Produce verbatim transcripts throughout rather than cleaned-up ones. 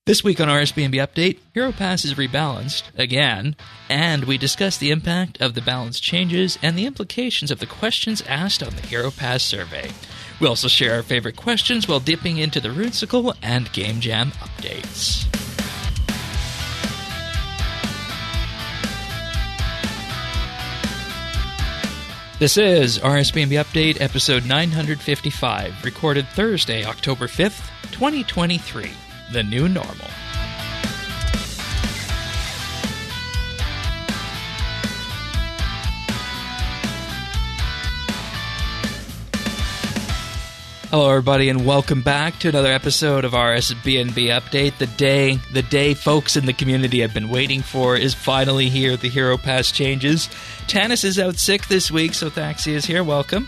This week on R S B N B Update, Hero Pass is rebalanced, again, and we discuss the impact of the balance changes and the implications of the questions asked on the Hero Pass survey. We also share our favorite questions while dipping into the Runesicle and Game Jam updates. This is R S B N B Update, episode nine fifty-five, recorded Thursday, October fifth, twenty twenty-three. The new normal. Hello, everybody, and welcome back to another episode of R S B N B Update. The day, the day folks in the community have been waiting for is finally here. The Hero Pass changes. Tanis is out sick this week, so Thaxi is here. Welcome.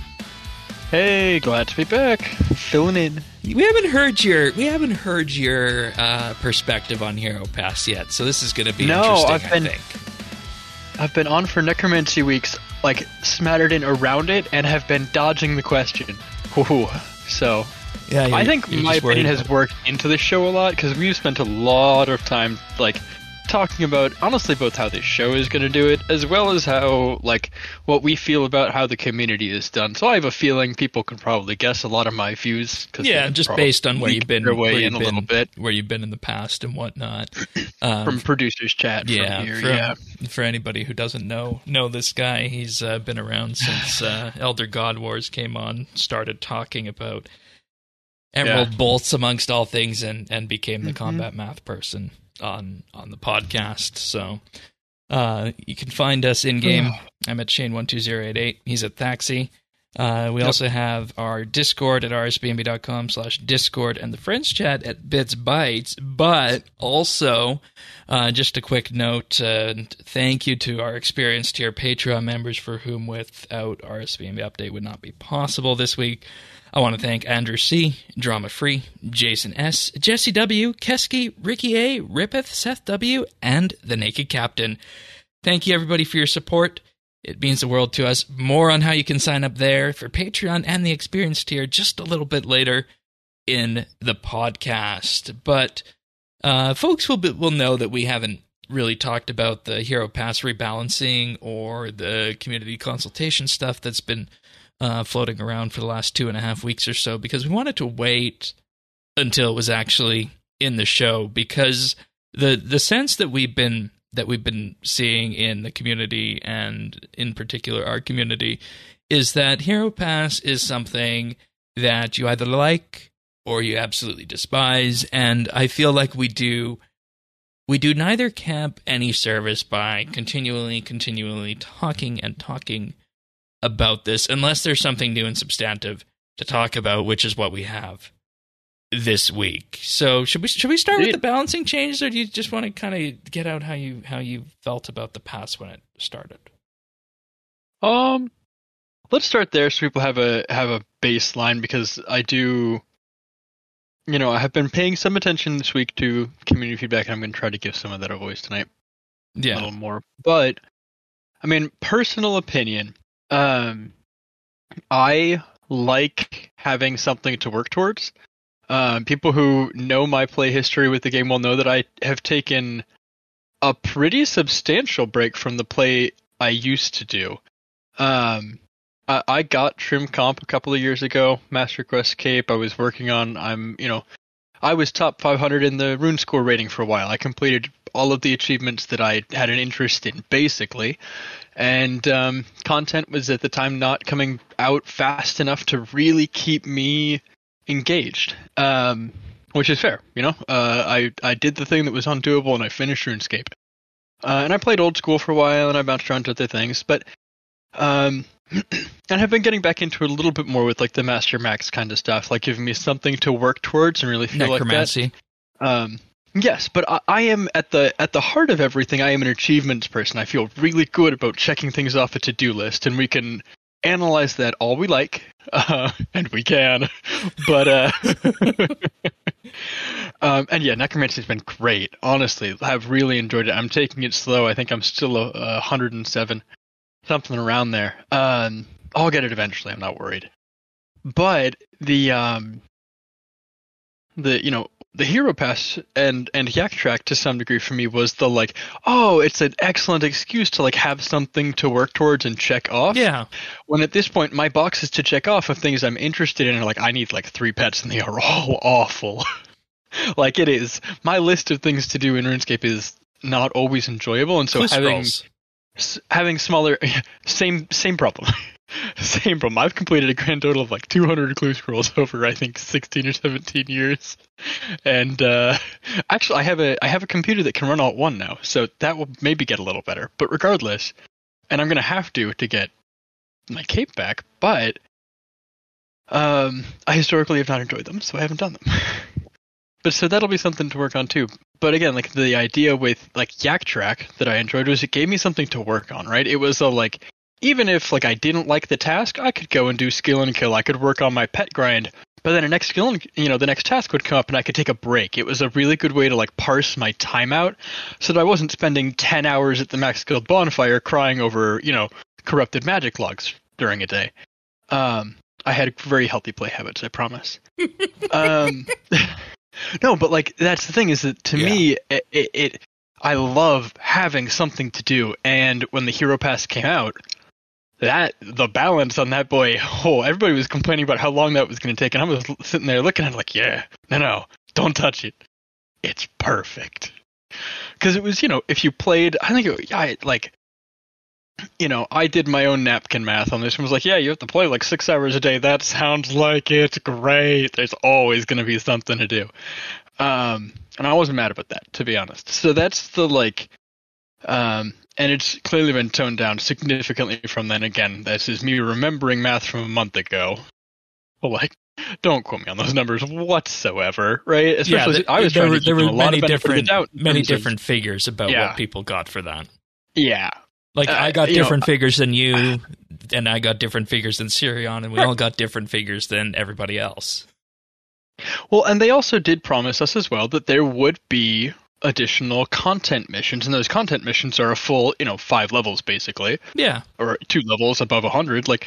Hey, glad to be back. Filling in. We haven't heard your we haven't heard your uh, perspective on Hero Pass yet, so this is going to be no, interesting. I've been, I think. I've been on for Necromancy weeks, like smattered in around it, and have been dodging the question. Ooh, so yeah, I think my opinion has worked into the show a lot because we've spent a lot of time like talking about honestly both how this show is going to do it as well as how like what we feel about how the community is done. So I have a feeling people can probably guess a lot of my views. Cause yeah, just based on where you've been, where you've in been, a little bit, where you've been in the past and whatnot. Um, from producers chat. Yeah, from here, for, yeah. For anybody who doesn't know know this guy, he's uh, been around since uh, Elder God Wars came on, started talking about Emerald Yeah. Bolts amongst all things, and, and became the Mm-hmm. combat math person on on the podcast. So uh, you can find us in game. I'm at Shane one two zero eight eight. He's at Thaxi. Uh, we Yep. also have our Discord at r s b n b dot com slash discord and the Friends chat at Bits Bytes. But also, uh, just a quick note, uh, thank you to our experienced tier Patreon members for whom without R S B N B Update would not be possible this week. I want to thank Andrew C., Drama Free, Jason S., Jesse W., Keski, Ricky A., Rippeth, Seth W., and The Naked Captain. Thank you, everybody, for your support. It means the world to us. More on how you can sign up there for Patreon and the Experienced tier just a little bit later in the podcast. But uh, folks will, be, will know that we haven't really talked about the Hero Pass rebalancing or the community consultation stuff that's been Uh, floating around for the last two and a half weeks or so, because we wanted to wait until it was actually in the show, because the the sense that we've been that we've been seeing in the community, and in particular our community, is that Hero Pass is something that you either like or you absolutely despise, and I feel like we do we do neither camp any service by continually continually talking and talking about this, unless there's something new and substantive to talk about, which is what we have this week. So should we should we start with the balancing changes, or do you just want to kind of get out how you how you felt about the pass when it started? Um, let's start there so people have a have a baseline, because I do, you know, I have been paying some attention this week to community feedback, and I'm going to try to give some of that a voice tonight. Yeah, a little more. But I mean, personal opinion. Um, I like having something to work towards. Um, people who know my play history with the game will know that I have taken a pretty substantial break from the play I used to do. Um, I, I got Trim Comp a couple of years ago, Master Quest Cape. I was working on, I'm, you know, I was top five hundred in the rune score rating for a while. I completed all of the achievements that I had an interest in, basically. And um, content was at the time not coming out fast enough to really keep me engaged, um, which is fair, you know. Uh, I I did the thing that was undoable, and I finished RuneScape. Uh, and I played old school for a while, and I bounced around to other things, but um, and have been getting back into it a little bit more with like the Master Max kind of stuff, like giving me something to work towards and really feel Necromancy. like that. Um, Yes, but I, I am at the at the heart of everything. I am an achievements person. I feel really good about checking things off a to-do list, and we can analyze that all we like, uh, and we can. But uh, um, and yeah, Necromancy's been great. Honestly, I've really enjoyed it. I'm taking it slow. I think I'm still a, a one hundred seven, something around there. Um, I'll get it eventually. I'm not worried. But the um, the you know the Hero Pass and and Yak Track to some degree for me was the like, oh, it's an excellent excuse to like have something to work towards and check off. Yeah. When at this point my boxes to check off of things I'm interested in are like, I need like three pets and they are all awful. Like it is. My list of things to do in RuneScape is not always enjoyable, and so Clue having scrolls. s- having smaller same same problem. Same problem. I've completed a grand total of like two hundred clue scrolls over I think sixteen or seventeen years, and uh, actually I have a I have a computer that can run Alt one now, so that will maybe get a little better. But regardless, and I'm gonna have to to get my cape back, but um, I historically have not enjoyed them, so I haven't done them. But so that'll be something to work on too. But again, like the idea with like Yak Track that I enjoyed was it gave me something to work on, right? It was a like. Even if like I didn't like the task, I could go and do skill and kill. I could work on my pet grind, but then the next skill and you know the next task would come up, and I could take a break. It was a really good way to like parse my time out, so that I wasn't spending ten hours at the Max Guild bonfire crying over you know corrupted magic logs during a day. Um, I had very healthy play habits, I promise. um, no, but like that's the thing is that to Yeah. me it, it, it I love having something to do, and when the Hero Pass came out. That the balance on that boy, oh, everybody was complaining about how long that was going to take, and I was sitting there looking at it like, yeah, no, no, don't touch it. It's perfect. Because it was, you know, if you played, I think it, I like, you know, I did my own napkin math on this and was like, yeah, you have to play like six hours a day. That sounds like it's great. There's always going to be something to do. Um, and I wasn't mad about that, to be honest. So that's the like, um, and it's clearly been toned down significantly from then. Again, this is me remembering math from a month ago. Well, like, don't quote me on those numbers whatsoever, right? Especially, yeah, I was there trying were, to there give were them a lot many of benefit of the different doubt in many terms of- different figures about Yeah. what people got for that. Yeah. Like Uh, I got you know, different figures than you, and I got different figures than Sirion, and we all got different figures than everybody else. Well, and they also did promise us as well that there would be additional content missions, and those content missions are a full, you know, five levels basically, Yeah, or two levels above a hundred. Like,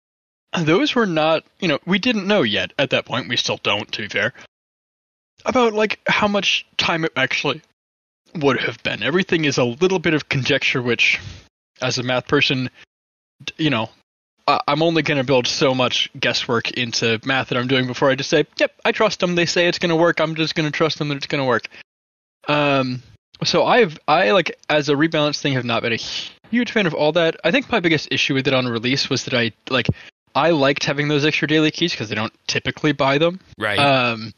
those were not, you know, we didn't know yet at that point. We still don't, to be fair, about like how much time it actually would have been. Everything is a little bit of conjecture, which, as a math person, d- you know, I- I'm only going to build so much guesswork into math that I'm doing before I just say, yep, I trust them. They say it's going to work. I'm just going to trust them that it's going to work. Um, so I've, I like, as a rebalance thing, have not been a huge fan of all that. I think my biggest issue with it on release was that I, like, I liked having those extra daily keys because I don't typically buy them. right. Um,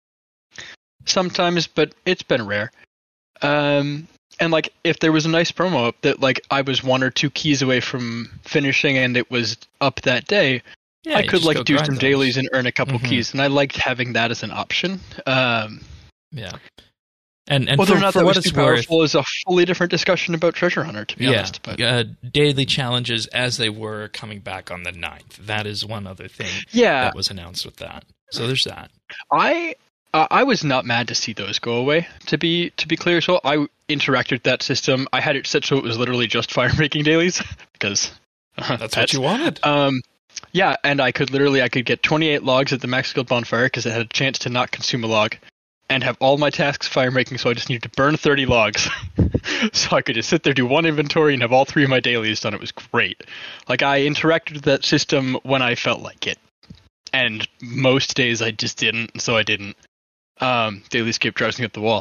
sometimes, but it's been rare. Um, and like, if there was a nice promo up that like I was one or two keys away from finishing and it was up that day, yeah, I you could just like go do grind some those. dailies and earn a couple Mhm. keys, and I liked having that as an option. Um, Yeah, and and whether for, or not for that what was it's too worth, powerful is a fully different discussion about Treasure Hunter, to be yeah, honest. But uh, daily challenges as they were coming back on the ninth. That is one other thing yeah, that was announced with that. So there's that. I uh, I was not mad to see those go away. To be to be clear, so I interacted with that system. I had it set so it was literally just fire making dailies because uh, That's what you wanted. Um, yeah, and I could literally I could get twenty-eight logs at the Max Guild bonfire because I had a chance to not consume a log, and have all my tasks fire making. So I just needed to burn thirty logs, so I could just sit there, do one inventory, and have all three of my dailies done. It was great. Like I interacted with that system when I felt like it, and most days I just didn't, so I didn't. Um, dailies kept driving up the wall.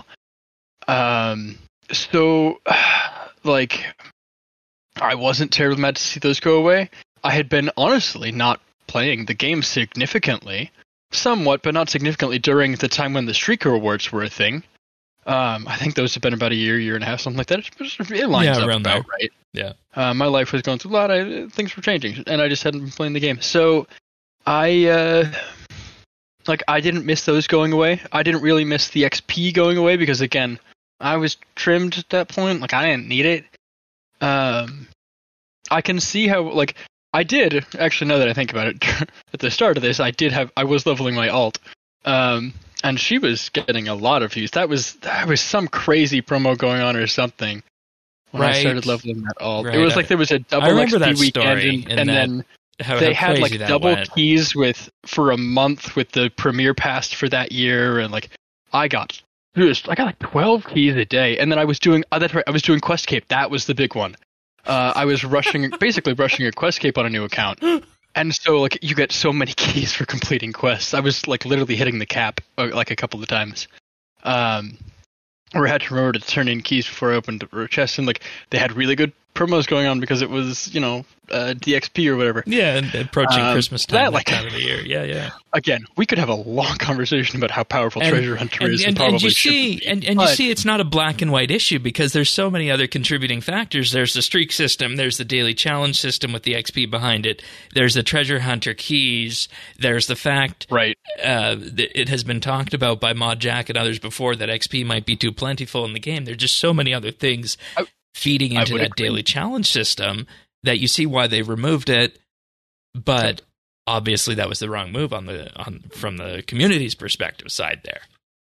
Um, so like I wasn't terribly mad to see those go away. I had been honestly not playing the game significantly, somewhat, but not significantly, during the time when the Streaker Awards were a thing. Um, I think those have been about a year, year and a half, something like that. It, it lines Yeah, up around about there. right. Yeah. Uh, my life was going through a lot. I, things were changing, and I just hadn't been playing the game. So I, uh, like, I didn't miss those going away. I didn't really miss the X P going away because, again, I was trimmed at that point. Like, I didn't need it. Um, I can see how, like, I did, actually, now that I think about it, at the start of this, I did have, I was leveling my alt. Um, and she was getting a lot of views. That was, that was some crazy promo going on or something. When Right. I started leveling that alt. Right. It was like there was a double I remember X P that weekend, story, and, and and that- then how, they how had crazy like that double went. keys with for a month with the Premier Pass for that year, and like I got I got like twelve keys a day, and then I was doing oh, that's right, I was doing Quest Cape. That was the big one. Uh, I was rushing, basically rushing a Quest Cape on a new account, and so like you get so many keys for completing quests. I was like literally hitting the cap uh, like a couple of times. Um, or I had to remember to turn in keys before I opened a chest, and like they had really good promos going on because it was, you know, uh, D X P or whatever. Yeah, and approaching um, Christmas time, that, that like, time of the year. Yeah, yeah. Again, we could have a long conversation about how powerful And, Treasure Hunter and, is, and, and, probably and you shouldn't see, be, and, and you but- see, it's not a black and white issue because there's so many other contributing factors. There's the streak system, there's the daily challenge system with the X P behind it. There's the Treasure Hunter keys. There's the fact, right? Uh, that it has been talked about by Mod Jack and others before that X P might be too plentiful in the game. There's just so many other things I, feeding into that agree. daily challenge system that you see why they removed it, but obviously that was the wrong move on the on from the community's perspective side there.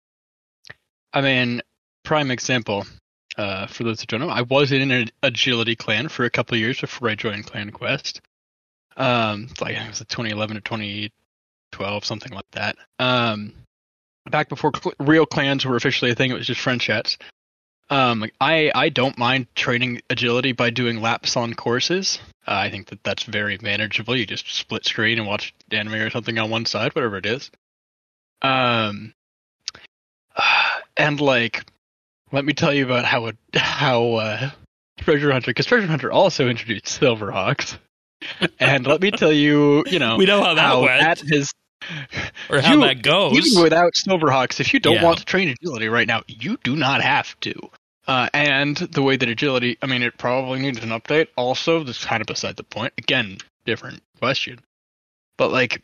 I mean, prime example, uh, for those who don't know, I was in an agility clan for a couple of years before I joined Clan Quest. Um, like it was twenty eleven or twenty twelve, something like that. Um, back before cl- real clans were officially a thing, it was just friend chats. Um, I, I don't mind training agility by doing laps on courses. Uh, I think that that's very manageable. You just split screen and watch anime or something on one side, whatever it is. Um, and like, let me tell you about how it, how uh, Treasure Hunter, because Treasure Hunter also introduced Silverhawks. And let me tell you, you know, we know how that how went, that has, or how you, that goes. Even without Silverhawks, if you don't Yeah. want to train agility right now, you do not have to. Uh, and the way that agility, I mean, it probably needs an update. Also, that's kind of beside the point. Again, different question. But like,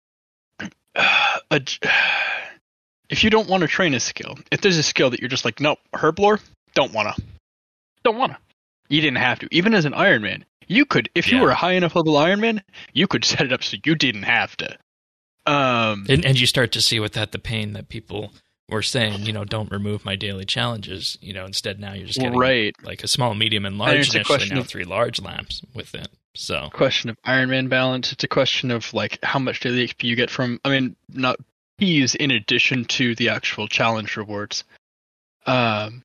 uh, ag- if you don't want to train a skill, if there's a skill that you're just like, nope, Herblore, don't wanna, don't wanna. You didn't have to. Even as an Iron Man, you could, if you Yeah. were a high enough level Iron Man, you could set it up so you didn't have to. Um, and, and you start to see with that the pain that people were saying, you know, don't remove my daily challenges. You know, instead now you're just getting right. like a small, medium, and And large it's a initially, question now of- three large lamps with it. So question of Iron Man balance. It's a question of like how much daily X P you get from. I mean, not keys in addition to the actual challenge rewards. Um.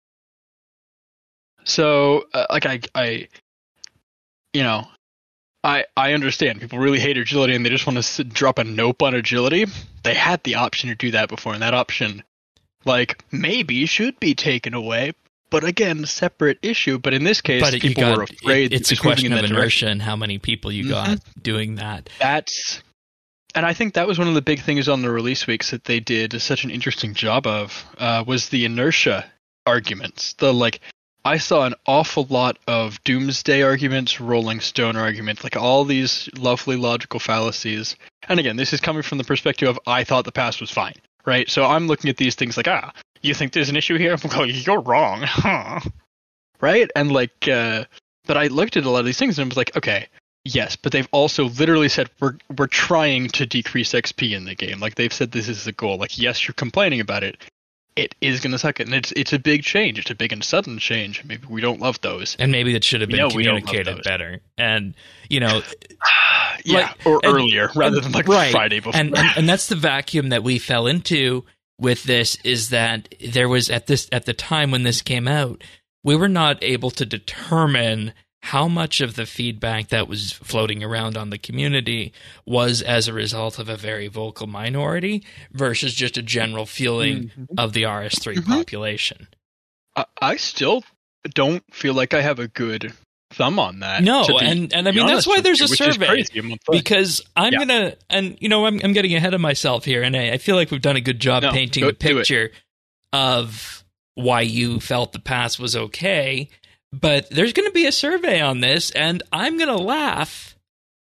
So, uh, like I, I, you know, I I understand people really hate agility and they just want to sit, drop a nope on agility. They had the option to do that before, and that option, like maybe, should be taken away. But again, separate issue. But in this case, but it, you people got, were afraid. it, it's that a it was moving question in of that inertia direction. and how many people you got Mhm. doing that. That's, and I think that was one of the big things on the release weeks that they did such an interesting job of, uh, was the inertia arguments. The like, I saw an awful lot of doomsday arguments, Rolling Stone arguments, like all these lovely logical fallacies. And again, this is coming from the perspective of I thought the past was fine, right? So I'm looking at these things like, ah, you think there's an issue here? I'm like, you're wrong, huh? Right? And like, uh, but I looked at a lot of these things and I was like, okay, yes, but they've also literally said we're we're trying to decrease X P in the game. Like they've said this is the goal. Like yes, you're complaining about it. It is going to suck it, and it's it's a big change. It's a big and sudden change. Maybe we don't love those. And maybe that should have We been know we don't love communicated those. better. And, you know, yeah, like- or and- earlier rather than like right. Friday before. And, and and that's the vacuum that we fell into with this, is that there was at this at the time when this came out, we were not able to determine how much of the feedback that was floating around on the community was as a result of a very vocal minority versus just a general feeling Mhm. of the R S three Mhm. population. I, I still don't feel like I have a good thumb on that. No, to be- and, and I be mean, that's honest why with there's you, a which is survey. crazy. I'm like, Because I'm Yeah. gonna, and you know, I'm I'm getting ahead of myself here, and I, I feel like we've done a good job No, painting go the do it. picture of why you felt the past was okay. But there's going to be a survey on this, and I'm going to laugh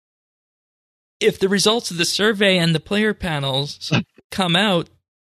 if the results of the survey and the player panels come out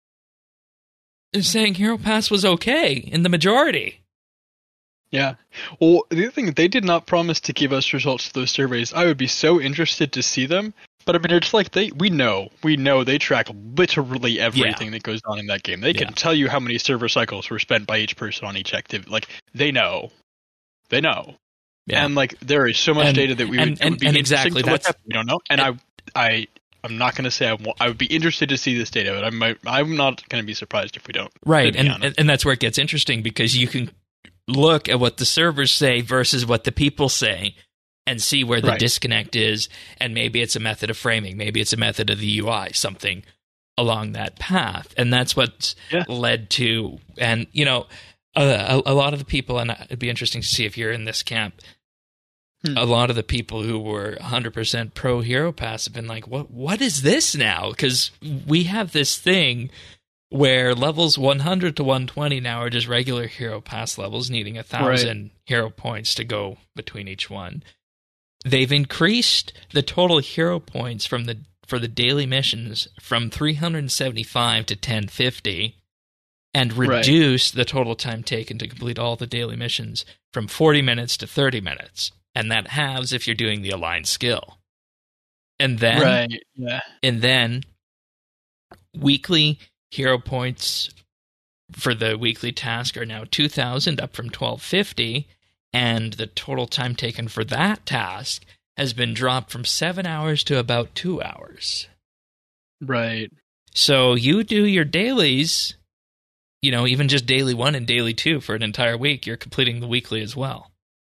saying Hero Pass was okay in the majority. Yeah. Well, the other thing, they did not promise to give us results of those surveys. I would be so interested to see them. But I mean, it's like they, we know, we know they track literally everything that goes on in that game. They can Yeah. tell you how many server cycles were spent by each person on each activity. Like, they know. They know. Yeah. And like there is so much And- data that we and- would, it and- would be and interesting exactly, to look that's- at. We don't know. And I, I, I'm not going to say I, wa- I would be interested to see this data, but I might, I'm not going to be surprised if we don't. Right, to be and, honest. and and that's where it gets interesting because you can look at what the servers say versus what the people say and see where the Right. disconnect is, and maybe it's a method of framing, maybe it's a method of the U I, something along that path, and that's what's Yeah. led to, and you know, a, a, a lot of the people, and it'd be interesting to see if you're in this camp. Hmm. A lot of the people who were one hundred percent pro Hero Pass have been like, "What? What is this now?" Because we have this thing where levels one hundred to one twenty now are just regular Hero Pass levels, needing a thousand hero points to go between each one. They've increased the total hero points from the for the daily missions from three hundred seventy-five to ten fifty, and Right. reduced the total time taken to complete all the daily missions from forty minutes to thirty minutes. And that halves if you're doing the aligned skill. And then right. Yeah. and then weekly hero points for the weekly task are now two thousand, up from twelve fifty, and the total time taken for that task has been dropped from seven hours to about two hours. Right. So you do your dailies, you know, even just daily one and daily two for an entire week, you're completing the weekly as well.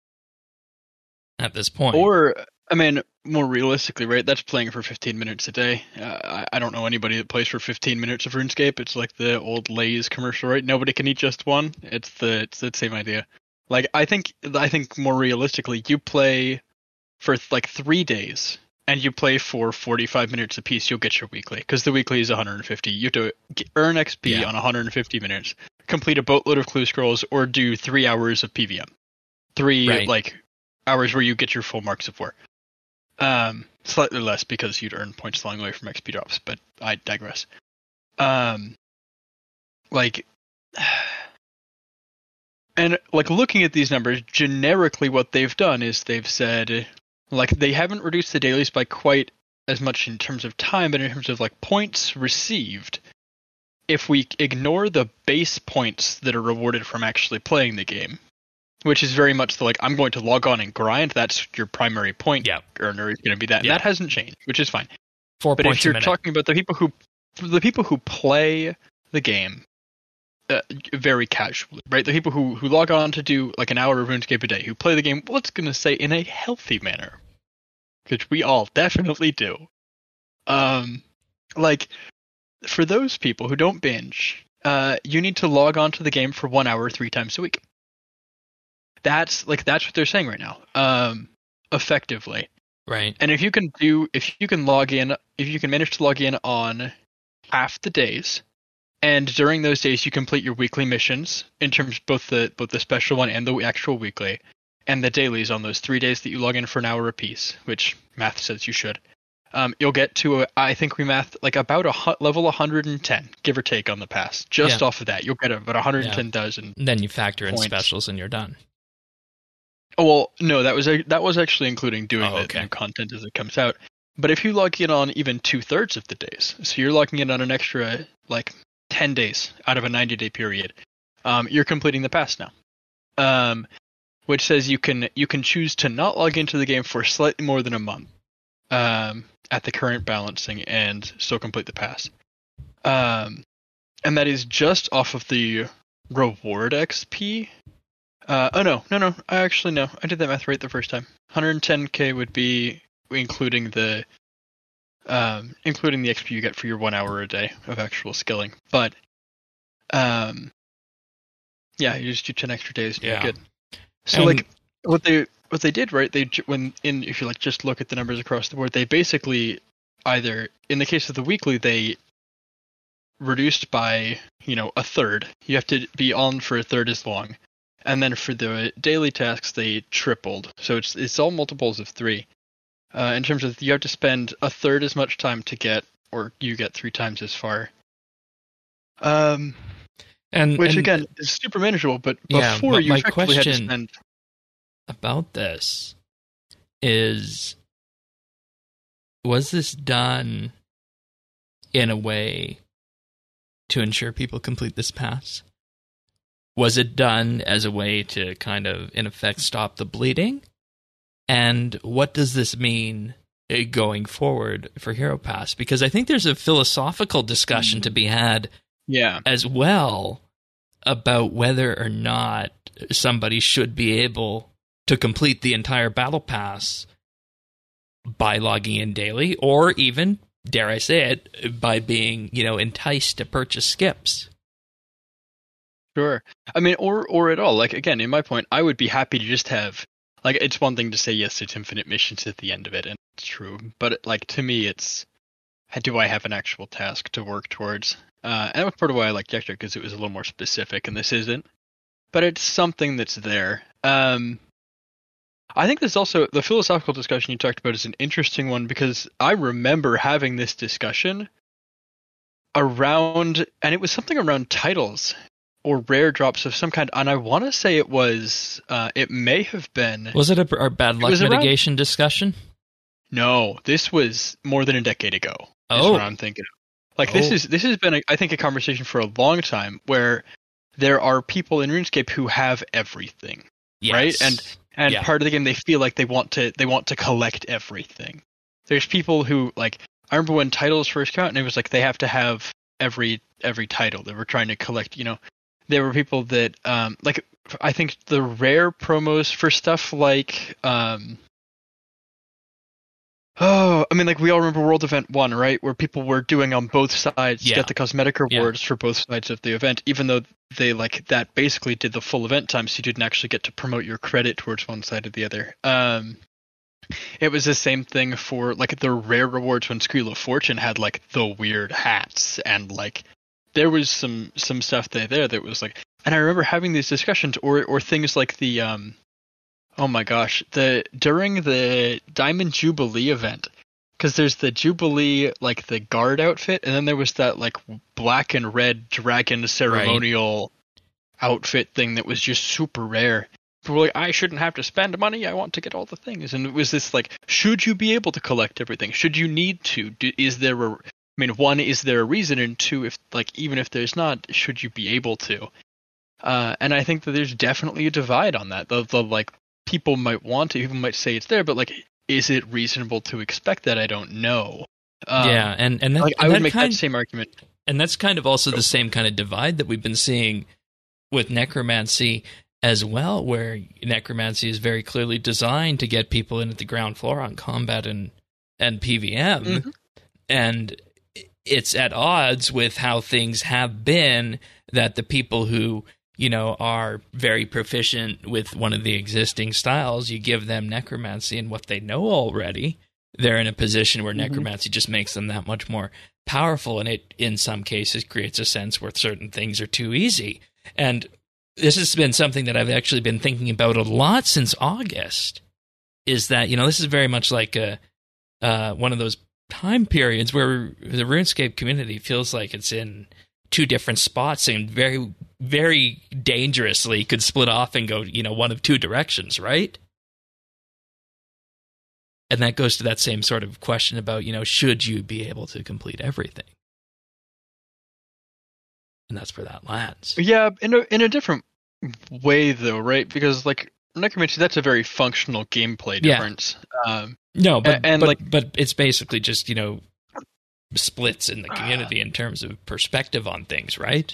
At this point. Or, I mean, more realistically, right? That's playing for fifteen minutes a day. Uh, I, I don't know anybody that plays for fifteen minutes of RuneScape. It's like the old Lay's commercial, right? Nobody can eat just one. It's the it's the same idea. Like I think I think more realistically, you play for like three days and you play for forty-five minutes a piece. You'll get your weekly because the weekly is one hundred fifty. You have to get, earn X P Yeah. on one hundred fifty minutes, complete a boatload of clue scrolls, or do three hours of P V M. Three Right. like hours where you get your full marks of war. Um, slightly less because you'd earn points along the way from X P drops, but I digress. Um, like, and like looking at these numbers, generically what they've done is they've said, like, they haven't reduced the dailies by quite as much in terms of time, but in terms of like points received. If we ignore the base points that are rewarded from actually playing the game, which is very much the like, I'm going to log on and grind, that's your primary point Yeah. earner is going to be that. And Yeah. that hasn't changed, which is fine. Four But points if you're a minute. talking about the people who the people who play the game uh, very casually, right? The people who, who log on to do like an hour of RuneScape a day, who play the game, let's going to say in a healthy manner, which we all definitely do. Um, like for those people who don't binge, uh, you need to log on to the game for one hour three times a week. That's like that's what they're saying right now. Um, effectively. Right. And if you can do, if you can log in, if you can manage to log in on half the days, and during those days you complete your weekly missions in terms of both the both the special one and the actual weekly, and the dailies on those three days that you log in for an hour apiece, which math says you should, um, you'll get to a, I think we math like about a hu- level one hundred ten, give or take on the pass. Just Yeah. off of that, you'll get about one hundred ten thousand. And then you factor in Points. specials and you're done. Oh well, no, that was a, that was actually including doing Oh, the okay. new content as it comes out. But if you log in on even two thirds of the days, so you're logging in on an extra like ten days out of a ninety day period, um, you're completing the pass now. Um, which says you can you can choose to not log into the game for slightly more than a month, um, at the current balancing and still complete the pass. Um, and that is just off of the reward X P. Uh, oh no, no, no. I actually no. I did that math right the first time. one hundred ten K would be including the, um, including the X P you get for your one hour a day of actual skilling. But, um, yeah, you just do ten extra days. And Yeah. You're good. So And- like what they what they did right, they ju- when in if you like just look at the numbers across the board, they basically either in the case of the weekly they reduced by you know a third. You have to be on for a third as long. And then for the daily tasks, they tripled. So it's it's all multiples of three. Uh, in terms of you have to spend a third as much time to get, or you get three times as far. Um, And which and again is super manageable, but Yeah, before but you my effectively had to question- spend. about this is, was this done in a way to ensure people complete this pass? Was it done as a way to kind of, in effect, stop the bleeding? And what does this mean uh, going forward for Hero Pass? Because I think there's a philosophical discussion to be had Yeah. as well about whether or not somebody should be able to complete the entire Battle Pass by logging in daily, or even, dare I say it, by being, you know, enticed to purchase skips. Sure. I mean, or or at all. Like, again, in my point, I would be happy to just have, like, it's one thing to say, yes, it's infinite missions at the end of it, and it's true. But, like, to me, it's, do I have an actual task to work towards? Uh, and that was part of why I liked Yextra, because it was a little more specific, and this isn't. But it's something that's there. Um, I think there's also, the philosophical discussion you talked about is an interesting one, because I remember having this discussion around, and it was something around titles or rare drops of some kind, and I want to say it was, uh, it may have been... Was it a, our bad luck mitigation around, discussion? No, this was more than a decade ago. Oh. Is what I'm thinking of. Like, oh. this is this has been, a, I think, a conversation for a long time, where there are people in RuneScape who have everything, yes. right? And and yeah. part of the game, they feel like they want to they want to collect everything. There's people who, like, I remember when titles first came out, and it was like they have to have every every title. They were trying to collect, you know. There were people that, um, like, I think the rare promos for stuff like, um, oh, I mean, like, we all remember World Event one, right? Where people were doing on both sides yeah. to get the cosmetic rewards yeah. for both sides of the event, even though they, like, that basically did the full event time, so you didn't actually get to promote your credit towards one side or the other. Um, it was the same thing for, like, the rare rewards when Squeal of Fortune had, like, the weird hats, and, like, there was some some stuff there, there that was like, and I remember having these discussions, or or things like the um oh my gosh, the during the Diamond Jubilee event, because there's the Jubilee, like, the guard outfit, and then there was that, like, black and red dragon ceremonial right. outfit thing that was just super rare. People were like, I shouldn't have to spend money, I want to get all the things. And it was this, like, should you be able to collect everything? Should you need to? Do, is there a I mean, one, is there a reason? And two, if, like, even if there's not, should you be able to? Uh, and I think that there's definitely a divide on that. The, the, like, people might want to, people might say it's there, but, like, is it reasonable to expect that? I don't know. Um, yeah, and, and that, like, and I would that make kind, that same argument. And that's kind of also the same kind of divide that we've been seeing with Necromancy as well, where Necromancy is very clearly designed to get people in at the ground floor on combat and, and P V M. Mm-hmm. And it's at odds with how things have been, that the people who, you know, are very proficient with one of the existing styles, you give them Necromancy and what they know already, they're in a position where mm-hmm. Necromancy just makes them that much more powerful, and it, in some cases, creates a sense where certain things are too easy. And this has been something that I've actually been thinking about a lot since August, is that, you know, this is very much like a uh, one of those time periods where the RuneScape community feels like it's in two different spots and very, very dangerously could split off and go, you know, one of two directions, right? And that goes to that same sort of question about, you know, should you be able to complete everything? And that's where that lands. Yeah, in a, in a different way, though, right? Because, like, Necromancy, that's a very functional gameplay difference. Yeah. Um, no, but, and, and but, like, but it's basically just, you know, splits in the community in terms of perspective on things, right?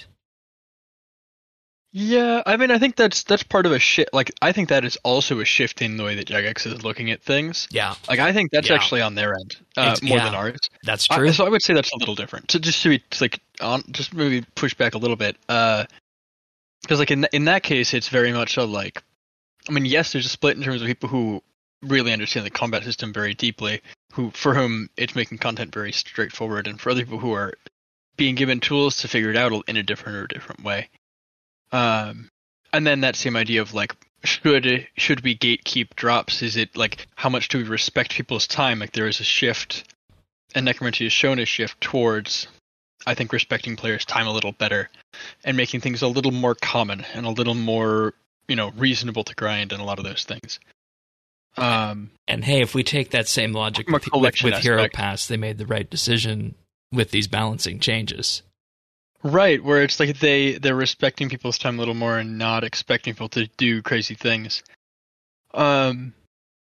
Yeah, I mean, I think that's that's part of a shift. Like, I think that is also a shift in the way that Jagex is looking at things. Yeah. Like, I think that's yeah. actually on their end uh, more yeah, than ours. That's true. I, so I would say that's a little different. So just to be like, on, just maybe push back a little bit, because uh, like in th- in that case, it's very much a like. I mean, yes, there's a split in terms of people who really understand the combat system very deeply, who for whom it's making content very straightforward, and for other people who are being given tools to figure it out in a different or different way. Um, and then that same idea of like, should should we gatekeep drops? Is it like, how much do we respect people's time? Like, there is a shift, and Necromancy has shown a shift towards, I think, respecting players' time a little better, and making things a little more common and a little more, you know, reasonable to grind and a lot of those things. Um, and hey, if we take that same logic with, with, with Hero Pass, they made the right decision with these balancing changes. Right, where it's like they, they're respecting people's time a little more and not expecting people to do crazy things. Um,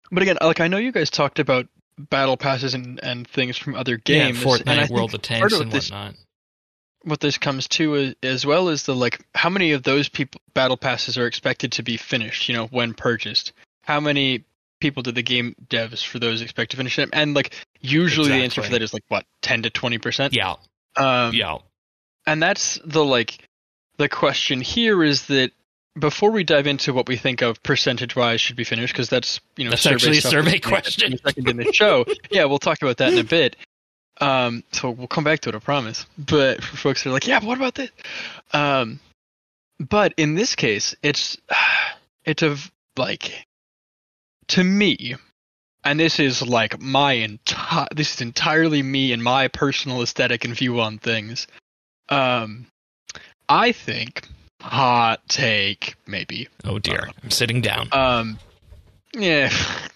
But again, like I know you guys talked about battle passes and, and things from other Yeah, games, Fortnite, and I World think of part Tanks, of and this, whatnot. what this comes to is, as well is the like how many of those people battle passes are expected to be finished, you know, when purchased. How many people did the game devs for those expect to finish them? And like usually the answer for Exactly. that is like what, ten to twenty percent? Yeah, Um yeah. and that's the like the question here is that before we dive into what we think of percentage-wise should be finished, because that's you know That's survey actually a stuff survey that's gonna get question. in a second in the show. Yeah, we'll talk about that in a bit. Um, so we'll come back to it, I promise. But for folks that are like, yeah, but what about this? Um, but in this case, it's it's a like to me, and this is like my entire this is entirely me and my personal aesthetic and view on things. Um, I think hot take maybe. Oh dear, Uh, I'm sitting down. Um, yeah,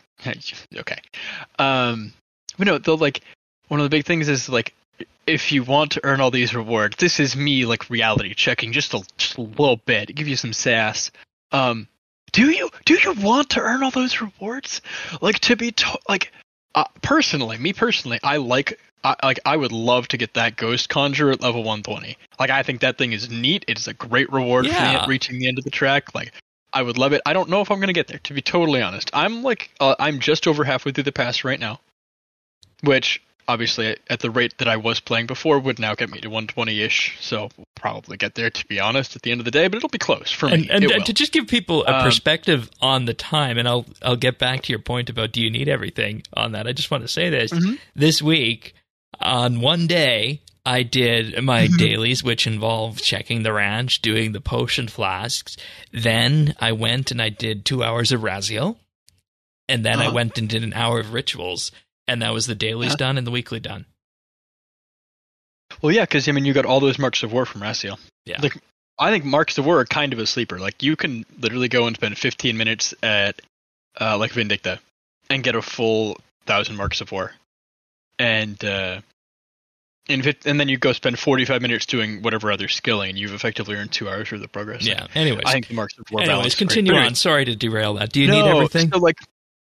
okay. Um, but no, the like one of the big things is like if you want to earn all these rewards, this is me like reality checking just a, just a little bit, give you some sass. Um, do you do you want to earn all those rewards? Like to be to- like uh, personally, me personally, I like. I, like I would love to get that Ghost Conjure at level one twenty. Like I think that thing is neat. It's a great reward for Yeah. me at reaching the end of the track. Like I would love it. I don't know if I'm gonna get there. To be totally honest, I'm like uh, I'm just over halfway through the pass right now, which obviously at the rate that I was playing before would now get me to one twenty-ish. So we'll probably get there. To be honest, at the end of the day, but it'll be close for And, me. and It uh, will. to just give people a Um, perspective on the time, and I'll I'll get back to your point about do you need everything on that. I just want to say this: Mhm. this week, on one day, I did my dailies, which involved checking the ranch, doing the potion flasks. Then I went and I did two hours of Raziel, and then I Uh-huh. went and did an hour of rituals, and that was the dailies Uh-huh. done and the weekly done. Well, yeah, because I mean, you got all those Marks of War from Raziel. Yeah. Like, I think Marks of War are kind of a sleeper. Like, you can literally go and spend fifteen minutes at, uh, like Vindicta, and get a full thousand Marks of War, and uh, in fif- and then you go spend forty-five minutes doing whatever other skilling, and you've effectively earned two hours worth of progress. Yeah. Anyways, I think the Marks of War anyways, balance is continue great. But on. anyways, Sorry to derail that. Do you no, need everything? So like,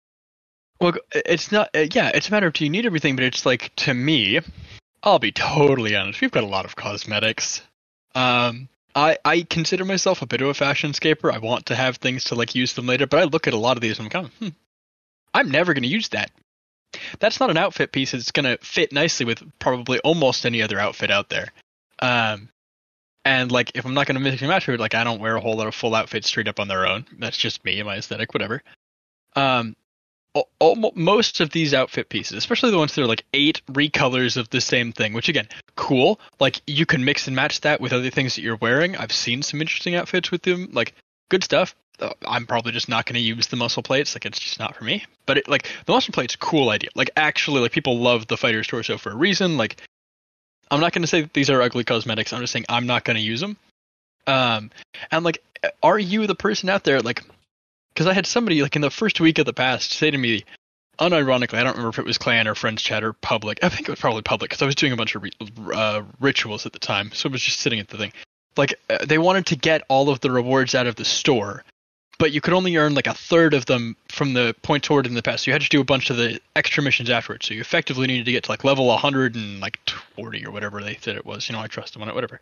well, it's not. Uh, yeah, it's a matter of do you need everything, but it's like to me, I'll be totally honest. We've got a lot of cosmetics. Um, I I consider myself a bit of a fashion scaper. I want to have things to like use them later, but I look at a lot of these and I'm kind of, hmm, I'm never going to use that. That's not an outfit piece. It's going to fit nicely with probably almost any other outfit out there. Um, and like if I'm not going to mix and match it, like I don't wear a whole lot of full outfits straight up on their own. That's just me and my aesthetic, whatever. Um, al- al- most of these outfit pieces, especially the ones that are like eight recolors of the same thing, which again, cool. Like you can mix and match that with other things that you're wearing. I've seen some interesting outfits with them, like good stuff. Uh, I'm probably just not going to use the muscle plates. Like it's just not for me. But it, like the muscle plate's a cool idea. Like actually, like people love the fighter's torso for a reason. Like I'm not going to say that these are ugly cosmetics. I'm just saying I'm not going to use them. Um, and like, are you the person out there like? Because I had somebody like in the first week of the past say to me, unironically, I don't remember if it was clan or friends chat or public. I think it was probably public because I was doing a bunch of re- uh, rituals at the time, so I was just sitting at the thing. Like uh, they wanted to get all of the rewards out of the store, but you could only earn like a third of them from the point toward in the past. So you had to do a bunch of the extra missions afterwards. So you effectively needed to get to like level one hundred and like forty or whatever they said it was. You know, I trust them on it, whatever.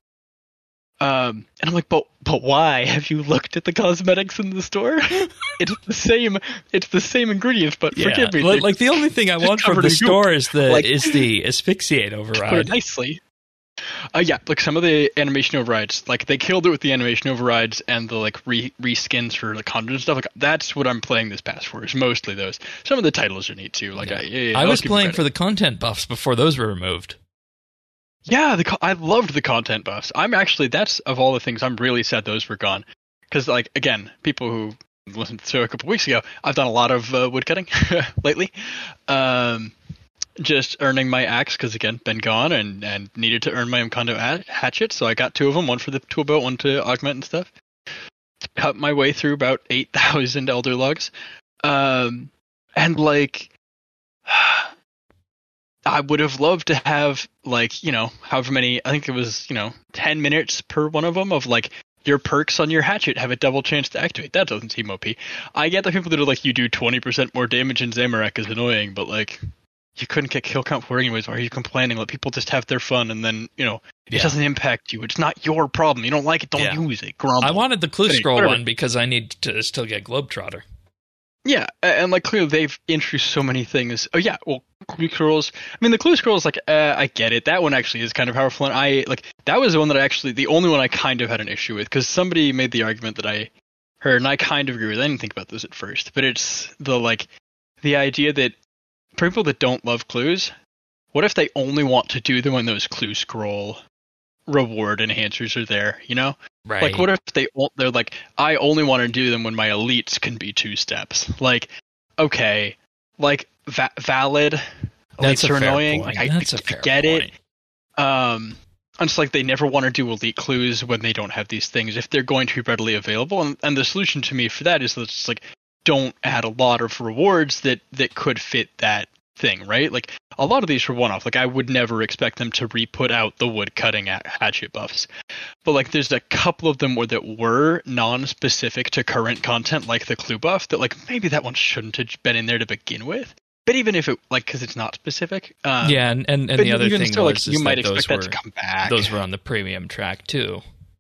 Um, and I'm like, but but why? Have you looked at the cosmetics in the store? It's the same. It's the same ingredients, but Yeah, forgive me. like, they like the only thing I just want from covered the in goop. store is the Like- is the asphyxiate put it override. nicely. Uh, yeah, like some of the animation overrides, like they killed it with the animation overrides and the like re reskins for like content and stuff. Like that's what I'm playing this pass for. Is mostly those. Some of the titles are neat too. Like Yeah. I, yeah, I I'll was give you playing credit. for the content buffs before those were removed. Yeah, the co- I loved the content buffs. I'm actually that's of all the things I'm really sad those were gone. Because like again, people who listened to a couple weeks ago, I've done a lot of uh, woodcutting lately. Um, just earning my axe because again, been gone and and needed to earn my Mkondo a- hatchet, so I got two of them, one for the tool belt, one to augment and stuff. Cut my way through about eight thousand elder logs, um, and like. I would have loved to have like, you know, however many, I think it was, you know, ten minutes per one of them of like your perks on your hatchet have a double chance to activate. That doesn't seem O P. I get the people that are like, you do twenty percent more damage in Zamorak is annoying, but like, you couldn't get kill count for it anyways. Why are you complaining? Let people just have their fun, and then, you know, it Yeah. doesn't impact you. It's not your problem. You don't like it, don't Yeah. use it. Grumble. I wanted the clue Hey, scroll whatever. one because I need to still get Globetrotter. Yeah, a- and like clearly they've introduced so many things. Oh yeah, well, clue scrolls. I mean, the clue scrolls, like, uh, I get it. That one actually is kind of powerful, and I like that was the one that I actually, the only one I kind of had an issue with, because somebody made the argument that I heard, and I kind of agree with. I didn't think about this at first, but it's the like the idea that for people that don't love clues, what if they only want to do them when those clue scroll reward enhancers are there? You know? Right. Like, what if they o- they're like, I only want to do them when my elites can be two steps? Like, okay, like va- valid. That's Elites a are fair annoying. point. Like, I, That's I a fair get point. it. Um, and it's like they never want to do elite clues when they don't have these things if they're going to be readily available. And, and the solution to me for that is that it's just like, don't add a lot of rewards that that could fit that thing, right? Like, a lot of these are one-off. Like, I would never expect them to re-put out the wood cutting at hatchet buffs. But like, there's a couple of them where that were non-specific to current content, like the clue buff, that like maybe that one shouldn't have been in there to begin with. But even if it, like, because it's not specific. Um, yeah, and, and, and but the other even thing still, was like, is you might that those expect were that to come back. those were on the premium track too.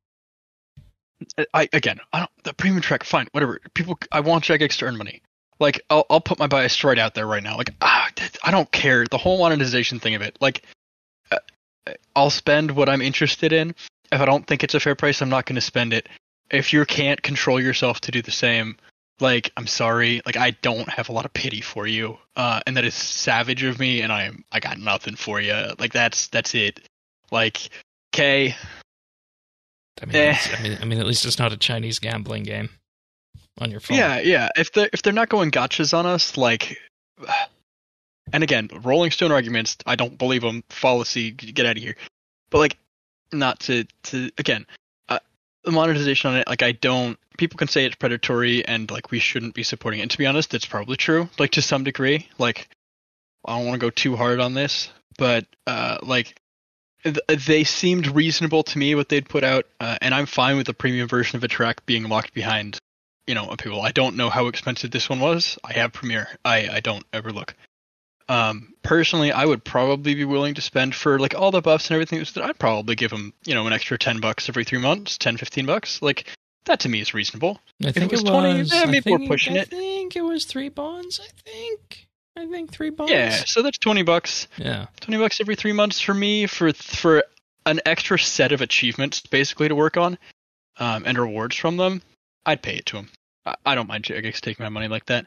I again, I don't the premium track, fine, whatever. People, I want Jagex to earn money. Like, I'll I'll put my bias straight out there right now. Like, ah, I don't care the whole monetization thing of it. Like, uh, I'll spend what I'm interested in. If I don't think it's a fair price, I'm not going to spend it. If you can't control yourself to do the same, like, I'm sorry. Like, I don't have a lot of pity for you, uh, and that is savage of me. And I'm I got nothing for you. Like, that's that's it. Like, okay. I mean, Eh. it's- I mean, I mean, at least it's not a Chinese gambling game on your phone. Yeah, yeah. If they if they're not going gotchas on us, like, and again, Rolling Stone arguments, I don't believe them. Fallacy, get out of here. But like, not to to again, uh, the monetization on it, like, I don't. People can say it's predatory and like we shouldn't be supporting it. And to be honest, it's probably true, like, to some degree. Like, I don't want to go too hard on this, but uh, like. They seemed reasonable to me what they'd put out, uh, and I'm fine with the premium version of a track being locked behind, you know, a paywall. I don't know how expensive this one was. I have Premiere. I, I don't ever look. Um, personally, I would probably be willing to spend for like all the buffs and everything. I'd probably give them, you know, an extra ten bucks every three months, ten, fifteen bucks. Like, that to me is reasonable. I think it was it twenty, was. eh, I maybe we're think- pushing I it. think it was three bonds. I think. I think three bonds. Yeah, so that's twenty bucks. Yeah. twenty bucks every three months for me for for an extra set of achievements basically to work on, um, and rewards from them. I'd pay it to them. I, I don't mind Jagex taking my money like that.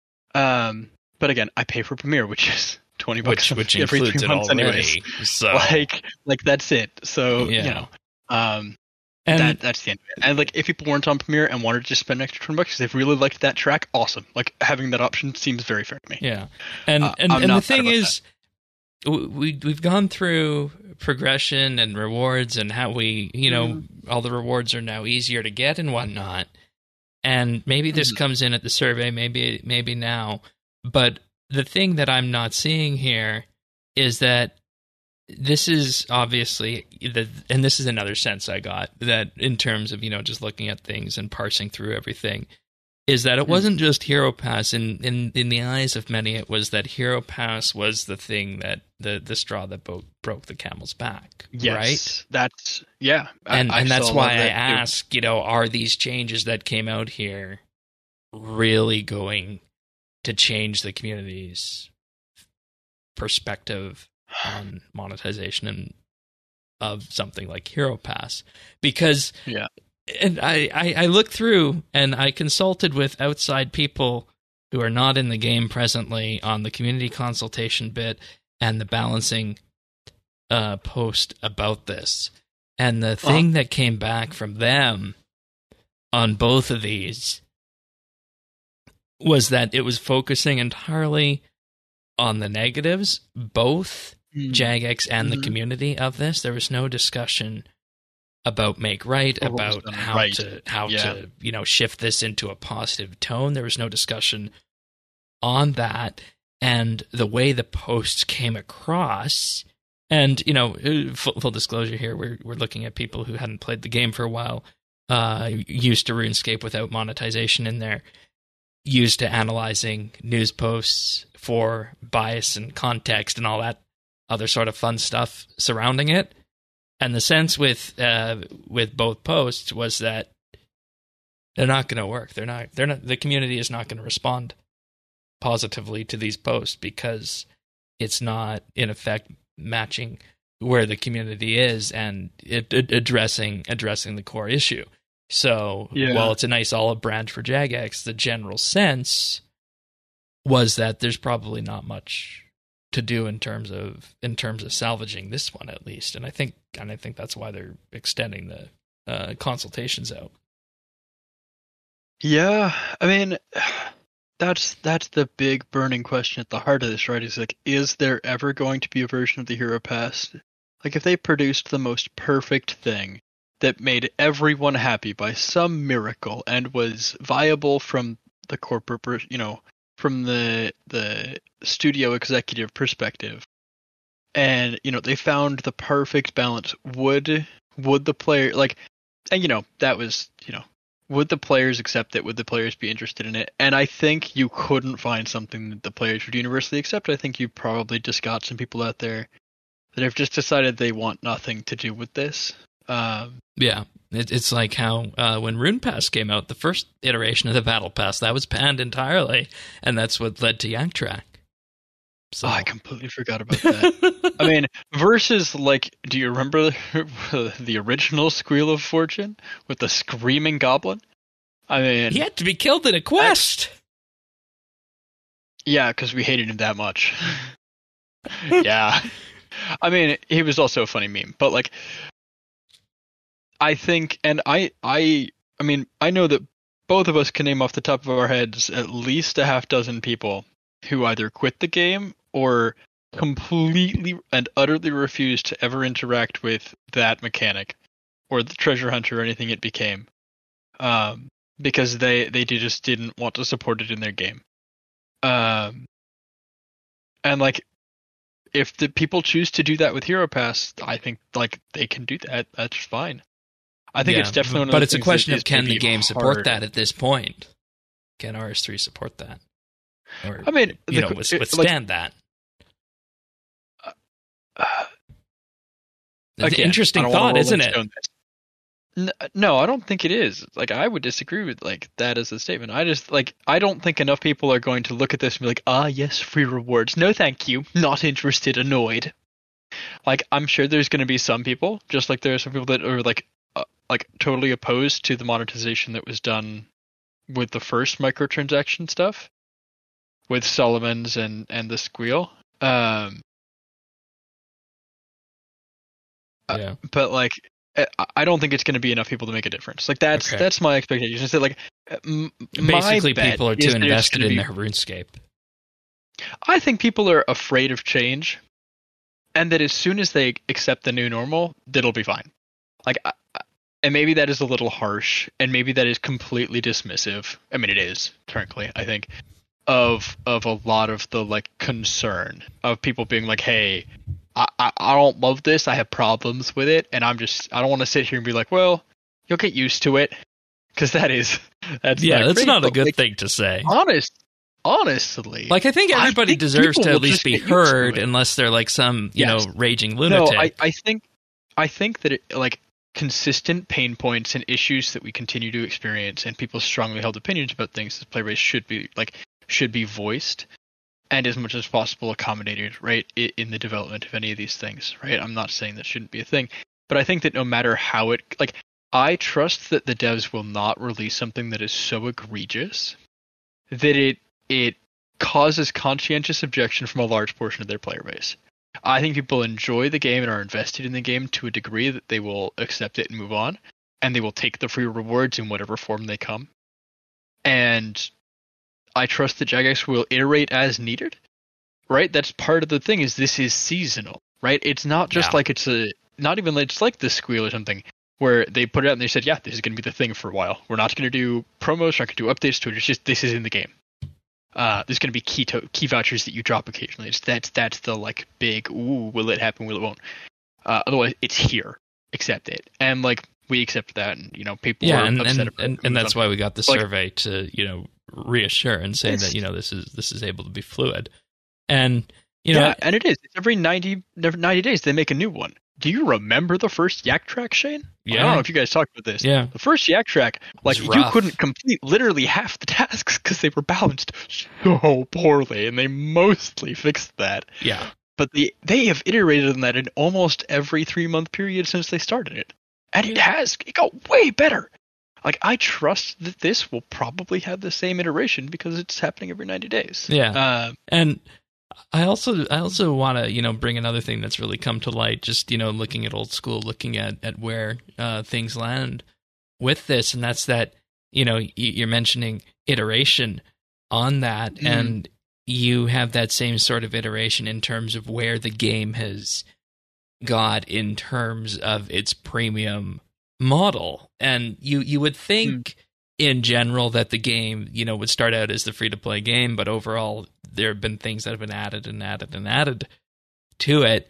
Um, but again, I pay for Premiere, which is twenty bucks Which which every includes three it months already. anyways. So Like like that's it. So Yeah. you know, um, and that that's the end of it. And like, if people weren't on Premiere and wanted to just spend an extra twenty bucks because they really liked that track, awesome. Like, having that option seems very fair to me. yeah, and Uh, and, I'm and the not mad thing about is, w- we we've gone through progression and rewards and how we, you know, Mm-hmm. all the rewards are now easier to get and whatnot. And maybe this Mhm. comes in at the survey, maybe maybe now. But the thing that I'm not seeing here is that this is obviously the, and this is another sense I got, that in terms of, you know, just looking at things and parsing through everything, is that it Hmm. wasn't just Hero Pass. In, in in the eyes of many, it was that Hero Pass was the thing that the the straw that bo- broke the camel's back, Yes, right? that's yeah, I- And I and that's saw a why lot of I that too. ask, you know, are these changes that came out here really going to change the community's perspective on monetization and of something like Hero Pass? Because Yeah. and I, I, I looked through and I consulted with outside people who are not in the game presently on the community consultation bit and the balancing uh, post about this. And the thing that came back from them on both of these was that it was focusing entirely on the negatives, both Mm. Jagex and the Mhm. community of this. There was no discussion about make right, Or what was about done how right. to how Yeah. to, you know, shift this into a positive tone. There was no discussion on that, and the way the posts came across. And, you know, full, full disclosure here, we're we're looking at people who hadn't played the game for a while. uh, used to RuneScape without monetization in there, used to analyzing news posts for bias and context and all that other sort of fun stuff surrounding it. And the sense with uh, with both posts was that they're not going to work. They're not. They're not. The community is not going to respond positively to these posts because it's not, in effect, matching where the community is and it, it addressing addressing the core issue. So yeah. while it's a nice olive branch for Jagex, the general sense was that there's probably not much to do in terms of in terms of salvaging this one, at least. And I think and I think that's why they're extending the uh, consultations out. Yeah, I mean, that's that's the big burning question at the heart of this, right? Is like, is there ever going to be a version of the Hero Pass? Like, if they produced the most perfect thing that made everyone happy by some miracle and was viable from the corporate, you know, from the the studio executive perspective, and you know they found the perfect balance, would would the player like, and you know that was you know. Would the players accept it? Would the players be interested in it? And I think you couldn't find something that the players would universally accept. I think you probably just got some people out there that have just decided they want nothing to do with this. Um, yeah, it, it's like how uh, when Rune Pass came out, the first iteration of the Battle Pass, that was panned entirely, and that's what led to Yank Track. So. Oh, I completely forgot about that. I mean, versus, like, do you remember the, the original Squeal of Fortune with the screaming goblin? I mean... He had to be killed in a quest! I, yeah, because we hated him that much. Yeah. I mean, he was also a funny meme, but, like, I think, and I, I, I mean, I know that both of us can name off the top of our heads at least a half dozen people who either quit the game or completely and utterly refused to ever interact with that mechanic or the treasure hunter or anything it became, um, because they they just didn't want to support it in their game. Um, and like, if the people choose to do that with Hero Pass, I think like they can do that. That's fine. I think yeah, it's definitely one of but those it's a things question that of can the game hard. support that at this point? Can R S three support that? Or, I mean, you the, know, withstand like, that. Uh, It's an interesting thought, isn't it? N- no, I don't think it is. Like, I would disagree with like that as a statement. I just like I don't think enough people are going to look at this and be like, ah, yes, free rewards. No, thank you. Not interested. Annoyed. Like, I'm sure there's going to be some people, just like there are some people that are like, uh, like totally opposed to the monetization that was done with the first microtransaction stuff, with Solomon's and and the Squeal. Um, yeah. Uh, but like, I don't think it's going to be enough people to make a difference. Like that's okay. that's my expectation. Is that like m- basically people are too invested in be, their RuneScape. I think people are afraid of change, and that as soon as they accept the new normal, that'll be fine. Like, I, and maybe that is a little harsh, and maybe that is completely dismissive. I mean, it is, frankly, I think, of of a lot of the like concern of people being like, hey, I, I, I don't love this, I have problems with it, and I'm just I don't want to sit here and be like, well, you'll get used to it, because that is that's yeah, not that's great, not a good like, thing to say. Honest, honestly, like I think everybody I think deserves to at least be heard, to unless they're like some you yes. know raging lunatic. No, I, I think I think that it, like consistent pain points and issues that we continue to experience, and people's strongly held opinions about things as playbase should be like should be voiced, and as much as possible accommodated, right, in the development of any of these things, right? I'm not saying that shouldn't be a thing, but I think that no matter how it, like, I trust that the devs will not release something that is so egregious that it it causes conscientious objection from a large portion of their player base. I think people enjoy the game and are invested in the game to a degree that they will accept it and move on, and they will take the free rewards in whatever form they come. And I trust that Jagex will iterate as needed, right? That's part of the thing, is this is seasonal, right? It's not just yeah. like it's a, not even like it's like the Squeal or something, where they put it out and they said, yeah, this is going to be the thing for a while. We're not going to do promos, we're not going to do updates to it. It's just, this is in the game. Uh, there's going to be key to- key vouchers that you drop occasionally. It's that's that's the like big, ooh, will it happen? Will it won't? Uh, otherwise, it's here. Accept it. And like weeks after that, and you know people yeah, were and upset and, about and, it. and that's why we got the Like- survey to you know reassure and say It's- that you know this is this is able to be fluid, and you know yeah, and it is. It's every ninety, every ninety days they make a new one. Do you remember the first Yak Track, Shane? I Yeah. don't know if you guys talked about this. Yeah. The first Yak Track, like was you rough. couldn't complete literally half the tasks because they were balanced so poorly, and they mostly fixed that. yeah But the they have iterated on that in almost every three month period since they started it, and it has it got way better. Like I trust that this will probably have the same iteration because it's happening every ninety days. Yeah. Uh, And I also I also want to you know bring another thing that's really come to light. Just you know looking at old school, looking at at where uh, things land with this, and that's that you know y- you're mentioning iteration on that, Mm. and you have that same sort of iteration in terms of where the game has got in terms of its premium model, and you you would think. In general, that the game, you know, would start out as the free-to-play game, but overall, there have been things that have been added and added and added to it.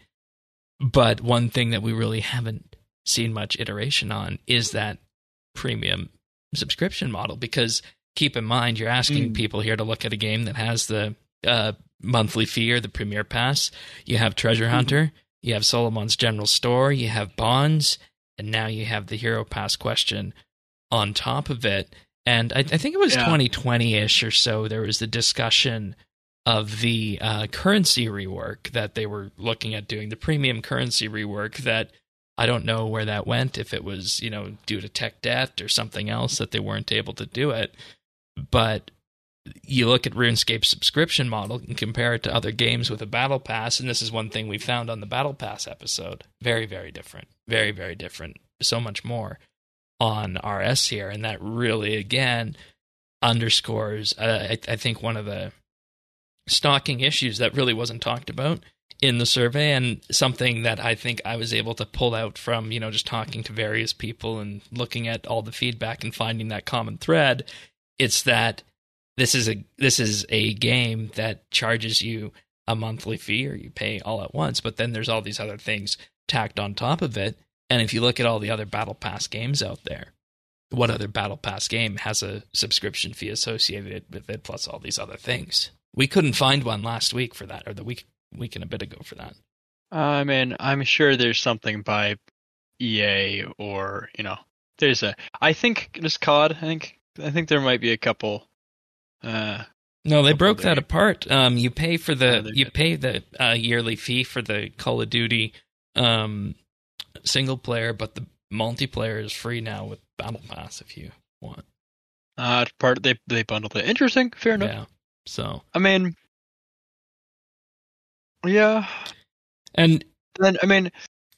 But one thing that we really haven't seen much iteration on is that premium subscription model. Because keep in mind, you're asking Mm. people here to look at a game that has the uh, monthly fee or the Premier Pass. You have Treasure Hunter, you have Solomon's General Store, you have Bonds, and now you have the Hero Pass question on top of it. And I, I think it was Yeah. twenty twenty-ish or so, there was the discussion of the uh, currency rework that they were looking at doing, the premium currency rework that I don't know where that went, if it was, you know, due to tech debt or something else that they weren't able to do it. But you look at RuneScape's subscription model and compare it to other games with a battle pass, and this is one thing we found on the battle pass episode. Very, very different. Very, very different. So much more on R S here, and that really again underscores uh, I, I think one of the stalking issues that really wasn't talked about in the survey, and something that I think I was able to pull out from you know just talking to various people and looking at all the feedback and finding that common thread. It's that this is a this is a game that charges you a monthly fee or you pay all at once, but then there's all these other things tacked on top of it. And if you look at all the other Battle Pass games out there, what other Battle Pass game has a subscription fee associated with it, plus all these other things? We couldn't find one last week for that, or the week week and a bit ago for that. I mean, I'm sure there's something by E A or you know, there's a. I think this C O D. I think I think there might be a couple. Uh, No, they Couple broke that there. apart. Um, you pay for the Oh, they you did. pay the uh, yearly fee for the Call of Duty um, single player, but the multiplayer is free now with Battle Pass if you want. uh, part they they bundled it. Interesting. Fair enough. Yeah. So I mean, yeah. and Then I mean,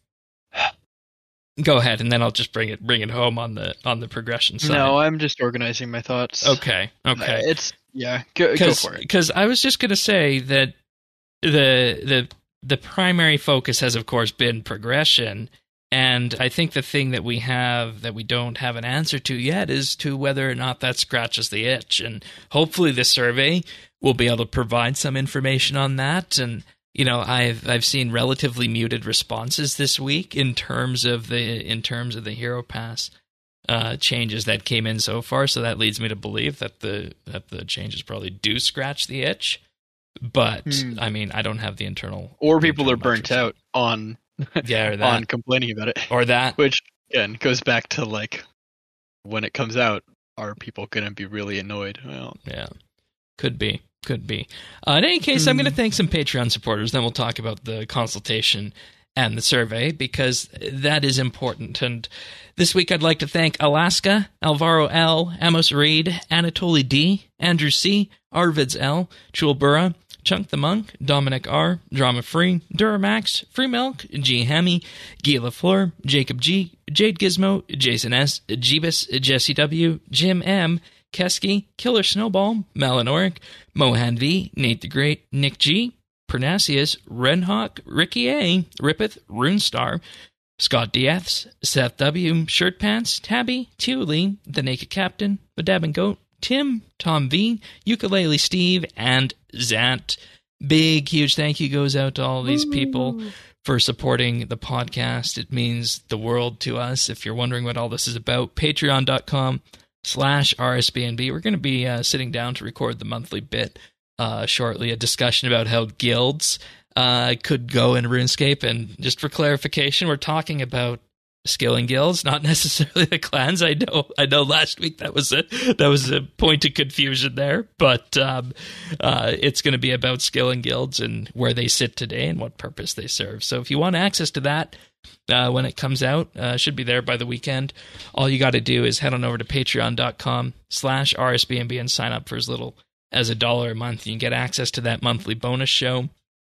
go ahead, and then I'll just bring it bring it home on the on the progression side. no, I'm just organizing my thoughts. Okay. Okay. Uh, It's yeah. Go, go Because for it. because I was just going to say that the the the primary focus has of course been progression, and I think the thing that we have that we don't have an answer to yet is to whether or not that scratches the itch, and hopefully the survey will be able to provide some information on that. And you know, I've I've seen relatively muted responses this week in terms of the in terms of the Hero Pass uh, changes that came in so far. So that leads me to believe that the that the changes probably do scratch the itch. But Hmm. I mean, I don't have the internal. Or the people are internal burnt metrics. out on Yeah, or that, on complaining about it, or that. which again goes back to like when it comes out, are people going to be really annoyed? Well, Yeah, could be, could be. Uh, in any case, I'm Hmm. going to thank some Patreon supporters. Then we'll talk about the consultation and the survey, because that is important. And this week, I'd like to thank Alaska, Alvaro L, Amos Reed, Anatoly D, Andrew C, Arvids L, Chulbura, Chunk the Monk, Dominic R, Drama Free, Duramax, Free Milk, G Hammy, Guy LaFleur, Jacob G, Jade Gizmo, Jason S, Jeebus, Jesse W, Jim M, Kesky, Killer Snowball, Malinoric, Mohan V, Nate the Great, Nick G, Pernasius, Renhawk, Ricky A, Rippeth, Runestar, Scott D Fs, Seth W, Shirt Pants, Tabby, Thule, The Naked Captain, Badab and Goat, Tim, Tom V, Ukulele Steve, and Zant. big, huge thank you goes out to all these people for supporting the podcast. It means the world to us. If you're wondering what all this is about, patreon.com slash RSBNB. We're going to be uh, sitting down to record the monthly bit uh, shortly, a discussion about how guilds uh, could go in RuneScape. And just for clarification, we're talking about skilling guilds, not necessarily the clans. I know I know last week that was a that was a point of confusion there, but um, uh, it's going to be about skilling guilds and where they sit today and what purpose they serve. So if you want access to that uh, when it comes out, uh, should be there by the weekend. All you got to do is head on over to patreon.com slash RSBNB and sign up for as little as a dollar a month. You can get access to that monthly bonus show,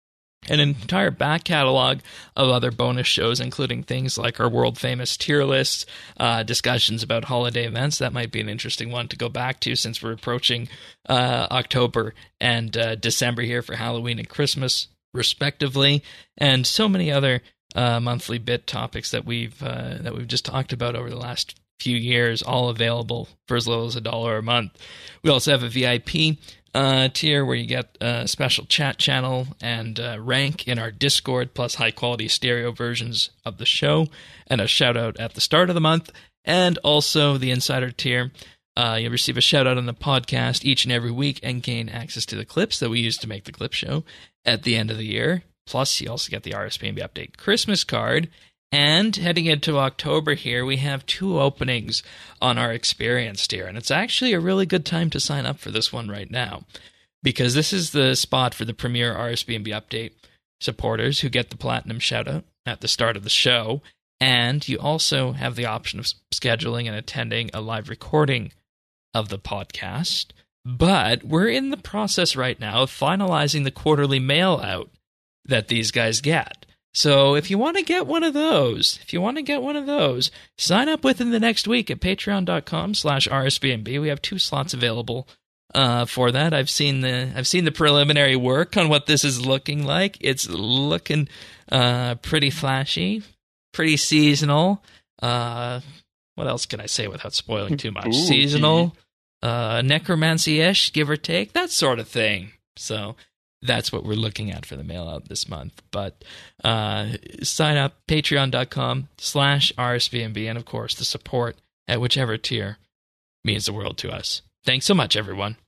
an entire back catalog of other bonus shows, including things like our world-famous tier lists, uh, discussions about holiday events. That might be an interesting one to go back to since we're approaching uh, October and uh, December here for Halloween and Christmas, respectively, and so many other uh, monthly bit topics that we've uh, that we've just talked about over the last few years, all available for as little as a dollar a month. We also have a V I P Uh, tier where you get a special chat channel and uh, rank in our Discord, plus high-quality stereo versions of the show, and a shout-out at the start of the month, and also the Insider tier. Uh, you'll receive a shout-out on the podcast each and every week and gain access to the clips that we use to make the clip show at the end of the year. Plus, you also get the R S B N B Update Christmas card. And heading into October here, we have two openings on our Experience tier, and it's actually a really good time to sign up for this one right now, because this is the spot for the premier R S B N B Update supporters who get the Platinum shoutout at the start of the show, and you also have the option of scheduling and attending a live recording of the podcast. But we're in the process right now of finalizing the quarterly mail out that these guys get. So if you want to get one of those, if you want to get one of those, sign up within the next week at patreon.com slash RSBNB. We have two slots available uh, for that. I've seen the I've seen the preliminary work on what this is looking like. It's looking uh, pretty flashy, pretty seasonal. Uh, what else can I say without spoiling too much? Ooh, seasonal, uh, necromancy-ish, give or take, that sort of thing. So that's what we're looking at for the mail out this month. But uh, sign up, patreon.com slash RSBNB, and of course, the support at whichever tier means the world to us. Thanks so much, everyone.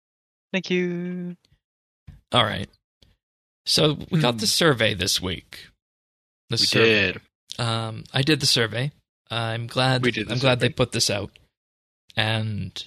Thank you. All right. So we got the survey this week. The we survey. did. Um, I did the survey. I'm glad. We did the I'm glad survey. they put this out. And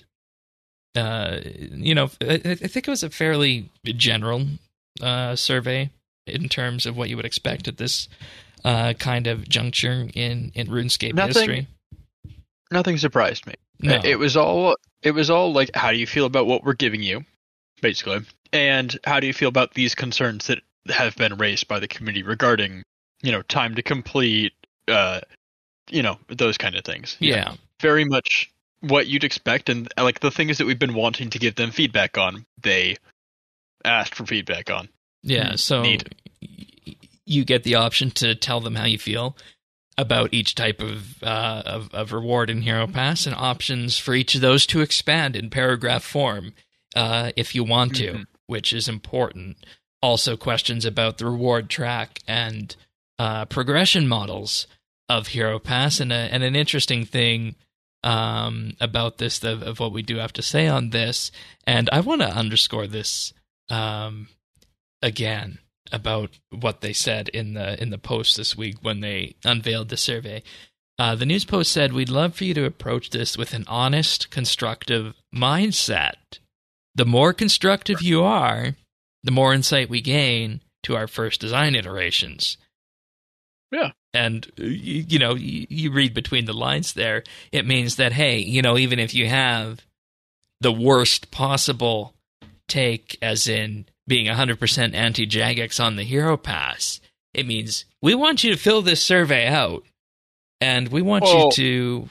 Uh, you know, I, I think it was a fairly general uh, survey in terms of what you would expect at this uh, kind of juncture in, in RuneScape Nothing, history. Nothing surprised me. No. It was all it was all like, how do you feel about what we're giving you, basically, and how do you feel about these concerns that have been raised by the community regarding, you know, time to complete, uh, you know, those kind of things. You Yeah, know, very much what you'd expect, and like the things that we've been wanting to give them feedback on, they asked for feedback on. yeah. So Neat. y- you get the option to tell them how you feel about each type of, uh, of of reward in Hero Pass, and options for each of those to expand in paragraph form uh, if you want to, Mm-hmm. which is important. Also, questions about the reward track and uh, progression models of Hero Pass, and, a, and an interesting thing um, about this of, of what we do have to say on this. And I want to underscore this um, again about what they said in the in the post this week when they unveiled the survey. Uh, the news post said, "We'd love for you to approach this with an honest, constructive mindset. The more constructive you are, the more insight we gain to our first design iterations." Yeah. And, you, you know, you, you read between the lines there. It means that, hey, you know, even if you have the worst possible take, as in being one hundred percent anti-Jagex on the Hero Pass, it means we want you to fill this survey out. And we want Oh. you to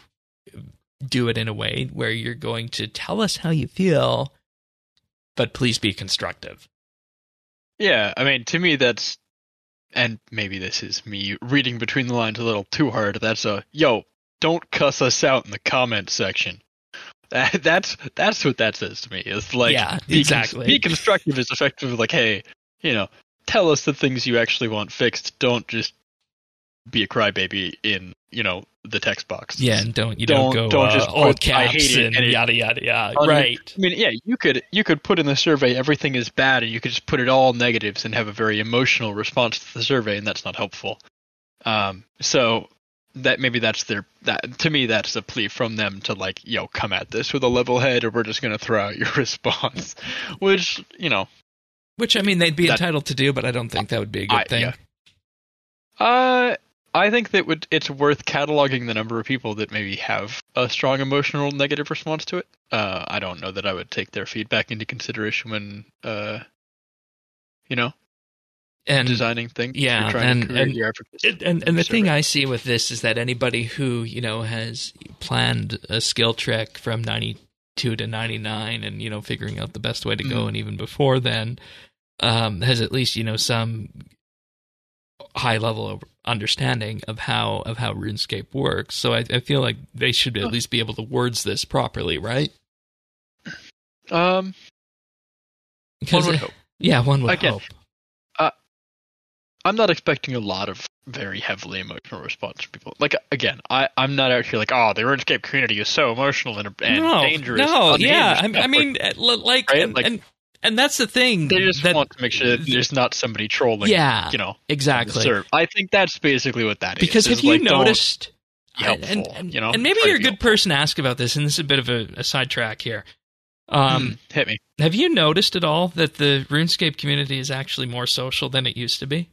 do it in a way where you're going to tell us how you feel, but please be constructive. Yeah, I mean, to me, that's, and maybe this is me reading between the lines a little too hard. That's a, yo, don't cuss us out in the comment section. That, that's that's what that says to me. It's like, Yeah, be exactly. Con- be constructive is effectively like, hey, you know, tell us the things you actually want fixed. Don't just be a crybaby in, you know, the text box. Yeah, and don't you don't, Don't- go don't uh, just all put, "I caps hate it," and and it- yada yada yada. On- Right. I mean, yeah, you could you could put in the survey everything is bad, and you could just put it all negatives and have a very emotional response to the survey, and that's not helpful. Um, so that maybe that's their that to me that's a plea from them to like, yo, come at this with a level head, or we're just gonna throw out your response, which you know, Which I mean, they'd be That- entitled to do, but I don't think that would be a good I- thing. yeah. uh, I think that would it's worth cataloging the number of people that maybe have a strong emotional negative response to it. Uh, I don't know that I would take their feedback into consideration when, uh, you know, And designing things. yeah, You're trying and- to create and- your efficacy. And, and, and the thing survey. I see with this is that anybody who, you know, has planned a skill trek from ninety-two to ninety-nine and, you know, figuring out the best way to go, Mhm. and even before then, um, has at least, you know, some high level of understanding of how of how RuneScape works. So I, I feel like they should at least be able to words this properly, right? Um, one Because would hope. yeah, one would Again, hope. I'm not expecting a lot of very heavily emotional response from people. Like again, I I'm not out here like, oh, the RuneScape community is so emotional and, and no, dangerous. no, unhinged, yeah. I, I network." mean, uh, li- like, Right? and, Like- and and that's the thing. they just that, want to make sure that there's not somebody trolling. Yeah, you know, exactly. serve. I think that's basically what that is. Because is have you like, don't noticed? be helpful, and, and, you know, and maybe try to you're a be good helpful. person to ask about this, and this is a bit of a, a sidetrack here. Um, Hmm, hit me. Have you noticed at all that the RuneScape community is actually more social than it used to be?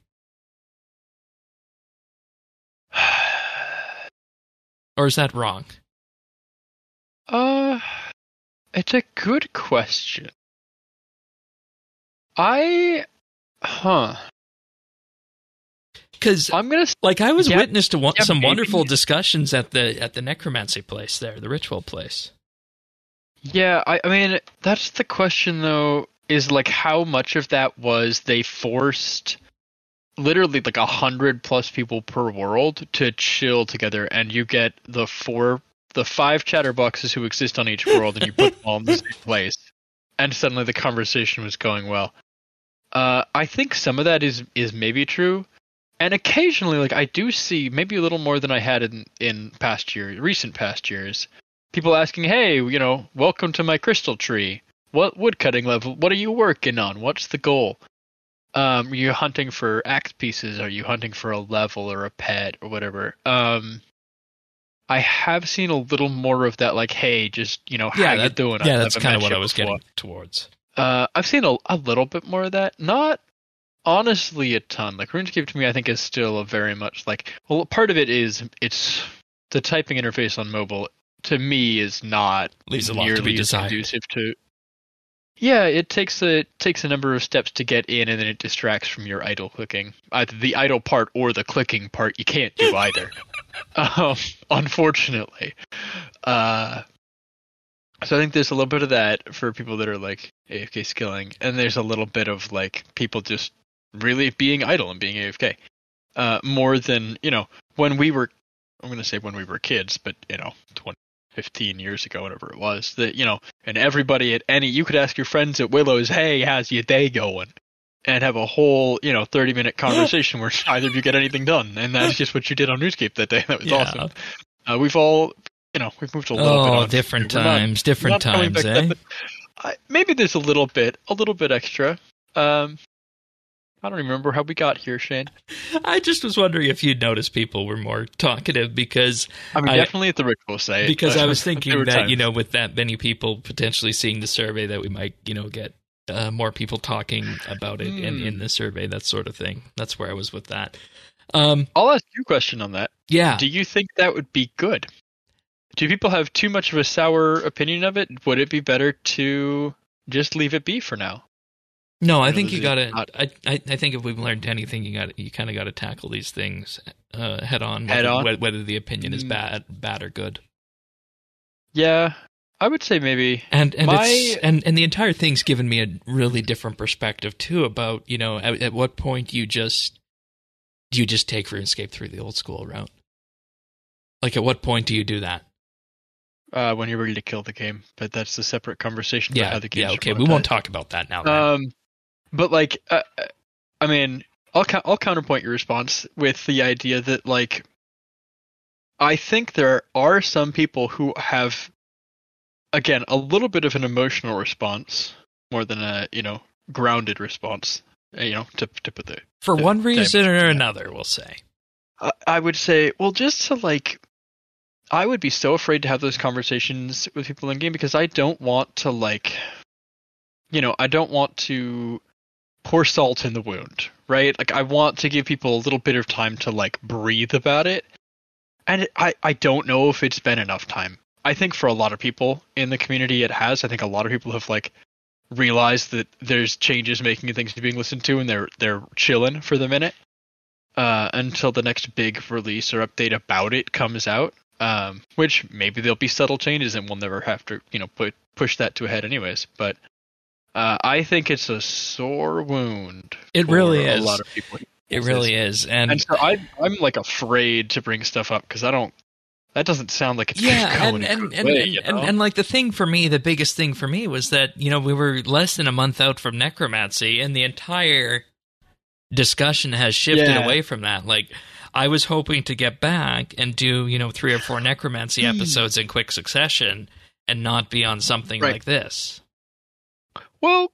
Or is that wrong? Uh, it's a good question. I, huh? Because, I'm gonna. s- like, I was yeah, witness to one, yeah, some maybe. wonderful discussions at the at the necromancy place there, the ritual place. Yeah, I, I mean, that's the question though. Is like how much of that was they forced literally like a hundred plus people per world to chill together, and you get the four, the five chatterboxes who exist on each world, and you put them all in the same place, and suddenly the conversation was going well. Uh, I think some of that is is maybe true, and occasionally, like I do see maybe a little more than I had in in past years, recent past years. People asking, "Hey, you know, welcome to my crystal tree. What woodcutting level? What are you working on? What's the goal? Um, are you hunting for axe pieces? Are you hunting for a level or a pet or whatever?" Um, I have seen a little more of that, like, "Hey, just you know, how Yeah, you that- doing?" Yeah, I've that's never kind of met what you I was before." getting towards. Uh, I've seen a, a little bit more of that. Not honestly a ton. Like RuneScape to me, I think is still a very much like. Well, part of it is it's the typing interface on mobile. To me, is not Leaves a lot to nearly be as desired. conducive to. Yeah, it takes a takes a number of steps to get in, and then it distracts from your idle clicking. Either the idle part or the clicking part. You can't do either. um, unfortunately, uh, so I think there's a little bit of that for people that are like A F K skilling, and there's a little bit of like people just really being idle and being A F K. Uh, more than you know when we were. I'm going to say when we were kids, but you know, twenty, fifteen years ago, whatever it was, that, you know, and everybody at any, you could ask your friends at Willow's, "Hey, how's your day going?" And have a whole, you know, thirty minute conversation where neither of you get anything done. And that's just what you did on RuneScape that day. That was Yeah. awesome. Uh, we've all, you know, we've moved a little bit Oh, on. different We're not- times, different not going times, back eh? to that, but I, maybe there's a little bit, a little bit extra. Um, I don't remember how we got here, Shane. I just was wondering if you'd noticed people were more talkative because I mean, I- definitely at the ritual site. because I was There thinking were that, times. you know, with that many people potentially seeing the survey, that we might, you know, get uh, more people talking about it in, Hmm. in the survey, that sort of thing. That's where I was with that. Um, I'll ask you a question on that. yeah. Do you think that would be good? Do people have too much of a sour opinion of it? Would it be better to just leave it be for now? No, I You know, think this you is gotta. not- I, I I think if we've learned anything, you got you kind of got to tackle these things uh, head on. Head whether, on? whe- whether the opinion is Mm. bad, bad or good. Yeah, I would say maybe. And and My- it's and and the entire thing's given me a really different perspective too about, you know, at, at what point you just do you just take RuneScape through the old school route. Like, at what point do you do that? Uh, when you're ready to kill the game, but that's a separate conversation. about Yeah, how the game's yeah. Okay, we won't monetized. talk about that now. man. Um, but like, uh, I mean, I'll I'll counterpoint your response with the idea that like I think there are some people who have, again, a little bit of an emotional response more than a, you know, grounded response, you know, to to put the for the one reason or yeah. another, we'll say. I, I would say, well, just to like, I would be so afraid to have those conversations with people in game because I don't want to like, you know, I don't want to pour salt in the wound, right? Like I want to give people a little bit of time to like breathe about it. And I, I don't know if it's been enough time. I think for a lot of people in the community it has. I think a lot of people have like realized that there's changes making things being listened to and they're they're chilling for the minute. Uh, until the next big release or update about it comes out. Um, which maybe there'll be subtle changes and we'll never have to, you know, put push that to a head anyways. But uh, I think it's a sore wound. It really a is. A lot of people. It really is, and, and so I, I'm like afraid to bring stuff up because I don't. That doesn't sound like it's yeah, going and a and good and, way, and, you and know? and like the thing for me, the biggest thing for me was that you know we were less than a month out from Necromancy, and the entire discussion has shifted Yeah. away from that. Like I was hoping to get back and do you know three or four Necromancy episodes in quick succession, and not be on something Right. like this. Well,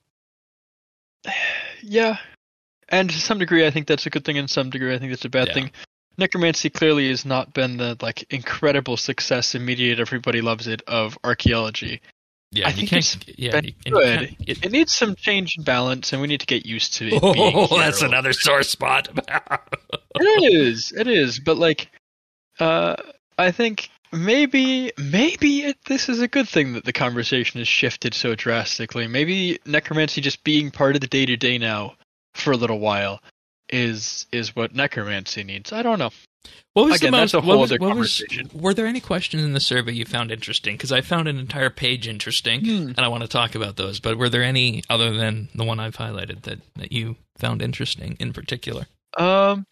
yeah. And to some degree, I think that's a good thing. In some degree, I think that's a bad Yeah. thing. Necromancy clearly has not been the like incredible success immediate everybody loves it of archaeology. Yeah, I you think can't. it's Yeah, been you, and you good. can't- it- It needs some change and balance, and we need to get used to it. oh, being that's here. another sore spot. It is. It is. But like, uh, I think maybe maybe it, this is a good thing that the conversation has shifted so drastically. Maybe necromancy just being part of the day to day now for a little while is is what necromancy needs. I don't know. What was Again, the most? that's a what whole was, other what was- conversation. were there any questions in the survey you found interesting? Because I found an entire page interesting, Hmm. and I want to talk about those. But were there any other than the one I've highlighted that, that you found interesting in particular? Um,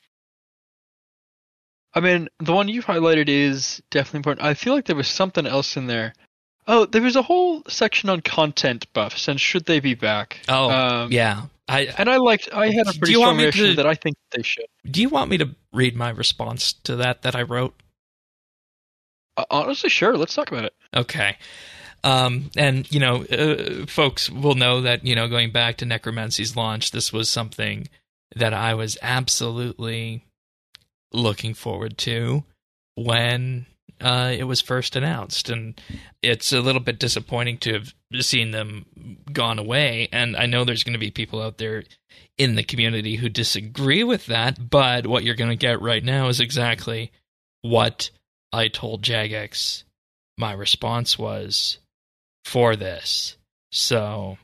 I mean, the one you've highlighted is definitely important. I feel like there was something else in there. Oh, there was a whole section on content buffs and should they be back? Oh, um, yeah. I And I liked. I had a Do pretty you want strong me reaction to- that I think they should. do you want me to read my response to that that I wrote? Uh, honestly, sure. Let's talk about it. Okay. Um, and, you know, uh, folks will know that, you know, going back to Necromancy's launch, this was something that I was absolutely looking forward to when uh, it was first announced. And it's a little bit disappointing to have seen them gone away. And I know there's going to be people out there in the community who disagree with that, but what you're going to get right now is exactly what I told Jagex my response was for this. So,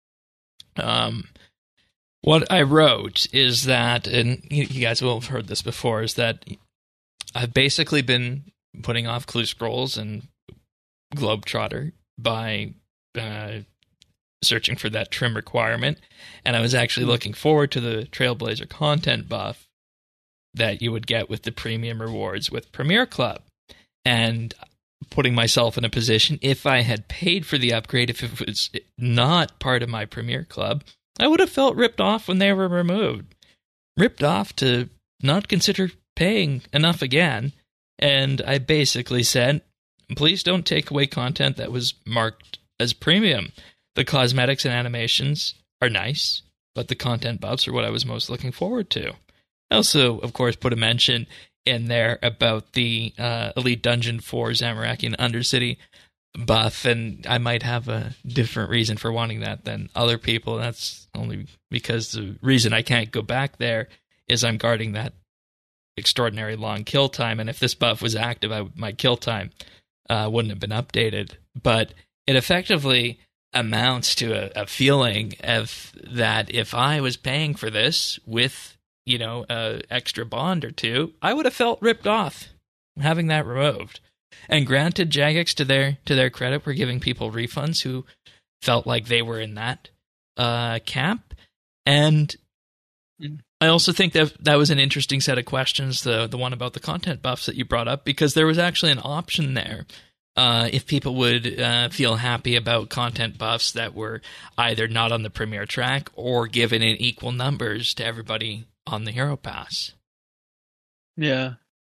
um, what I wrote is that, and you, you guys will have heard this before, is that I've basically been putting off Clue Scrolls and Globetrotter by uh, searching for that trim requirement, and I was actually looking forward to the Trailblazer content buff that you would get with the premium rewards with Premier Club. And putting myself in a position, if I had paid for the upgrade, if it was not part of my Premier Club, I would have felt ripped off when they were removed. Ripped off to not consider paying enough again. And I basically said, please don't take away content that was marked as premium. The cosmetics and animations are nice, but the content buffs are what I was most looking forward to. I also, of course, put a mention in there about the uh, Elite Dungeon for Zamorakian Undercity buff, and I might have a different reason for wanting that than other people. That's only because the reason I can't go back there is I'm guarding that extraordinary long kill time, and if this buff was active, I, my kill time uh, wouldn't have been updated. But it effectively amounts to a, a feeling of that if I was paying for this with you know, a extra bond or two, I would have felt ripped off having that removed. And granted, Jagex, to their to their credit, were giving people refunds who felt like they were in that uh, camp. And Mm. I also think that that was an interesting set of questions, the the one about the content buffs that you brought up, because there was actually an option there uh, if people would uh, feel happy about content buffs that were either not on the premier track or given in equal numbers to everybody on the Hero Pass. Yeah.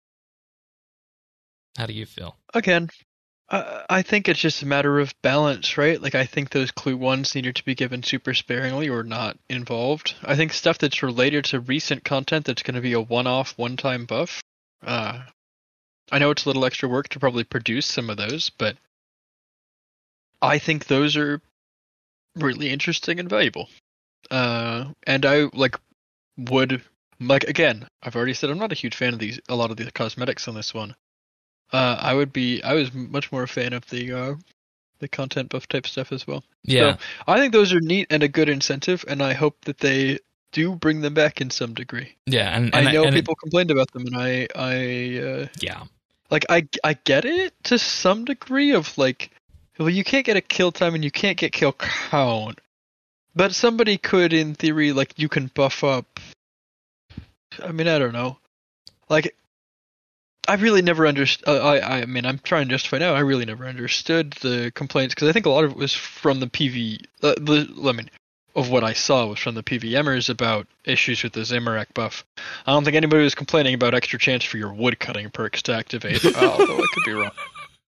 How do you feel? Again, uh, I think it's just a matter of balance, right? Like, I think those clue ones needed to be given super sparingly or not involved. I think stuff that's related to recent content that's going to be a one-off, one-time buff. Uh, I know it's a little extra work to probably produce some of those, but I think those are really interesting and valuable. Uh, and I, like, would, like, again, I've already said I'm not a huge fan of these, a lot of the cosmetics on this one. Uh, I would be. I was much more a fan of the uh, the content buff type stuff as well. Yeah, so I think those are neat and a good incentive, and I hope that they do bring them back in some degree. Yeah, and, and I know and people it, complained about them, and I, I, uh, yeah, like I, I get it to some degree of like, well, you can't get a kill time and you can't get kill count, but somebody could, in theory, like you can buff up. I mean, I don't know, like. I really never understood. Uh, I I mean, I'm trying to justify now. I really never understood the complaints because I think a lot of it was from the P V. Uh, the, I mean, of what I saw was from the PVMers about issues with the Zamorak buff. I don't think anybody was complaining about extra chance for your wood cutting perks to activate. Although I could be wrong.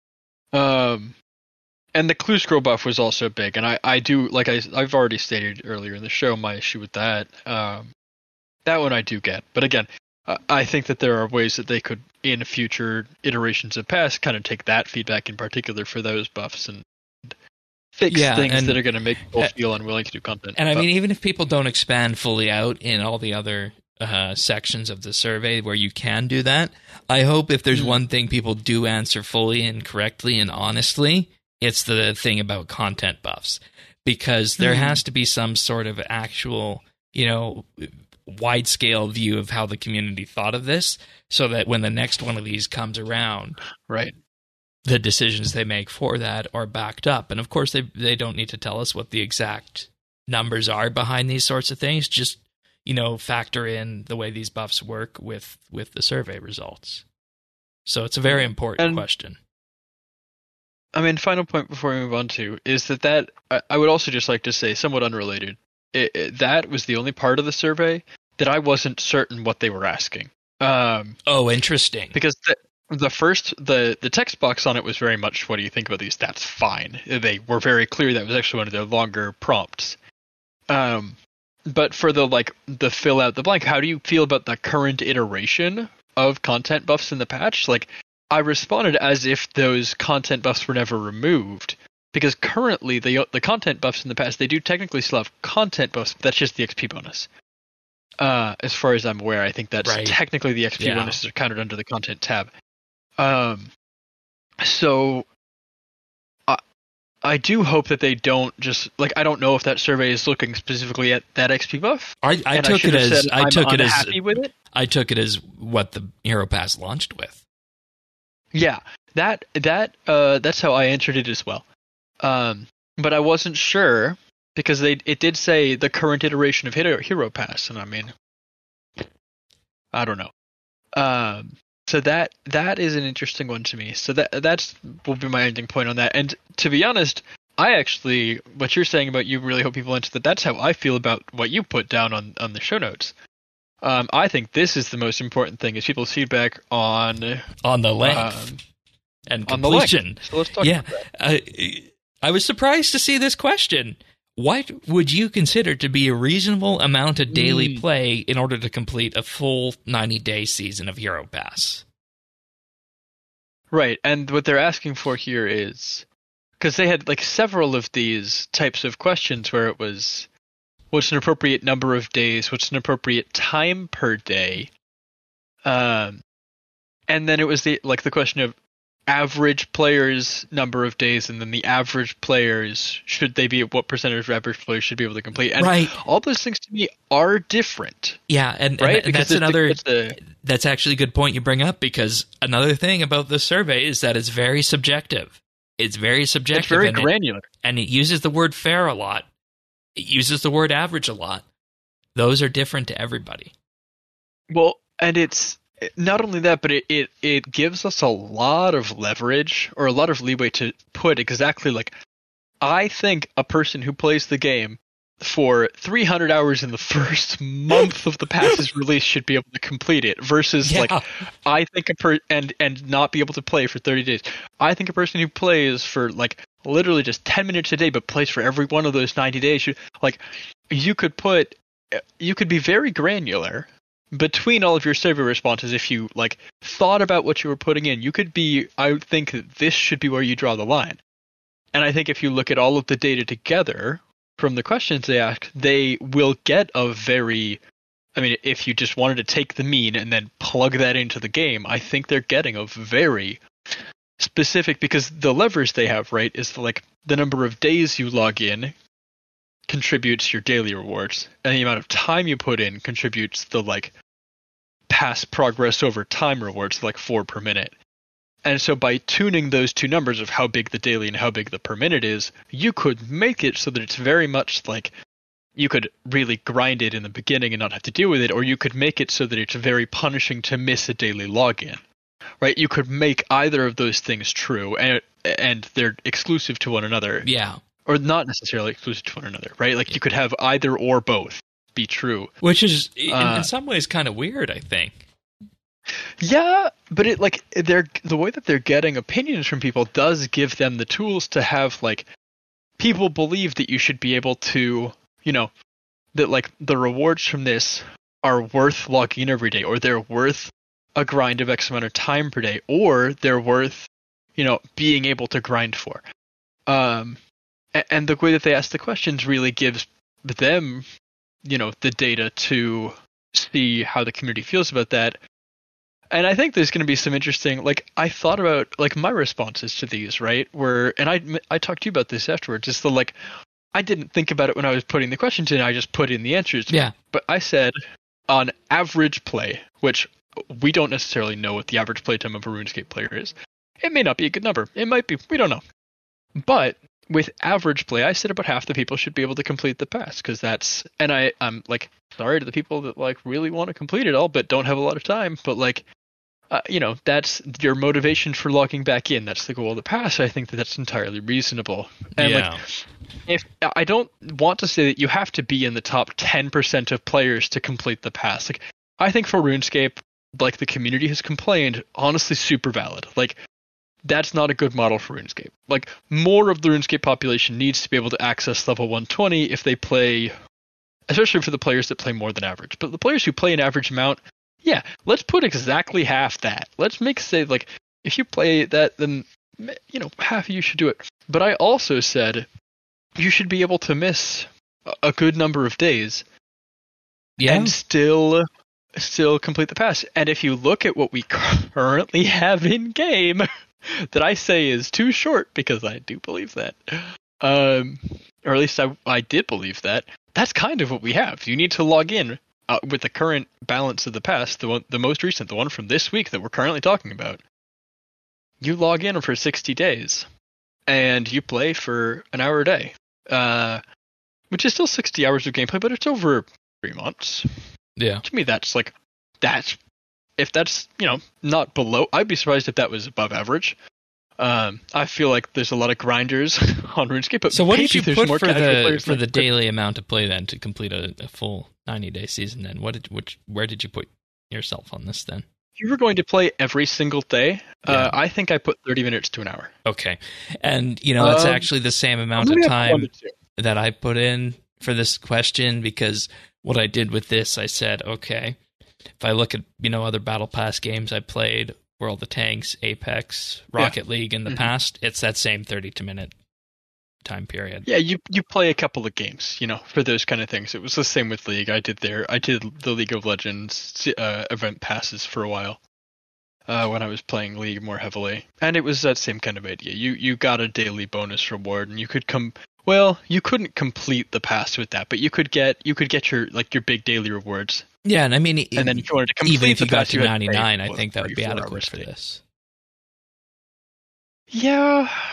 Um, and the clue scroll buff was also big, and I I do like I I've already stated earlier in the show my issue with that. Um, that one I do get, but again. I think that there are ways that they could, in future iterations of past, kind of take that feedback in particular for those buffs and fix yeah, things and, that are going to make people uh, feel unwilling to do content. And I but, mean, even if people don't expand fully out in all the other uh, sections of the survey where you can do that, I hope if there's mm-hmm. one thing people do answer fully and correctly and honestly, it's the thing about content buffs. Because there mm-hmm. has to be some sort of actual, you know... wide-scale view of how the community thought of this, so that when the next one of these comes around, right, the decisions they make for that are backed up. And of course, they they don't need to tell us what the exact numbers are behind these sorts of things. Just, you know, factor in the way these buffs work with with the survey results. So it's a very important and, question. I mean, final point before we move on to is that that I, I would also just like to say, somewhat unrelated. It, it, that was the only part of the survey that I wasn't certain what they were asking. Um, oh, interesting. Because the, the first, the, the text box on it was very much, what do you think about these stats? Fine. They were very clear that was actually one of their longer prompts. Um, but for the, like, the fill out the blank, how do you feel about the current iteration of content buffs in the patch? Like, I responded as if those content buffs were never removed. Because currently, the the content buffs in the past, they do technically still have content buffs, but that's just the X P bonus. Uh, as far as I'm aware, I think that's right. technically the X P yeah. bonuses are counted under the content tab. Um, so, I, I do hope that they don't just, like, I don't know if that survey is looking specifically at that X P buff. I, I took I it as, I took it as, with it. I took it as what the Hero Pass launched with. Yeah, that, that, uh, that's how I answered it as well. Um, but I wasn't sure because they it did say the current iteration of Hero, Hero Pass, and I mean, I don't know. Um, so that that is an interesting one to me. So that that's will be my ending point on that. And to be honest, I actually what you're saying about you really hope people enter that. That's how I feel about what you put down on on the show notes. Um, I think this is the most important thing: is people's feedback on on the length um, and completion. So let's talk yeah. about that. Uh, I was surprised to see this question. What would you consider to be a reasonable amount of daily mm. play in order to complete a full ninety-day season of Hero Pass? Right, and what they're asking for here is... Because they had like several of these types of questions where it was, what's an appropriate number of days? What's an appropriate time per day? Um, and then it was the like the question of average players number of days, and then the average players, should they be, what percentage of average players should be able to complete? And right. all those things to me are different. Yeah, and, right? and, and that's it's another, a, it's a, that's actually a good point you bring up, because another thing about this survey is that it's very subjective. It's very subjective. It's very and granular. It, and it uses the word fair a lot. It uses the word average a lot. Those are different to everybody. Well, and it's, not only that, but it, it, it gives us a lot of leverage or a lot of leeway to put exactly like, I think a person who plays the game for three hundred hours in the first month of the pass's release should be able to complete it versus Yeah. like, I think a per and, and not be able to play for thirty days. I think a person who plays for like literally just ten minutes a day, but plays for every one of those ninety days should, like, you could put, you could be very granular between all of your survey responses. If you like thought about what you were putting in, you could be, I would think that this should be where you draw the line. And I think if you look at all of the data together from the questions they ask, they will get a very, I mean, if you just wanted to take the mean and then plug that into the game, I think they're getting a very specific, because the levers they have, right, is like the number of days you log in contributes your daily rewards, and the amount of time you put in contributes the like past progress over time rewards, like four per minute. And so by tuning those two numbers of how big the daily and how big the per minute is, you could make it so that it's very much like you could really grind it in the beginning and not have to deal with it, or you could make it so that it's very punishing to miss a daily login. Right? You could make either of those things true, and and they're exclusive to one another. Yeah. Or not necessarily exclusive to one another, right? Like you could have either or both be true. Which is in, Uh, in some ways kind of weird, I think. Yeah, but it like they're the way that they're getting opinions from people does give them the tools to have like people believe that you should be able to, you know, that like the rewards from this are worth logging in every day, or they're worth a grind of X amount of time per day, or they're worth, you know, being able to grind for. Um, and, and the way that they ask the questions really gives them, you know, the data to see how the community feels about that. And I think there's going to be some interesting, like, I thought about, like, my responses to these, right? Where, and I, I talked to you about this afterwards, just the, like, I didn't think about it when I was putting the questions in, I just put in the answers. Yeah. But I said, on average play, which we don't necessarily know what the average playtime of a RuneScape player is. It may not be a good number. It might be. We don't know. But with average play, I said about half the people should be able to complete the pass, because that's, and I, I'm, like, sorry to the people that, like, really want to complete it all, but don't have a lot of time, but, like, Uh, you know, that's your motivation for logging back in. That's the goal of the pass. I think that that's entirely reasonable. And yeah. like, if I don't want to say that you have to be in the top ten percent of players to complete the pass. Like, I think for RuneScape, like the community has complained, honestly, super valid. Like, that's not a good model for RuneScape. Like, more of the RuneScape population needs to be able to access level one twenty if they play, especially for the players that play more than average. But the players who play an average amount, yeah, let's put exactly half that. Let's make say like if you play that, then you know half of you should do it. But I also said you should be able to miss a good number of days, Yeah. and still still complete the pass. And if you look at what we currently have in game, that I say is too short, because I do believe that, um, or at least I I did believe that. That's kind of what we have. You need to log in. Uh, with the current balance of the past, the one, the most recent, the one from this week that we're currently talking about, you log in for sixty days, and you play for an hour a day, uh, which is still sixty hours of gameplay, but it's over three months. Yeah. To me, that's like, that's, if that's, you know, not below, I'd be surprised if that was above average. Um, I feel like there's a lot of grinders on RuneScape, but So what did maybe you there's put more for casual the players for than- the daily amount of play then to complete a, a full ninety day season? Then what did which where did you put yourself on this then? If you were going to play every single day, Yeah. uh, I think I put thirty minutes to an hour. Okay, and you know that's Um, actually the same amount Maybe of that's one time to two. that I put in for this question, because what I did with this, I said, okay, if I look at you know other Battle Pass games I played, World of Tanks, Apex, Rocket yeah. League in the mm-hmm. past, it's that same thirty-two minute time period. Yeah, you you play a couple of games, you know, for those kind of things. It was the same with League. I did there. I did the League of Legends uh, event passes for a while uh, when I was playing League more heavily, and it was that same kind of idea. You you got a daily bonus reward, and you could come. Well, you couldn't complete the pass with that, but you could get you could get your like your big daily rewards. Yeah, and I mean, and then if you wanted to complete even if you the got pass, to you ninety-nine, to I think that would be adequate for this. Yeah,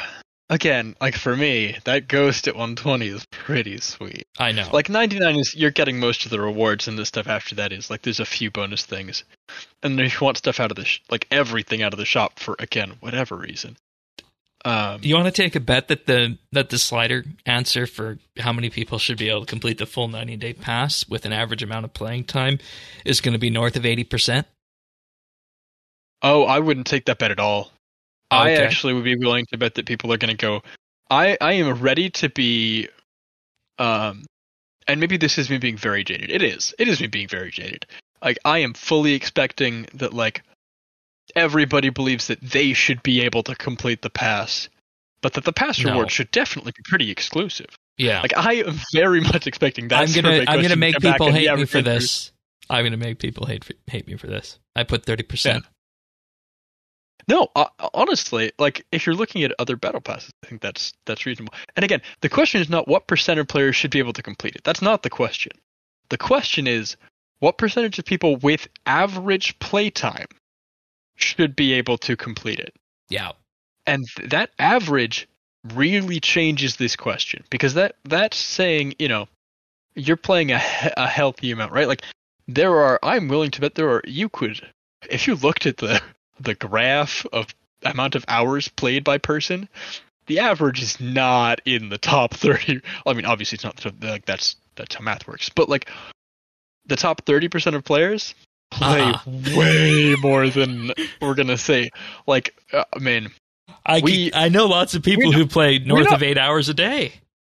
again, like for me, that Ghost at one twenty is pretty sweet. I know. Like ninety-nine is you're getting most of the rewards, and the stuff after that is like there's a few bonus things, and if you want stuff out of the sh- like everything out of the shop for again whatever reason. Um, you want to take a bet that the that the slider answer for how many people should be able to complete the full ninety day pass with an average amount of playing time is going to be north of eighty percent? Oh, I wouldn't take that bet at all. I Okay. actually would be willing to bet that people are going to go. I I am ready to be, um, and maybe this is me being very jaded. It is. It is me being very jaded. Like I am fully expecting that like everybody believes that they should be able to complete the pass, but that the pass No. reward should definitely be pretty exclusive. Yeah. Like I am very much expecting that. I'm gonna survey I'm gonna question make to come back people and hate yeah, me for we're gonna do- this. I'm gonna make people hate hate me for this. I put thirty percent. No, uh, honestly, like if you're looking at other battle passes, I think that's that's reasonable. And again, the question is not what percent of players should be able to complete it. That's not the question. The question is what percentage of people with average playtime should be able to complete it. Yeah. And th- that average really changes this question because that that's saying, you know, you're playing a he- a healthy amount, right? Like there are I'm willing to bet there are you could if you looked at the the graph of amount of hours played by person, the average is not in the top thirty. I mean, obviously it's not the, like that's that's how math works, but like the top thirty percent of players play Uh-uh. way more than we're gonna say. Like, uh, I mean, I We- can- I know lots of people we who play north know- of eight hours a day.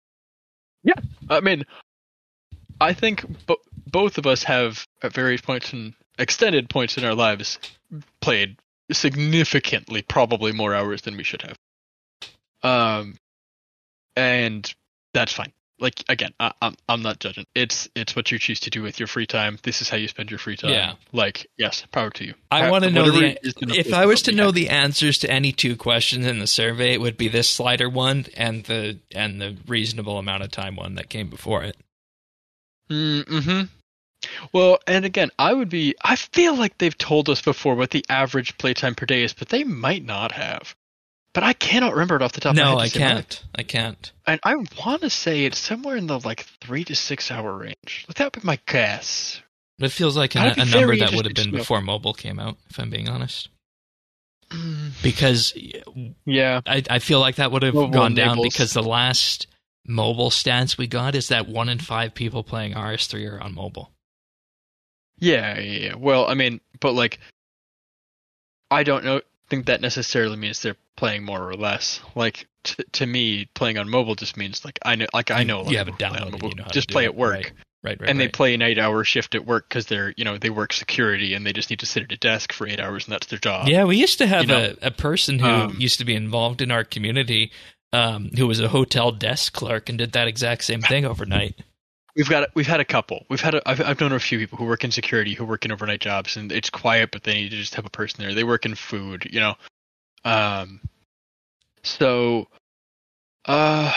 I mean, I think bo- both of us have at various points in extended points in our lives played significantly, probably more hours than we should have. Um, and that's fine. Like again, I, I'm I'm not judging. It's it's what you choose to do with your free time. This is how you spend your free time. Yeah. Like yes, power to you. I Ha- want to know whatever the it is gonna if feel I was to something know happy. the answers to any two questions in the survey, it would be this slider one and the and the reasonable amount of time one that came before it. Mm-hmm. Well, and again, I would be. I feel like they've told us before what the average playtime per day is, but they might not have. But I cannot remember it off the top of my head. No, I to say, might- can't. I can't. And I want to say it's somewhere in the like three to six hour range. Let that be my guess. It feels like a, I'd be a number very that would have interested been to know. before mobile came out, if I'm being honest. Because Yeah. I, I feel like that would have Mobile gone down enables. because the last mobile stats we got is that one in five people playing R S three are on mobile. Yeah, yeah, yeah. Well, I mean, but like, I don't know. Think that necessarily means they're playing more or less. Like t- to me, playing on mobile just means like I know, like I know, a lot You of have it people play on downloaded, mobile, you know how just to do play it, at work. right. Right, right, and they right. play an eight-hour shift at work because they're, you know, they work security and they just need to sit at a desk for eight hours and that's their job. Yeah, we used to have you know, a, a person who um, used to be involved in our community um, who was a hotel desk clerk and did that exact same thing overnight. We've got, we've had a couple. We've had, a, I've, I've known a few people who work in security, who work in overnight jobs, and it's quiet, but they need to just have a person there. They work in food, you know. Um. So, uh,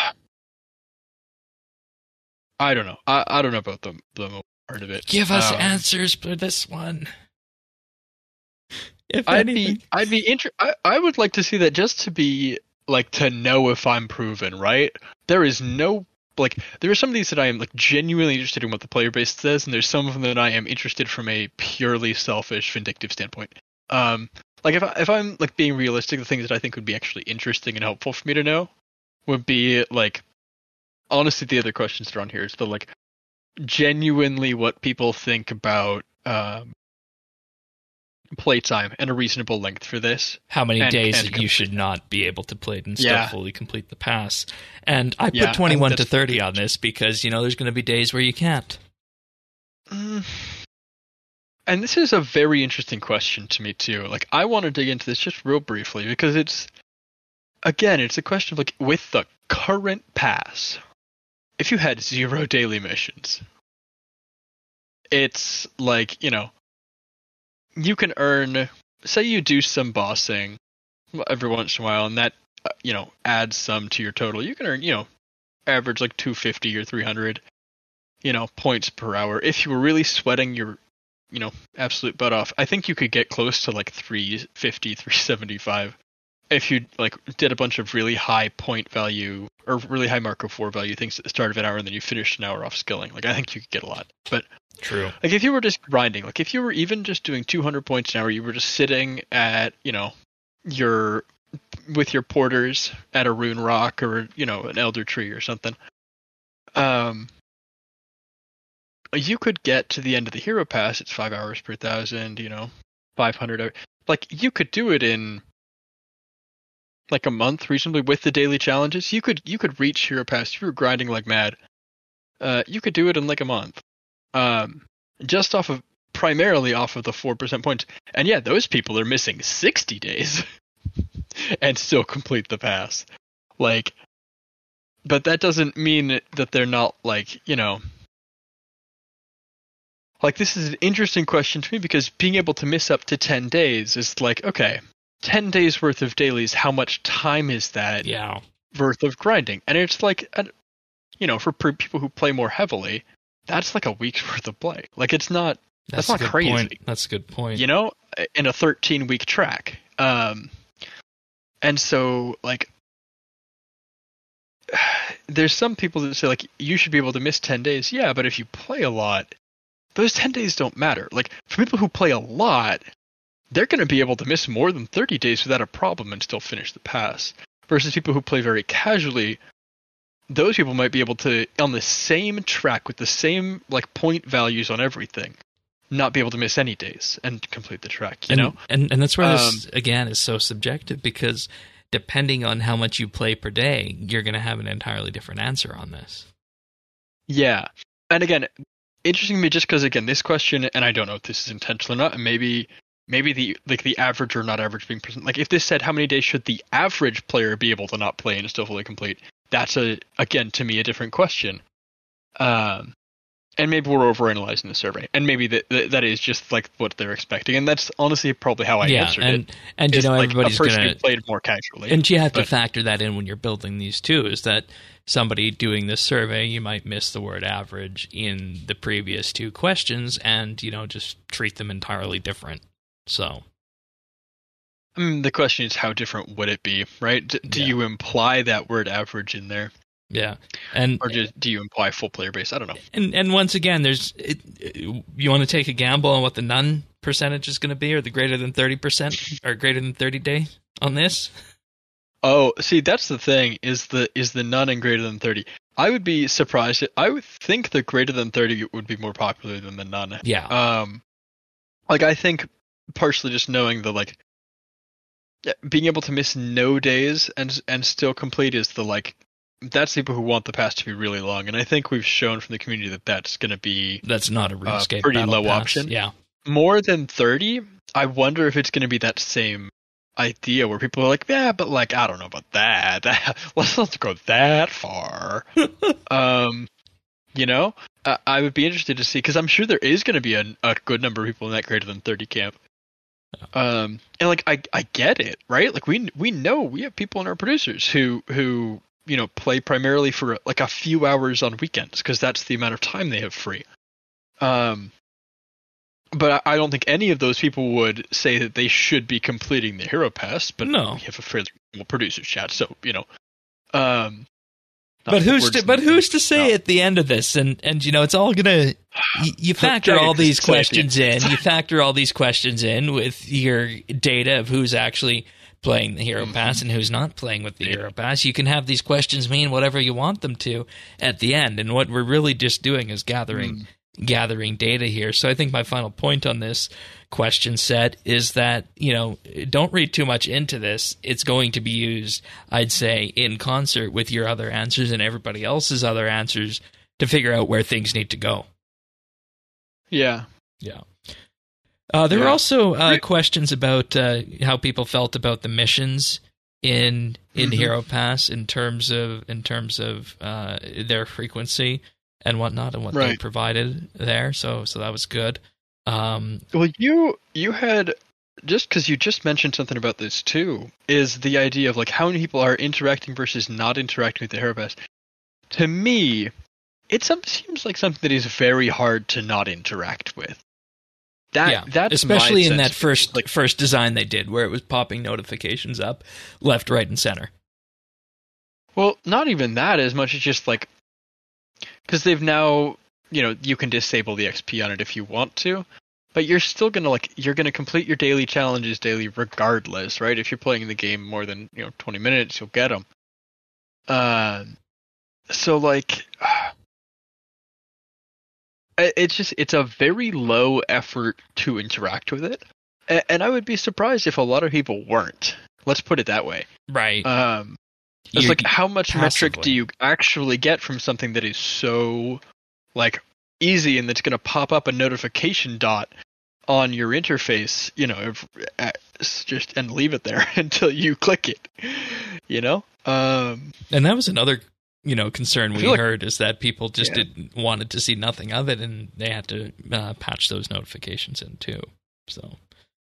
I don't know. I, I don't know about the the mobile part of it. Give us Um, answers for this one. If I'd anything. be, I'd be inter- I, I would like to see that just to be like to know if I'm proven right. There is no like there are some of these that I am like genuinely interested in what the player base says, and there's some of them that I am interested from a purely selfish, vindictive standpoint. Um, like if I, if I'm like being realistic, the things that I think would be actually interesting and helpful for me to know would be like honestly the other questions that are on here is the like genuinely what people think about um playtime and a reasonable length for this. How many and- days and that you should not be able to play it and still Yeah. fully complete the pass. And I put Yeah, I think twenty-one to that's- thirty on this because, you know, there's going to be days where you can't. Mm. And this is a very interesting question to me too. Like I want to dig into this just real briefly because it's again, it's a question of like with the current pass, if you had zero daily missions, it's like, you know, you can earn, say you do some bossing every once in a while and that, uh, you know, adds some to your total. You can earn, you know, average like two fifty or three hundred, you know, points per hour. If you were really sweating your, you know, absolute butt off, I think you could get close to like three fifty, three seventy-five if you like did a bunch of really high point value or really high Marco four value things at the start of an hour and then you finished an hour off skilling, like I think you could get a lot. But true. Like if you were just grinding, like if you were even just doing two hundred points an hour, you were just sitting at, you know, your with your porters at a rune rock or, you know, an elder tree or something. Um you could get to the end of the hero pass, it's five hours per thousand, you know, five hundred. Like you could do it in like a month reasonably with the daily challenges. You could you could reach hero pass if you were grinding like mad. Uh, you could do it in like a month. Um, just off of primarily off of the four percent points. And yeah, those people are missing sixty days and still complete the pass. Like, but that doesn't mean that they're not like, you know, like this is an interesting question to me because being able to miss up to ten days is like, okay, ten days worth of dailies, how much time is that Yeah. worth of grinding? And it's like, uh, you know, for per- people who play more heavily, that's like a week's worth of play. Like it's not, that's, a not good crazy. point. That's a good point. You know, in a thirteen week track. Um, and so like, there's some people that say like, you should be able to miss ten days. Yeah, but if you play a lot, those ten days don't matter. Like for people who play a lot, they're going to be able to miss more than thirty days without a problem and still finish the pass. Versus people who play very casually, those people might be able to, on the same track with the same like point values on everything, not be able to miss any days and complete the track, you and, know? And and that's where this, Um, again, is so subjective because depending on how much you play per day, you're going to have an entirely different answer on this. Yeah. And again, interesting to me just because, again, this question, and I don't know if this is intentional or not, and maybe maybe the like the average or not average being present. Like if this said how many days should the average player be able to not play and still fully complete, that's a again to me a different question. Um, and maybe we're overanalyzing the survey, and maybe that that, that is just like what they're expecting, and that's honestly probably how I yeah, answered and, it. And you is know like everybody's a person going who played more casually, and you have but, to factor that in when you're building these too. Is that somebody doing this survey, you might miss the word average in the previous two questions, and you know just treat them entirely different. So. I mean, the question is, how different would it be, right? D- do Yeah. you imply that word average in there, Yeah, and or just, do you imply full player base? I don't know. and and once again, there's it, it- you want to take a gamble on what the none percentage is going to be, or the greater than thirty percent, or greater than thirty day on this. Oh, see, that's the thing. Is the is the none and greater than thirty? I would be surprised. I would think the greater than thirty would be more popular than the none. Yeah, Um, like I think partially just knowing the like, yeah, being able to miss no days and and still complete is the like. That's people who want the pass to be really long, and I think we've shown from the community that that's going to be that's not a RuneScape pretty battle low pass. option. Yeah, more than thirty. I wonder if it's going to be that same idea where people are like, yeah, but like I don't know about that. that let's not go that far. um, you know, uh, I would be interested to see because I'm sure there is going to be a, a good number of people in that greater than thirty camp. Um, and like I I get it, right? Like we we know we have people in our producers who who you know play primarily for like a few hours on weekends because that's the amount of time they have free. Um. But I don't think any of those people would say that they should be completing the hero pass. But No. we have a fairly well, producers chat, so you know. Um, not but to put who's words to, in but the- who's to say no. at the end of this? And and you know, it's all gonna you, you factor Jake, all these say at the questions end. in. You factor all these questions in with your data of who's actually playing the hero Mhm. pass and who's not playing with the Yeah. hero pass. You can have these questions mean whatever you want them to at the end. And what we're really just doing is gathering. Mm. gathering data here. So I think my final point on this question set is that, you know, don't read too much into this. It's going to be used, I'd say, in concert with your other answers and everybody else's other answers to figure out where things need to go. Yeah. Yeah. Uh, there Yeah. were also uh, Re- questions about uh, how people felt about the missions in in Mhm. Hero Pass in terms of in terms of uh, their frequency and whatnot and what they Right. provided there. So so that was good. Um, Well, you you had just because you just mentioned something about this too is the idea of like how many people are interacting versus not interacting with the hero pass. To me, it some, seems like something that is very hard to not interact with. That yeah, that's especially my in that sense. first Like, first design they did, where it was popping notifications up left, right, and center. well, not even that as much as just like because they've now, you know, you can disable the X P on it if you want to, but you're still gonna like you're gonna complete your daily challenges daily regardless, right? If you're playing the game more than you know twenty minutes, you'll get them. Uh, so like, it's just it's a very low effort to interact with it, and I would be surprised if a lot of people weren't. Let's put it that way. Right. Um, it's You're like how much metric passively. do you actually get from something that is so like easy and that's going to pop up a notification dot on your interface, you know, if, uh, just and leave it there until you click it, you know? Um, And that was another, you know, concern I we feel like- heard is that people just Yeah. didn't wanted to see nothing of it, and they had to uh, patch those notifications in too. So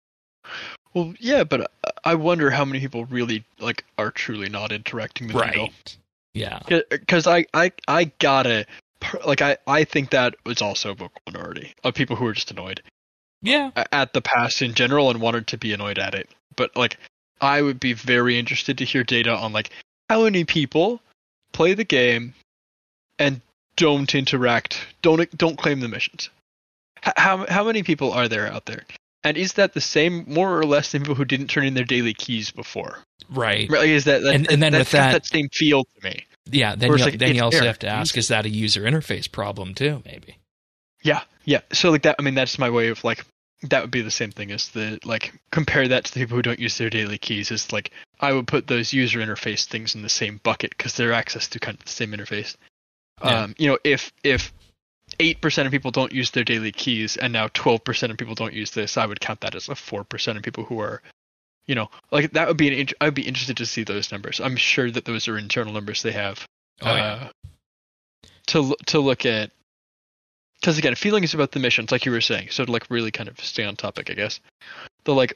well, yeah, but I wonder how many people really like are truly not interacting with it. right, yeah, Because I, I, I gotta like I, I think that was also a vocal minority of people who are just annoyed yeah, at the pass in general and wanted to be annoyed at it. But like, I would be very interested to hear data on like how many people play the game and don't interact, don't don't claim the missions. H- how how many people are there out there? And is that the same, more or less, than people who didn't turn in their daily keys before? right. Right, is that, that And- and then that's with got that- that same feel to me? Yeah, then Or you, it's like, then you it's also there. have to ask: is that a user interface problem too? Maybe. Yeah, yeah. So like that, I mean, that's my way of like that would be the same thing as the like compare that to the people who don't use their daily keys. Is like I would put those user interface things in the same bucket because they're access to kind of the same interface. Yeah. Um, you know, if if eight percent of people don't use their daily keys and now twelve percent of people don't use this, I would count that as a four percent of people who are, you know, like that would be an. int- I would be interested to see those numbers. I'm sure that those are internal numbers they have. Oh, yeah. uh, to lo- to look at, because again, feelings about the missions, like you were saying, so to like really kind of stay on topic, I guess. The like,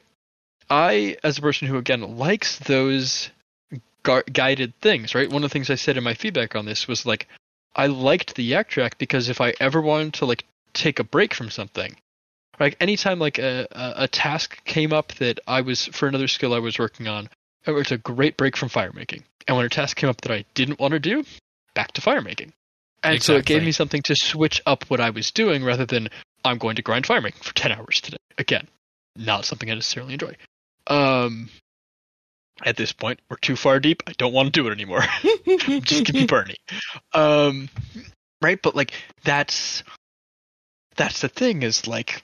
I as a person who again likes those gu- guided things, right? One of the things I said in my feedback on this was like, I liked the Yak Track because if I ever wanted to like take a break from something, like anytime like a, a a task came up that I was for another skill I was working on, it was a great break from fire making. And when a task came up that I didn't want to do, back to fire making. And so it gave Exactly. me something to switch up what I was doing rather than I'm going to grind fire making for ten hours today. Again, not something I necessarily enjoy. Um, at this point, we're too far deep. I don't want to do it anymore. Just give me Bernie. Um, right? But like that's that's the thing is like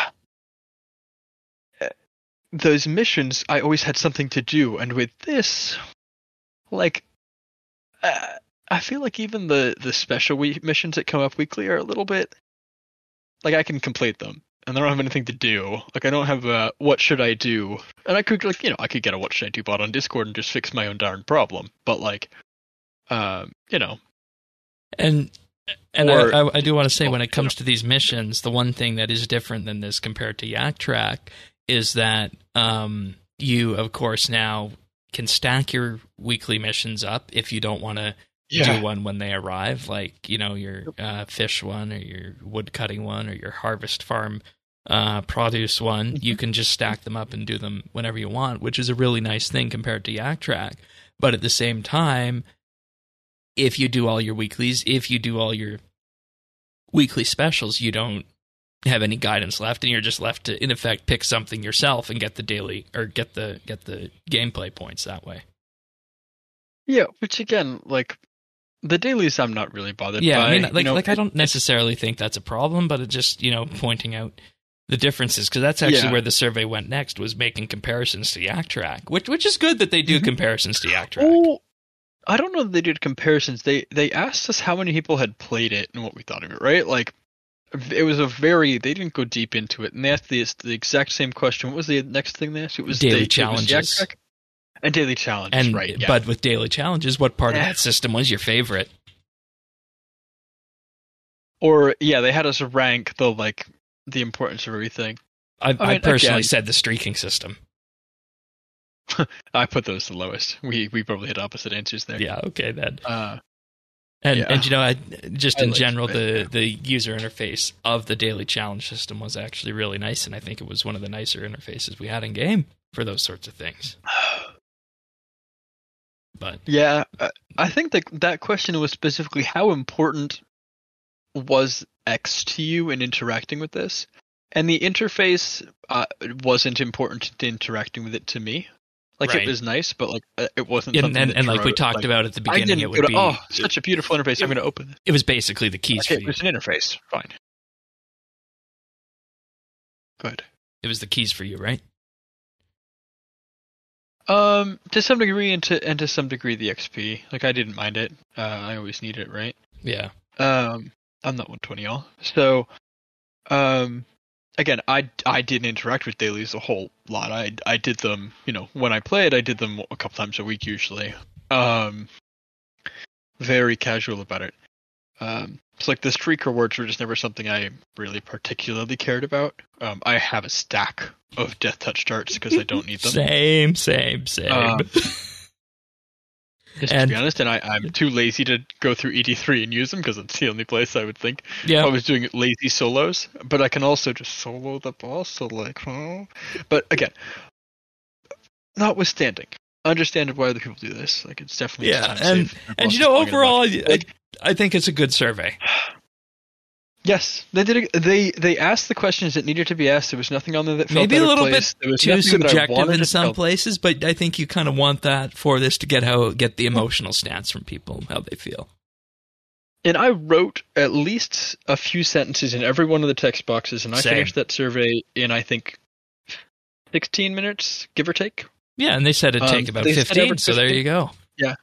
uh, those missions. I always had something to do, and with this, like. Uh, I feel like even the, the special week missions that come up weekly are a little bit like I can complete them and I don't have anything to do. Like I don't have a what should I do, and I could like you know I could get a what should I do bot on Discord and just fix my own darn problem. But like, um, you know, And and Or- I, I, I do want to say when it comes to these missions, the one thing that is different than this compared to Yak Track is that um, you, of course, now can stack your weekly missions up if you don't want to yeah, do one when they arrive, like you know your uh, fish one or your wood cutting one or your harvest farm uh, produce one. You can just stack them up and do them whenever you want, which is a really nice thing compared to Yak Track. But at the same time, if you do all your weeklies, if you do all your weekly specials, you don't have any guidance left, and you're just left to, in effect, pick something yourself and get the daily or get the get the gameplay points that way. yeah. Which again, like the dailies, I'm not really bothered. Yeah, by, I mean, you like know, like I it- don't necessarily think that's a problem, but it just you know pointing out the differences because that's actually Yeah. where the survey went next was making comparisons to Yak Track, which which is good that they do Mhm. comparisons to Yak Track. Oh, I don't know that they did comparisons. They they asked us how many people had played it and what we thought of it, right? Like, it was a very. They didn't go deep into it, and they asked the the exact same question. What was the next thing they asked? It was Daily the, it was challenges. Yak Track and daily challenges, And right? Yeah. but with daily challenges, what part Yeah. of that system was your favorite? or yeah, they had us rank the like the importance of everything. I, I, mean, personally again- said the streaking system. I put those the lowest. We we probably had opposite answers there. Yeah, okay then. Uh, And Yeah. and you know, I, just I in like general, it, the yeah. the user interface of the daily challenge system was actually really nice, and I think it was one of the nicer interfaces we had in game for those sorts of things. But Yeah, uh, I think that that question was specifically how important was X to you in interacting with this, and the interface uh, wasn't important to interacting with it to me. Like Right. it was nice, but like uh, it wasn't and something and, that and like we drove- talked like, about at the I beginning, didn't it go would to, be oh, such a beautiful interface. I'm going to open it. it was basically the keys Okay, for it you. was an interface. Fine. Good. It was the keys for you, right? Um, to some degree, and to and to some degree, the X P. Like I didn't mind it. Uh, I always need it, right? Yeah. Um, I'm not one twenty all. So, um, again, I I didn't interact with dailies a whole lot. I I did them, you know, when I played, I did them a couple times a week usually. Um, very casual about it. Um, it's like the streak rewards were just never something I really particularly cared about. Um, I have a stack of Death Touch darts because I don't need them. Same, same, same. Um, Just And- to be honest, and I, I'm too lazy to go through E D three and use them because it's the only place I would think yeah. I was doing lazy solos. But I can also just solo the boss, so like, huh? But again, notwithstanding, understand why other people do this. Like, it's definitely Yeah, time and- safe. Their And boss you is know, long enough. overall, I, I, Like- I think it's a good survey. Yes, they did. A, they they asked the questions that needed to be asked. There was nothing on there that felt Maybe out a of little place. bit There was too nothing that I subjective wanted in to some tell. places, but I think you kind of want that for this to get how get the emotional stance from people, how they feel. And I wrote at least a few sentences in every one of the text boxes, and I Same. finished that survey in, I think, sixteen minutes, give or take. Yeah, and they said it'd Um, take about they said fifteen, over so there fifteen. you go.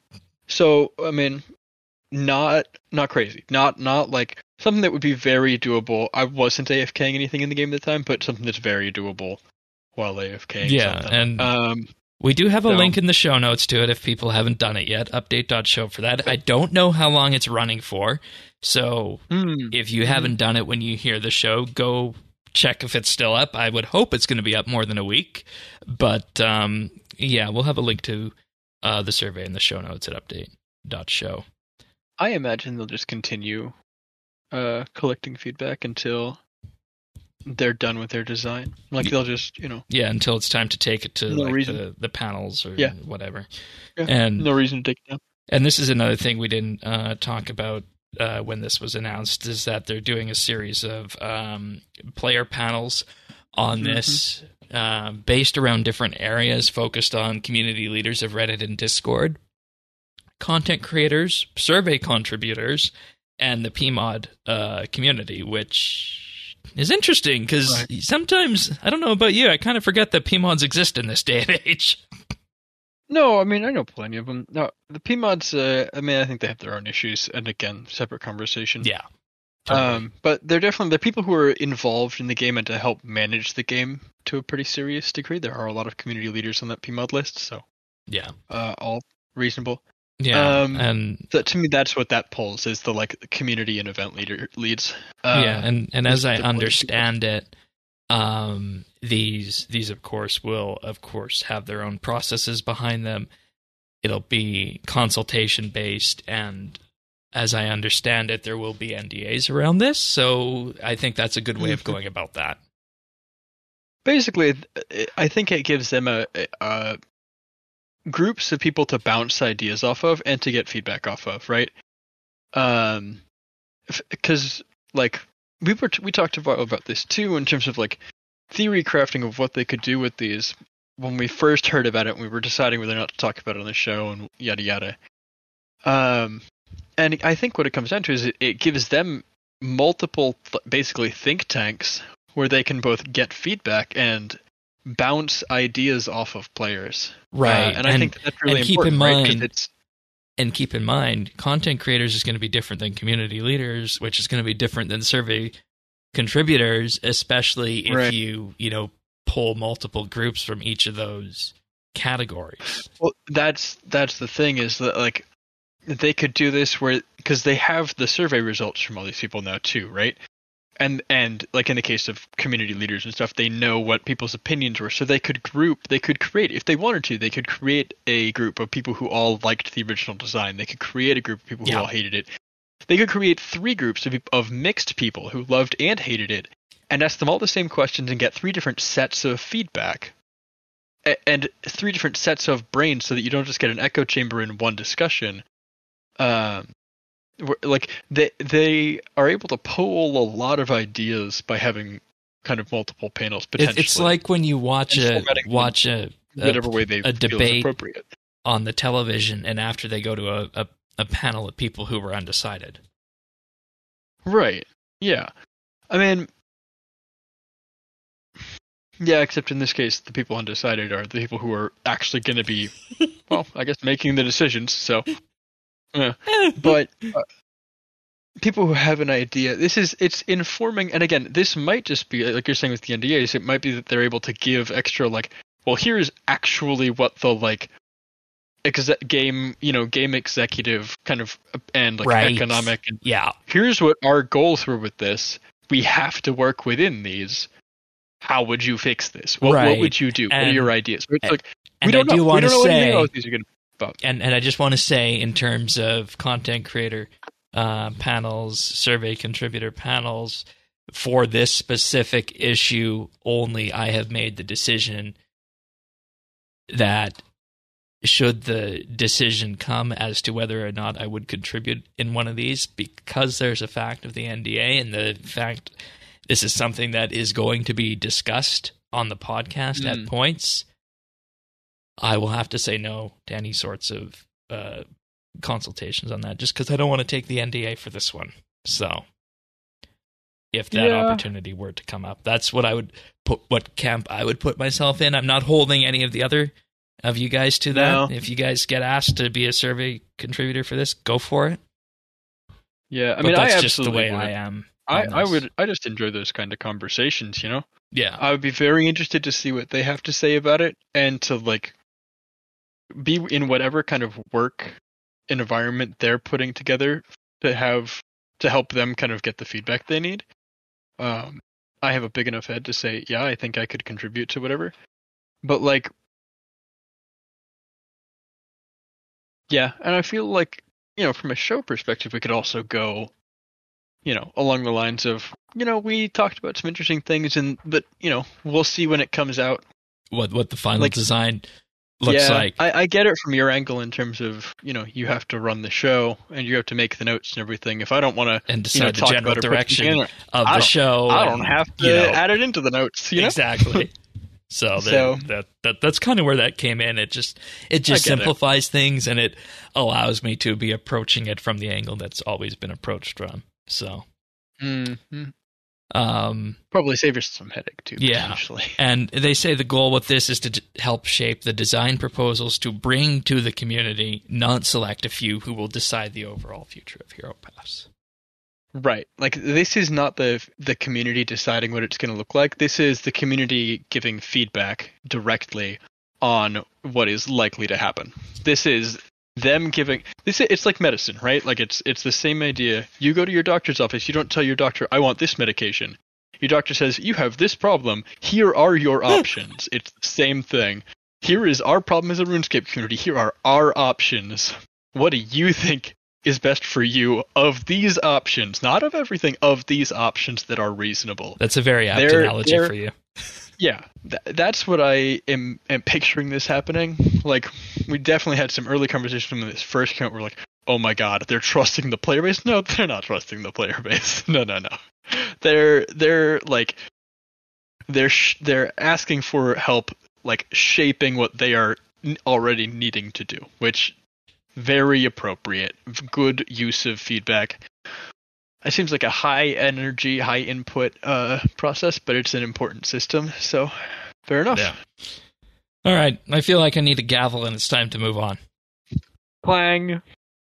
So, I mean, not not crazy. Not not like something that would be very doable. I wasn't AFKing anything in the game at the time, but something that's very doable while AFKing. Yeah, something. and um, we do have a So- link in the show notes to it if people haven't done it yet. Update dot show for that. I don't know how long it's running for, so hmm. if you haven't done it when you hear the show, go check if it's still up. I would hope it's going to be up more than a week, but um, yeah, we'll have a link to uh, the survey in the show notes at update dot show. I imagine they'll just continue uh, collecting feedback until they're done with their design. Like Ye- they'll just, you know, Yeah, until it's time to take it to No like reason. the, the panels or Yeah. whatever. yeah, And no reason to take it down. And this is another thing we didn't uh, talk about uh, when this was announced, is that they're doing a series of um, player panels on this uh, based around different areas focused on community leaders of Reddit and Discord, content creators, survey contributors, and the P mod uh, community, which is interesting because Right. sometimes, I don't know about you, I kind of forget that P mods exist in this day and age. No, I mean I know plenty of them. No, the P mods. Uh, I mean, I think they have their own issues, and again, separate conversation. Yeah. Totally. Um, but they're definitely they're people who are involved in the game and to help manage the game to a pretty serious degree. There are a lot of community leaders on that P mod list, so yeah. uh, all reasonable. Yeah. Um, and So to me, that's what that pulls is the like community and event leader leads. Uh, yeah, and, and as is I the point. understand it, um, these these of course will of course have their own processes behind them. It'll be consultation based, and as I understand it, there will be N D As around this. So I think that's a good way of Mhm. going about that. basically, I think it gives them a, a groups of people to bounce ideas off of and to get feedback off of, right? Um, because like we were we talked about about this too in terms of like theory crafting of what they could do with these when we first heard about it. We were deciding whether or not to talk about it on the show and yada yada. Um, and I think what it comes down to is it, it gives them multiple th- basically think tanks where they can both get feedback and bounce ideas off of players. Right. Uh, and I think that that's really and keep in important, right? 'Cause mind- it's And keep in mind, content creators is going to be different than community leaders, which is going to be different than survey contributors, especially if Right. you, you know, pull multiple groups from each of those categories. well, that's that's the thing is that like they could do this where because they have the survey results from all these people now too, right? And and like in the case of community leaders and stuff, they know what people's opinions were, so they could group, they could create if they wanted to, they could create a group of people who all liked the original design. They could create a group of people Yeah. who all hated it. They could create three groups of, of mixed people who loved and hated it, and ask them all the same questions and get three different sets of feedback. A- and three different sets of brains so that you don't just get an echo chamber in one discussion. Um, like, they, they are able to poll a lot of ideas by having kind of multiple panels, potentially. It's like when you watch a watch a, a, whatever way they a debate appropriate on the television, and after they go to a, a, a panel of people who were undecided. Right. Yeah. I mean, yeah, except in this case, the people undecided are the people who are actually going to be, well, I guess making the decisions. So, yeah. But uh, people who have an idea, this is, it's informing, and again, this might just be, like you're saying with the N D As, it might be that they're able to give extra, like, well, here's actually what the, like, Exe- game, you know, game executive kind of, and like right. economic. And yeah. Here's what our goals were with this. We have to work within these. How would you fix this? What, right. what would you do? And, what are your ideas? It's and, like, and we don't I do know. want we to don't say, know what these are going to be about. And, and I just want to say, in terms of content creator uh, panels, survey contributor panels, for this specific issue only, I have made the decision that should the decision come as to whether or not I would contribute in one of these, because there's a fact of the N D A and the fact this is something that is going to be discussed on the podcast mm. at points, I will have to say no to any sorts of uh, consultations on that, just because I don't want to take the N D A for this one. So if that yeah. opportunity were to come up, that's what I would put, what camp I would put myself in. I'm not holding any of the other of you guys to that. No. If you guys get asked to be a survey contributor for this, go for it. Yeah, I but mean, that's I just the way would. I am. I, I would. I just enjoy those kind of conversations, you know? Yeah. I would be very interested to see what they have to say about it, and to, like, be in whatever kind of work environment they're putting together to have, to help them kind of get the feedback they need. Um, I have a big enough head to say, yeah, I think I could contribute to whatever. But, like, yeah, and I feel like, you know, from a show perspective, we could also go, you know, along the lines of, you know, we talked about some interesting things, and but, you know, we'll see when it comes out what what the final like, design yeah, looks like. I, I get it from your angle in terms of, you know, you have to run the show and you have to make the notes and everything. If I don't want to and decide you know, the talk general about direction in, of the show, I don't have to you know, add it into the notes. You know? Exactly. So, so that, that that that's kind of where that came in. It just it just simplifies it. things, and it allows me to be approaching it from the angle that's always been approached from. So, mm-hmm. um, probably save you some headache too. Yeah, potentially. And they say the goal with this is to d- help shape the design proposals to bring to the community, not select a few who will decide the overall future of Hero Pass. Right. Like, this is not the the community deciding what it's going to look like. This is the community giving feedback directly on what is likely to happen. This is them giving this it's like medicine, right? Like, it's it's the same idea. You go to your doctor's office, you don't tell your doctor, I want this medication. Your doctor says, you have this problem. Here are your options. It's the same thing. Here is our problem as a RuneScape community. Here are our options. What do you think is best for you of these options, not of everything, of these options that are reasonable? That's a very apt they're, analogy they're, for you. Yeah, th- that's what I am, am picturing this happening. Like, we definitely had some early conversations when this first came out. We're like, oh my god, they're trusting the player base? No, they're not trusting the player base. No, no, no. They're they're like they're sh- they're asking for help, like shaping what they are already needing to do, which very appropriate, good use of feedback. It seems like a high energy, high input uh, process, but it's an important system, so fair enough. Yeah. All right, I feel like I need a gavel, and it's time to move on. Clang.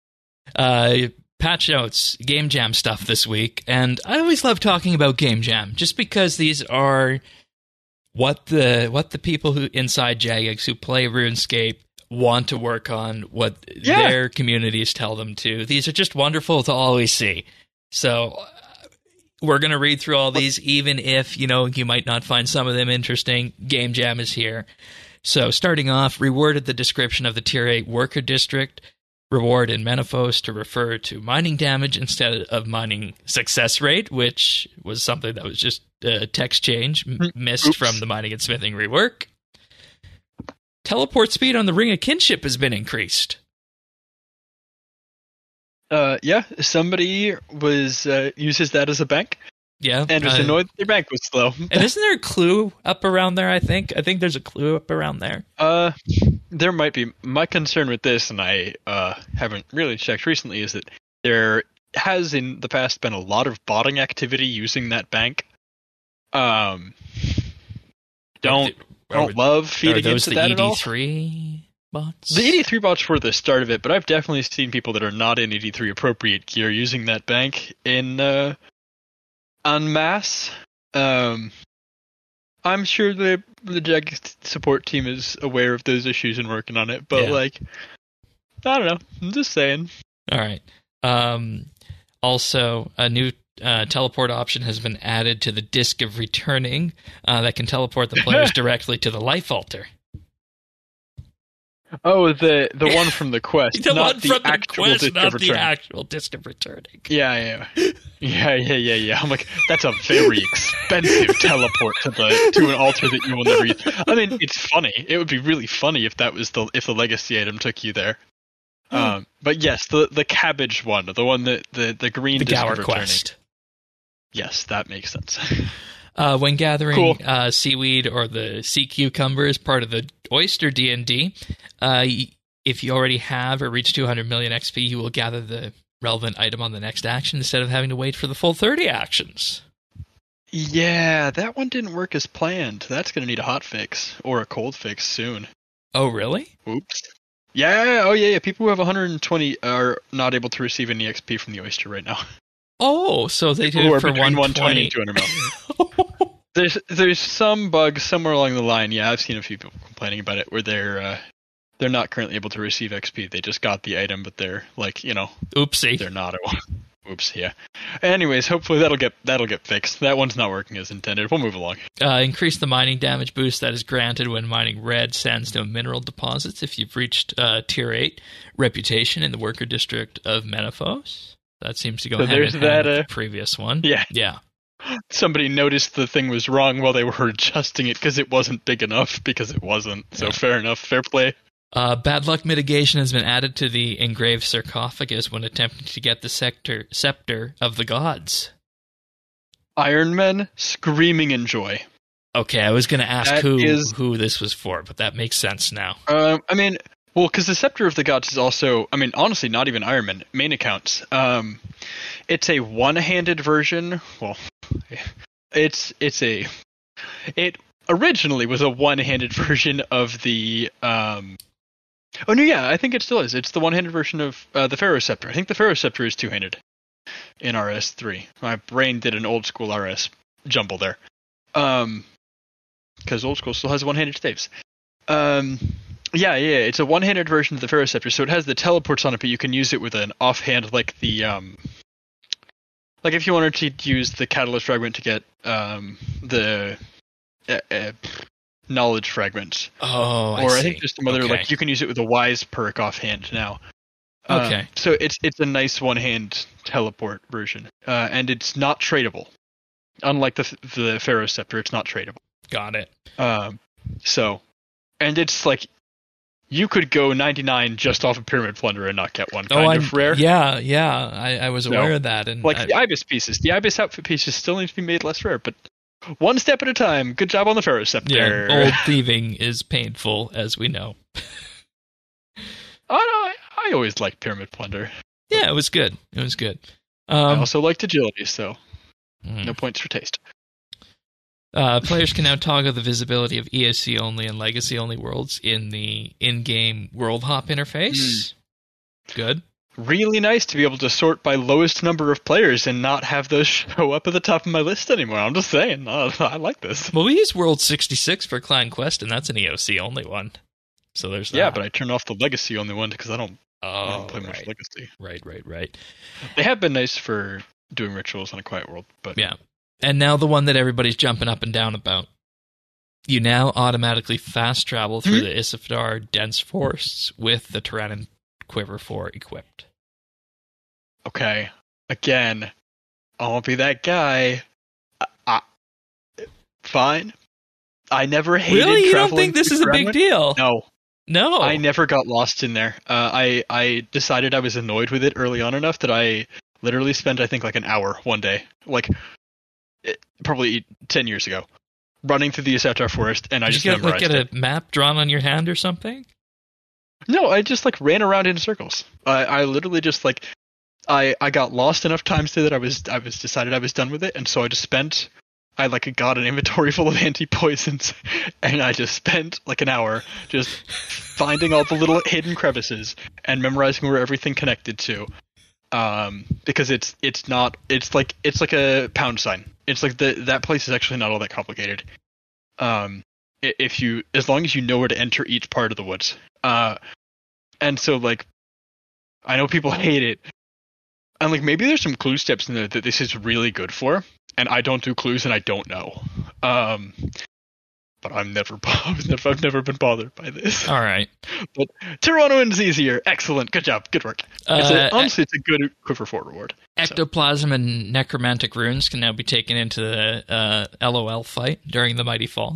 Uh, patch notes, Game Jam stuff this week, and I always love talking about Game Jam, just because these are what the what the people who inside Jagex who play RuneScape want to work on, what yeah. their communities tell them to. These are just wonderful to always see. So uh, we're going to read through all these, even if, you know, you might not find some of them interesting. Game Jam is here. So starting off, reworded the description of the Tier eight Worker District, reward in Menaphos to refer to mining damage instead of mining success rate, which was something that was just a text change m- missed Oops. from the mining and smithing rework. Teleport speed on the Ring of Kinship has been increased. Uh, yeah, somebody was uh, uses that as a bank Yeah. and was uh, annoyed that their bank was slow. And isn't there a clue up around there, I think? I think there's a clue up around there. Uh, there might be. My concern with this, and I uh, haven't really checked recently, is that there has in the past been a lot of botting activity using that bank. Um, don't Are don't love Are feeding those into the that E at all. D three bots? The E D three bots were the start of it, but I've definitely seen people that are not in E D three appropriate gear using that bank in uh, en masse. Um, I'm sure the the Jagex support team is aware of those issues and working on it, but Yeah. like, I don't know. I'm just saying. All right. Um, also, a new uh, teleport option has been added to the Disc of Returning uh, that can teleport the players directly to the Life Altar. Oh, the the one from the quest, The not one the from the actual quest, Disc not of the Return. actual Disc of Returning. Yeah, yeah, yeah, yeah, yeah, yeah. I'm like, that's a very expensive teleport to the to an altar that you will never use. I mean, it's funny. It would be really funny if that was the if the legacy item took you there. Um, but yes, the the cabbage one, the one that the the green The Disc Gower of Returning. quest. Yes, that makes sense. Uh, when gathering Cool. uh, seaweed or the sea cucumber as part of the Oyster D and D, uh, y- if you already have or reach two hundred million X P, you will gather the relevant item on the next action instead of having to wait for the full thirty actions. Yeah, that one didn't work as planned. That's gonna need a hot fix or a cold fix soon. Oh, really? Oops. Yeah, oh yeah, yeah. People who have one hundred twenty are not able to receive any X P from the Oyster right now. Oh, so they People did who it are for between one one twenty twenty. and two hundred mil. There's there's some bug somewhere along the line. Yeah, I've seen a few people complaining about it where they're uh, they're not currently able to receive X P. They just got the item, but they're like, you know, Oopsie. they're not. Oops, yeah. Anyways, hopefully that'll get that'll get fixed. That one's not working as intended. We'll move along. Uh, increase the mining damage boost that is granted when mining red sandstone mineral deposits if you've reached uh, tier eight reputation in the worker district of Menaphos. That seems to go So hand there's in hand that, with uh, the previous one. yeah. Yeah. Somebody noticed the thing was wrong while they were adjusting it because it wasn't big enough because it wasn't. So Yeah. fair enough, fair play. Uh, bad luck mitigation has been added to the engraved sarcophagus when attempting to get the sector, scepter of the gods. Iron Men screaming in joy. Okay, I was going to ask That who is- who this was for, but that makes sense now. Um, I mean, well, because the Scepter of the Gods is also, I mean, honestly, not even Iron Man, main accounts. Um, it's a one-handed version. Well, it's it's a it originally was a one-handed version of the. Um, oh no, yeah, I think it still is. It's the one-handed version of uh, the Pharaoh Scepter. I think the Pharaoh Scepter is two-handed in R S three. My brain did an old school R S jumble there. Um, because old school still has one-handed staves. Um. Yeah, yeah, it's a one-handed version of the Pharaoh Scepter, so it has the teleports on it, but you can use it with an offhand, like the, um... Like, if you wanted to use the Catalyst Fragment to get, um, the, uh, uh, Knowledge Fragments. Oh, I or see. I think there's some other, Okay. like, you can use it with a Wise perk offhand now. Um, Okay. So it's it's a nice one-hand teleport version, uh, and it's not tradable. Unlike the the Pharaoh Scepter, it's not tradable. Got it. Um, so, and it's like, you could go ninety-nine just off of Pyramid Plunder and not get one kind Oh, I'm of rare. Yeah, yeah, I, I was So, aware of that, and Like I, the Ibis pieces. The Ibis outfit pieces still need to be made less rare, but one step at a time. Good job on the Pharaoh Scepter. yeah, old thieving is painful, as we know. Oh, no, I, I always liked Pyramid Plunder. Yeah, it was good. It was good. I Um, also liked Agility, so mm. no points for taste. Uh, players can now toggle the visibility of E S C only and legacy only worlds in the in-game world hop interface. Good. Really nice to be able to sort by lowest number of players and not have those show up at the top of my list anymore. I'm just saying, uh, I like this. Well, we use World sixty-six for Clan Quest, and that's an E O C only one. So there's that. Yeah, but I turned off the Legacy only one because I don't, I oh, don't play much right. Legacy. right, right, right. They have been nice for doing rituals on a quiet world, but Yeah. And now the one that everybody's jumping up and down about. You now automatically fast travel through Hmm? the Isafdar dense forests with the Tyrann- Quiver four equipped. Okay. Again, I won't be that guy. I, I, fine. I never hated Really? You don't traveling think this to is a big Kremlin. deal? No. No. I never got lost in there. Uh, I, I decided I was annoyed with it early on enough that I literally spent, I think, like an hour one day. Like, it, probably ten years ago. Running through the Isatar Forest, and I Did just you get, like, memorized get a map drawn on your hand or something? No, I just like ran around in circles. I, I literally just like I I got lost enough times there that I was I was decided I was done with it, and so I just spent I like got an inventory full of anti poisons, and I just spent like an hour just finding all the little hidden crevices and memorizing where everything connected to. Um, because it's it's not it's like it's like a pound sign. It's like the that place is actually not all that complicated. Um, if you as long as you know where to enter each part of the woods. Uh, and so like, I know people hate it, and like maybe there's some clue steps in there that this is really good for, and I don't do clues and I don't know. Um, but I'm never, I've never, I've never been bothered by this. All right. But Tyrannoan's easier. Excellent. Good job. Good work. It's Uh, a, honestly, it's a good Quiver four reward. So. Ectoplasm and necromantic runes can now be taken into the uh, LOL fight during the Mighty Fall.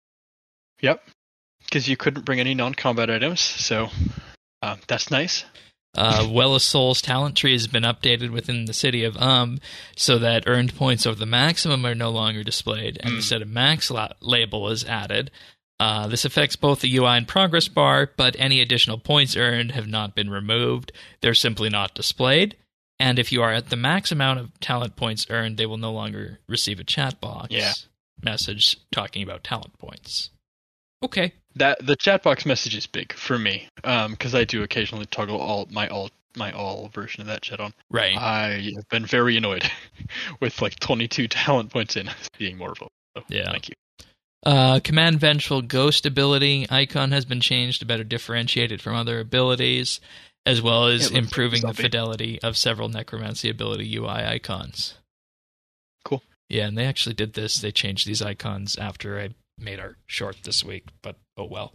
Yep. Because you couldn't bring any non-combat items, so uh, that's nice. Uh, Well of Souls talent tree has been updated within the city of Um, so that earned points over the maximum are no longer displayed, and Mm. instead of max la- label is added. Uh, this affects both the U I and progress bar, but any additional points earned have not been removed. They're simply not displayed. And if you are at the max amount of talent points earned, they will no longer receive a chat box Yeah. message talking about talent points. Okay. That the chat box message is big for me, um, because I do occasionally toggle all my all my all version of that chat on. Right. I have been very annoyed with like twenty-two talent points in being more of a. So, Yeah. Thank you. Uh, Command Vengeful Ghost ability icon has been changed to better differentiate it from other abilities, as well as It looks like a improving the zombie. fidelity of several Necromancy ability U I icons. Cool. Yeah, and they actually did this. They changed these icons after I made our short this week, but oh well.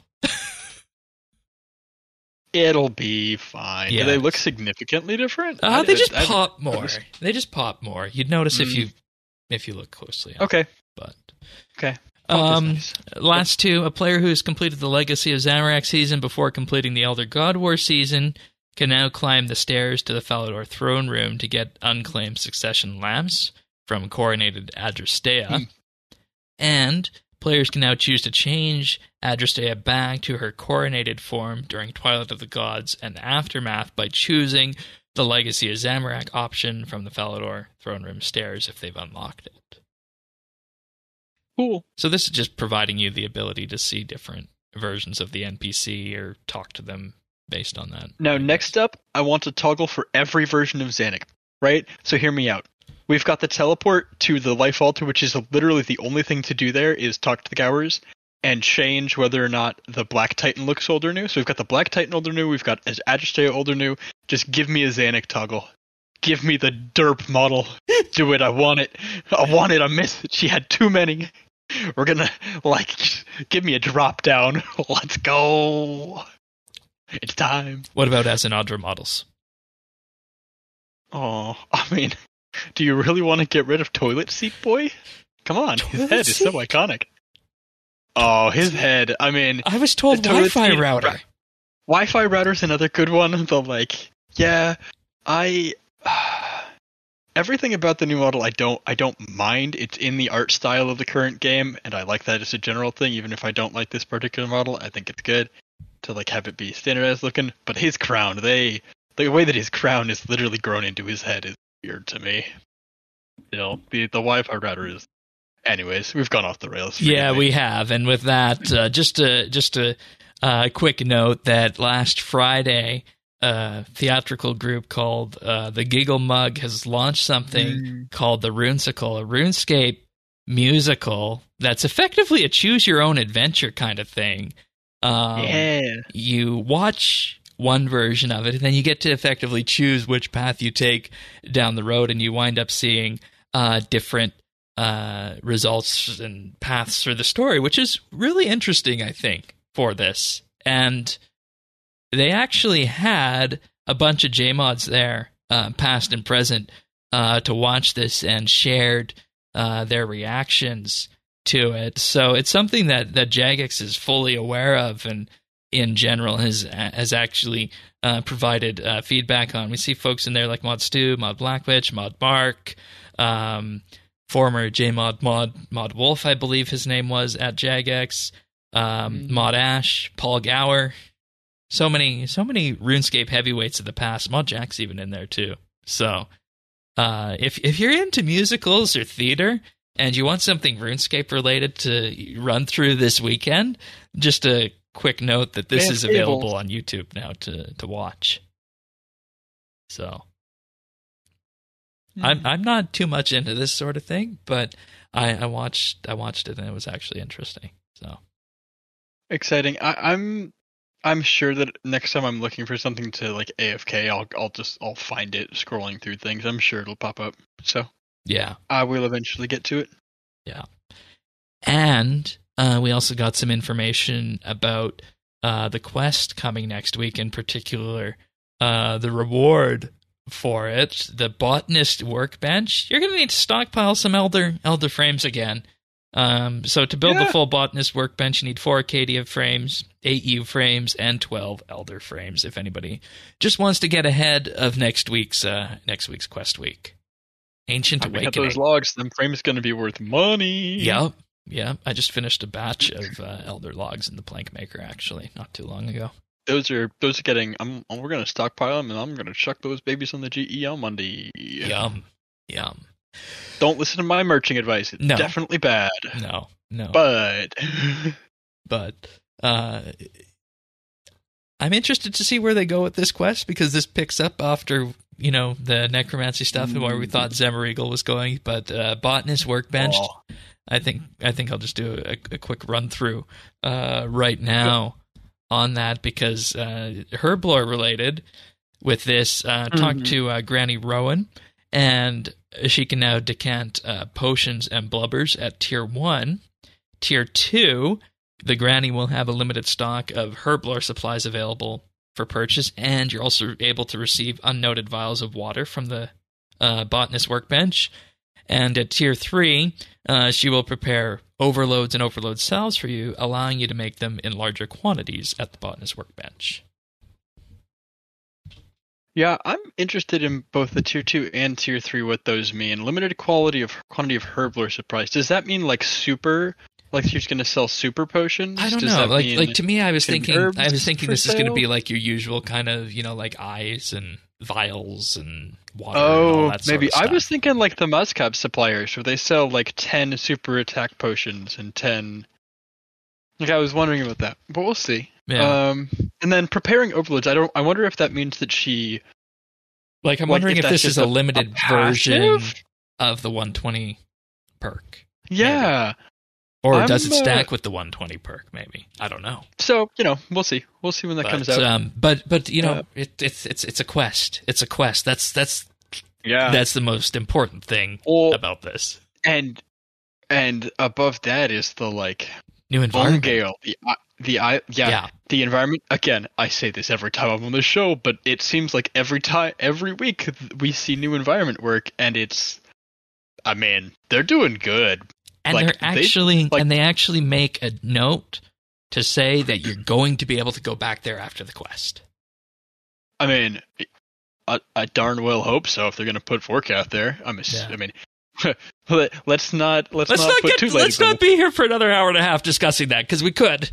It'll be fine. Yeah. Do they look significantly different? Uh, I- they just I- I- pop more. They just pop more. You'd notice if Mm. you if you look closely. Okay. But Okay. Pop is Um, nice. last two, a player who has completed the Legacy of Zamorak season before completing the Elder God War season can now climb the stairs to the Falador throne room to get unclaimed succession lamps from coronated Adrastea. Hmm. And players can now choose to change Adrastea back to her coronated form during Twilight of the Gods and Aftermath by choosing the Legacy of Zamorak option from the Falador throne room stairs if they've unlocked it. Cool. So this is just providing you the ability to see different versions of the N P C or talk to them based on that. Now, next up, I want to toggle for every version of Zanuck, right? So hear me out. We've got the teleport to the Life Altar, which is literally the only thing to do there is talk to the Gowers and change whether or not the Black Titan looks old or new. So we've got the Black Titan old or new, we've got Adrastea old or new. Just give me a Zanuck toggle. Give me the derp model. Do it, I want it. I want it, I miss it. She had too many. We're gonna, like, give me a drop down. Let's go. It's time. What about Asinadra models? Oh, I mean, do you really want to get rid of Toilet Seat Boy? Come on, his Toilet head is so seat? iconic. Oh, his head. I mean, I was told The toilet Wi-Fi seat- router. Wi-Fi router's another good one. The like, yeah, I. Everything about the new model, I don't, I don't mind. It's in the art style of the current game, and I like that as a general thing. Even if I don't like this particular model, I think it's good to like have it be standardized looking. But his crown, they, the way that his crown is literally grown into his head is weird to me. You know, the the Wi-Fi router is. Anyways, we've gone off the rails. Forgive Yeah, me. we have. And with that, uh, just a just a uh, quick note that last Friday, a theatrical group called uh, the Giggle Mug has launched something Mm. called the Runesicle, a RuneScape musical that's effectively a choose-your-own-adventure kind of thing. Um, Yeah. You watch one version of it, and then you get to effectively choose which path you take down the road, and you wind up seeing uh, different uh, results and paths for the story, which is really interesting, I think, for this. And they actually had a bunch of J mods there, uh, past and present, uh, to watch this and shared uh, their reactions to it. So it's something that, that Jagex is fully aware of and in general has has actually uh, provided uh, feedback on. We see folks in there like Mod Stu, Mod Blackwitch, Mod Mark, um, former JMod Mod Mod Wolf, I believe his name was at Jagex, um, mm-hmm. Mod Ash, Paul Gower. So many, so many RuneScape heavyweights of the past. Mod Jack's even in there too. So uh, if if you're into musicals or theater and you want something RuneScape related to run through this weekend, just a quick note that this is available on YouTube now to, to watch. So mm. I'm I'm not too much into this sort of thing, but I, I watched I watched it and it was actually interesting. So exciting. I, I'm I'm sure that next time I'm looking for something to like A F K, I'll I'll just I'll find it scrolling through things. I'm sure it'll pop up. So yeah, I will eventually get to it. Yeah, and uh, we also got some information about uh, the quest coming next week. In particular, uh, the reward for it, the botanist workbench. You're going to need to stockpile some elder elder frames again. Um, so to build yeah. the full botanist workbench, you need four Acadia frames, eight U frames, and twelve elder frames. If anybody just wants to get ahead of next week's uh, next week's quest week, Ancient I Awakening. Got those logs. Them frames going to be worth money. Yep, yeah. I just finished a batch of uh, elder logs in the Plank Maker actually not too long ago. Those are those are getting. I'm. We're going to stockpile them, and I'm going to chuck those babies on the G E on Monday. Yum, yum. Don't listen to my merching advice. It's no. definitely bad. No, no. But, but, uh, I'm interested to see where they go with this quest because this picks up after, you know, the necromancy stuff mm. and where we thought Zemmereagle was going. But uh, botanist workbench, oh. I think I think I'll just do a, a quick run through uh, right now Go. on that because uh, Herblore related with this. Uh, mm-hmm. Talked to uh, Granny Rowan. And she can now decant uh, potions and blubbers at tier one. Tier two, the Granny will have a limited stock of Herblore supplies available for purchase, and you're also able to receive unnoted vials of water from the uh, botanist workbench. And at tier three, uh, she will prepare overloads and overload cells for you, allowing you to make them in larger quantities at the botanist workbench. Yeah, I'm interested in both the tier two and tier three. What those mean? Limited quality of quantity of Herblore supplies. Does that mean like super? Like she's going to sell super potions? I don't Does know. That like, mean like to me, I was thinking, I was thinking this sale? is going to be like your usual kind of, you know, like eyes and vials and water. Oh, and all that sort maybe of stuff. I was thinking like the Muscap suppliers, where they sell like ten super attack potions and ten. Like I was wondering about that, but we'll see. Yeah. Um, and then preparing overloads. I don't. I wonder if that means that she. Like, I'm like, wondering if, if this is a, a limited a version of the one twenty perk. Yeah. Maybe. Or I'm, does it stack uh, with the one twenty perk? Maybe. I don't know. So you know, we'll see. We'll see when that but, comes out. Um, but but you know, uh, it, it's it's it's a quest. It's a quest. That's that's yeah. That's the most important thing well, about this. And and above that is the like new environment. Ungale, the uh, the I yeah, yeah the environment. Again, I say this every time I'm on the show, but it seems like every time, every week we see new environment work, and it's. I mean, they're doing good. And like, they're actually, they, like, and they actually make a note to say that you're going to be able to go back there after the quest. I mean, I, I darn well hope so. If they're going to put Forecast there, I'm. A, yeah. I mean, let's not let's, let's not, not put get, too late. Let's not be here for another hour and a half discussing that because we could.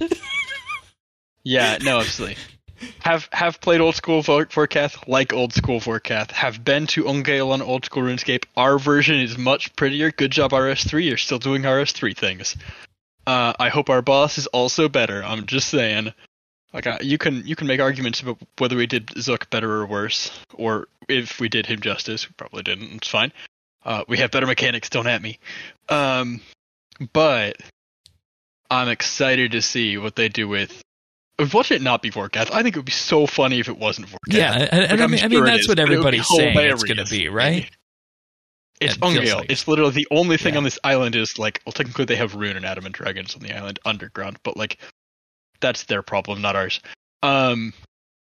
Yeah, no, absolutely. Have have played old school Forecast, like old school Forecast. Have been to Ungale on old school RuneScape. Our version is much prettier. Good job, R S three. You're still doing R S three things. Uh, I hope our boss is also better. I'm just saying. Like uh, you can you can make arguments about whether we did Zook better or worse, or if we did him justice. We probably didn't. It's fine. Uh, we have better mechanics. Don't at me. Um, but I'm excited to see what they do with. Watch it not be Forecast. I think it would be so funny if it wasn't Forecast. Yeah, and, and like, I mean, sure I mean that's is, what everybody's saying hilarious. It's going to be, right? It's Ungale. Like it's literally the only thing yeah. on this island is like, well, technically they have Rune and Adamant Dragons on the island underground, but like, that's their problem, not ours. Um,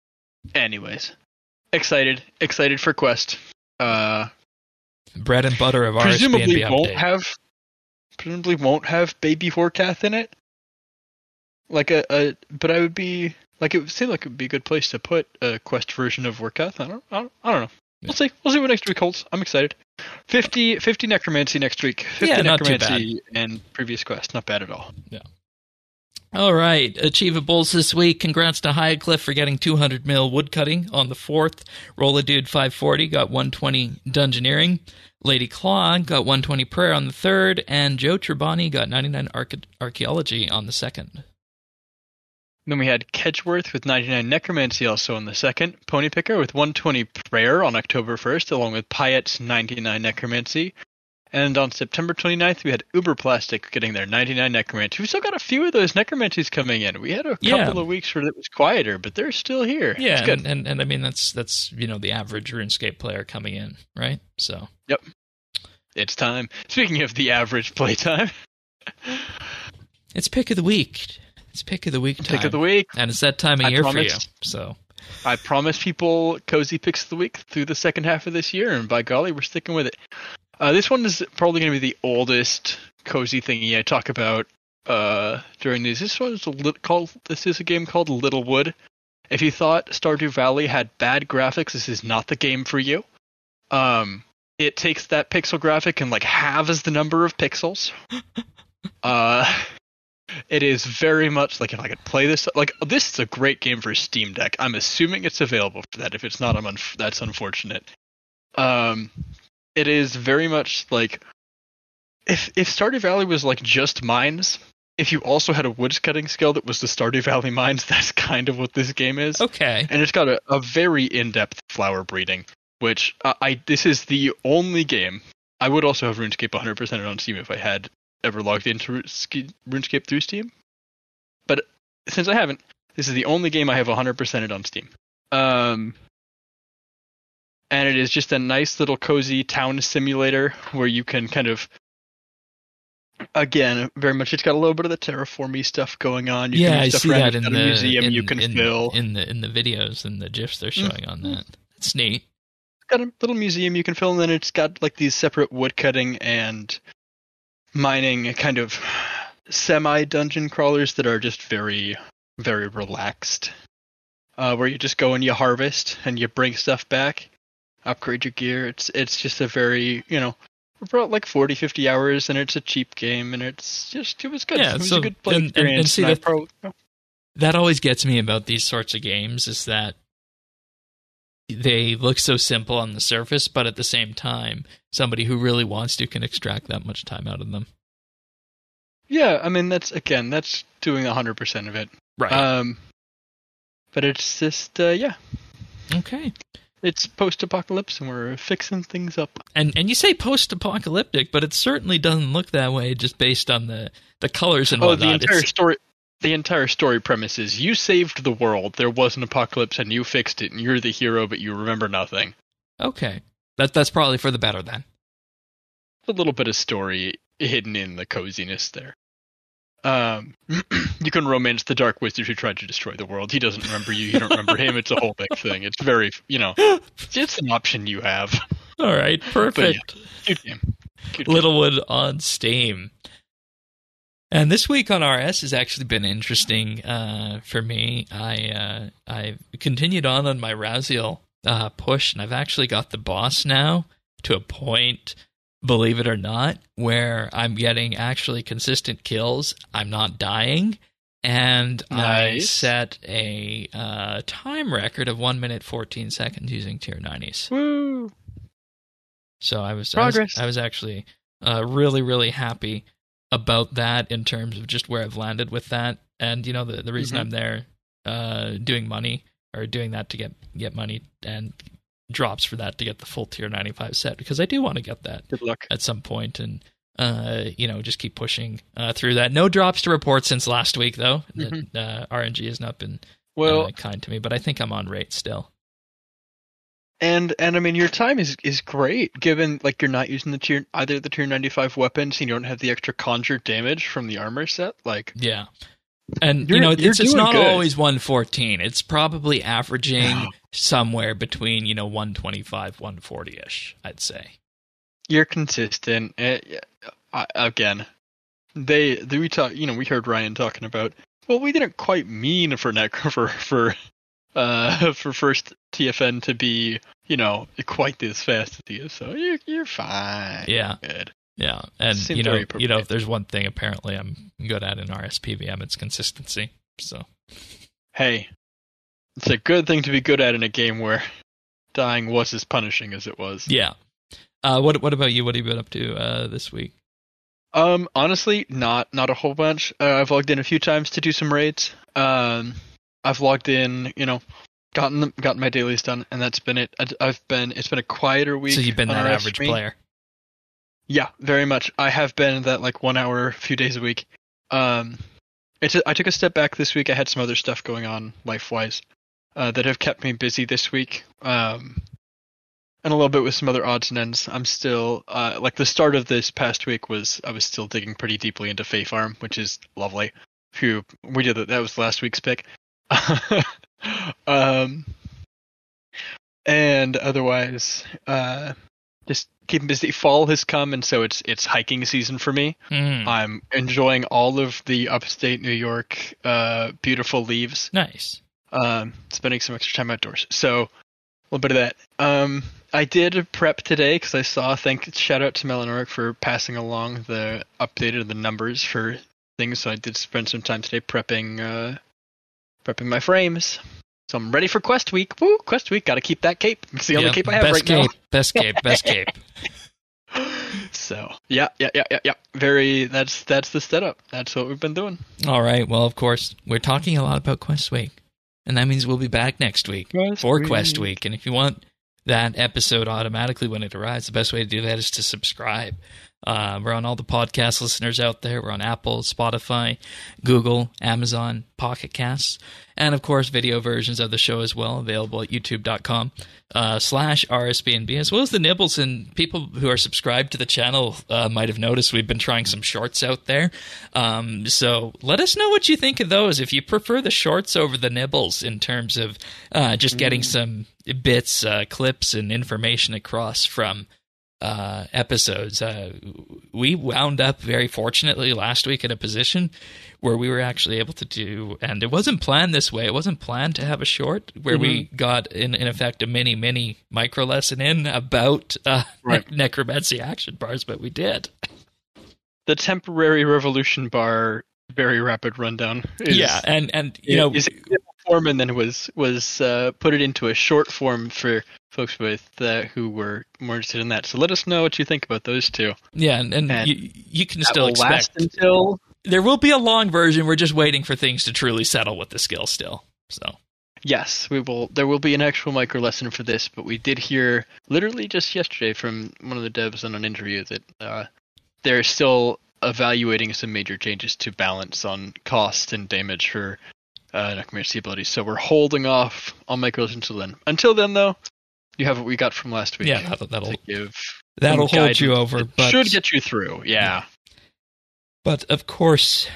anyways, excited, excited for Quest. Uh, Bread and butter of ours. presumably update. won't have, presumably won't have Baby Horkath in it. Like a, a, but I would be like it would seem like it would be a good place to put a Quest version of Horkath. I don't, I don't, I don't know. We'll see. We'll see what next week holds. I'm excited. fifty, fifty Necromancy next week. fifty Yeah, not too Necromancy and previous Quest. Not bad at all. Yeah. All right, achievables this week. Congrats to Highcliff for getting two hundred mil woodcutting on the fourth. Rolla Dude five forty got one twenty dungeoneering. Lady Claw got one twenty prayer on the third, and Joe Trebani got ninety-nine arche- archaeology on the second. Then we had Kedgeworth with ninety-nine Necromancy also on the second. Ponypicker with one twenty prayer on October first, along with Pyet's ninety-nine Necromancy. And on September twenty-ninth, we had Uberplastic getting their ninety-nine Necromancy. We still got a few of those Necromancies coming in. We had a Yeah. couple of weeks where it was quieter, but they're still here. Yeah, It's good. and, and and I mean that's that's you know the average RuneScape player coming in, right? So Yep. It's time. Speaking of the average playtime, it's pick of the week. It's pick of the week time. pick of the week. And it's that time of I year for you. promised. So I promised people cozy picks of the week through the second half of this year, and by golly, we're sticking with it. Uh, this one is probably going to be the oldest cozy thingy I talk about uh, during these. This one is a lit- called. This is a game called Littlewood. If you thought Stardew Valley had bad graphics, this is not the game for you. Um, it takes that pixel graphic and like halves the number of pixels. uh, it is very much like if I could play this. Like this is a great game for Steam Deck. I'm assuming it's available for that. If it's not, I'm unf- that's unfortunate. Um. It is very much like if if Stardew Valley was like just mines, if you also had a woodscutting skill that was the Stardew Valley mines, that's kind of what this game is. okay, And it's got a, a very in-depth flower breeding, which uh, I this is the only game. I would also have RuneScape one hundred percent on Steam if I had ever logged into RuneScape through Steam. But since I haven't, this is the only game I have one hundred percented on Steam. Um. And it is just a nice little cozy town simulator where you can kind of, again, very much, it's got a little bit of the terraformy stuff going on. You yeah, can do I stuff see around. that It's in got the a museum in, you can in, fill. in the in the videos and the gifs they're showing mm-hmm. on that. That's neat. It's got a little museum you can fill, and then it's got like these separate woodcutting and mining kind of semi-dungeon crawlers that are just very, very relaxed. Uh, where you just go and you harvest and you bring stuff back. Upgrade your gear. It's it's just a very, you know, about like forty, fifty hours, and it's a cheap game, and it's just, it was good. Yeah, it was so, a good play and, experience. And, and see, and that, pro- that always gets me about these sorts of games is that they look so simple on the surface, but at the same time, somebody who really wants to can extract that much time out of them. Yeah, I mean, that's, again, that's doing one hundred percent of it. Right. Um, but it's just, uh, yeah. Okay. It's post-apocalypse, and we're fixing things up. And and you say post-apocalyptic, but it certainly doesn't look that way just based on the, the colors and oh, whatnot. the entire it's, story... The entire story premise is you saved the world, there was an apocalypse, and you fixed it, and you're the hero, but you remember nothing. Okay. That, that's probably for the better, then. A little bit of story hidden in the coziness there. Um, you can romance the Dark Wizard who tried to destroy the world. He doesn't remember you, you don't remember him, it's a whole big thing. It's very, you know, it's an option you have. All right, perfect. Yeah, cute game. Cute game. Littlewood on Steam. And this week on R S has actually been interesting uh, for me. I uh, I've continued on on my Raziel uh, push, and I've actually got the boss now to a point, believe it or not, where I'm getting actually consistent kills. I'm not dying, and I Nice. set a uh, time record of one minute fourteen seconds using tier nineties. Woo! So I was I was, Progress. I was actually uh, really really happy about that in terms of just where I've landed with that. And you know the the reason Mhm. I'm there uh, doing money or doing that to get get money and drops for that to get the full tier ninety-five set, because I do want to get that Good luck. at some point and uh, you know just keep pushing uh, through that. No drops to report since last week though. Mhm. That uh, R N G has not been Well, uh, kind to me, but I think I'm on rate still. and and I mean your time is is great given like you're not using the tier either the tier ninety-five weapons and you don't have the extra conjure damage from the armor set. Like Yeah. And, You're- you know, you're it's, it's doing not good. always one fourteen. It's probably averaging somewhere between, you know, one twenty-five, one forty-ish, I'd say. You're consistent. Uh, yeah, I, again, they, they we talk. You know, we heard Ryan talking about. Well, we didn't quite mean for net for for uh for first T F N to be, you know, quite this fast as he is. So you're you're fine. Yeah. You're good. Yeah, and Seems you know, very you appropriate. know, if there's one thing apparently I'm good at in R S P V M, it's consistency. So, Hey, it's a good thing to be good at in a game where dying was as punishing as it was. yeah. Uh, what what about you? What have you been up to uh, this week? Um, honestly, not not a whole bunch. Uh, I've logged in a few times to do some raids. Um, I've logged in, you know, gotten them, gotten my dailies done, and that's been it. I, I've been it's been a quieter week. So you've been on that R S average for me. player. Yeah, very much. I have been that like one hour, few days a week. Um, it's a, I took a step back this week. I had some other stuff going on life wise, uh, that have kept me busy this week. Um, and a little bit with some other odds and ends. I'm still uh, like the start of this past week was I was still digging pretty deeply into Fae Farm, which is lovely. Phew, we did that. That was last week's pick. um, and otherwise, uh, just keeping busy. Fall has come, and so it's it's hiking season for me. Mm, I'm enjoying all of the upstate New York uh, beautiful leaves. nice. Um, spending some extra time outdoors. So a little bit of that. Um, I did prep today because I saw. Thank shout out to Melanoric for passing along the updated the numbers for things. So I did spend some time today prepping uh, prepping my frames. So I'm ready for Quest Week. Woo! Quest Week. Got to keep that cape. It's the only Yeah, cape I have best right cape, now. Best cape, best cape. So yeah, yeah, yeah, yeah, yeah. Very. That's that's the setup. That's what we've been doing. All right. Well, of course, we're talking a lot about Quest Week, and that means we'll be back next week Quest for Week. Quest Week. And if you want that episode automatically when it arrives, the best way to do that is to subscribe. Uh, we're on all the podcast listeners out there. We're on Apple, Spotify, Google, Amazon, Pocket Casts, and of course, video versions of the show as well, available at youtube.com uh, slash RSBNB, as well as the nibbles. And people who are subscribed to the channel uh, might have noticed we've been trying some shorts out there. Um, so let us know what you think of those. If you prefer the shorts over the nibbles in terms of uh, just getting some bits, uh, clips, and information across from uh episodes. Uh we wound up very fortunately last week in a position where we were actually able to do, and it wasn't planned this way, it wasn't planned to have a short where mm-hmm. we got in in effect a mini mini micro lesson in about uh right. necromancy action bars, but we did. The temporary revolution bar very rapid rundown is, yeah and and you know is a form, and then was was uh put it into a short form for folks with uh, who were more interested in that. So let us know what you think about those two. Yeah, and, and, and you, you can still expect last until there will be a long version. We're just waiting for things to truly settle with the skill still. So yes, we will. There will be an actual micro lesson for this, but we did hear literally just yesterday from one of the devs on an interview that uh, they're still evaluating some major changes to balance on cost and damage for uh, necromancy abilities. So we're holding off on micros until then. Until then, though, you have what we got from last week. Yeah, that'll that'll, give that'll hold you over. But should get you through. Yeah. But of course,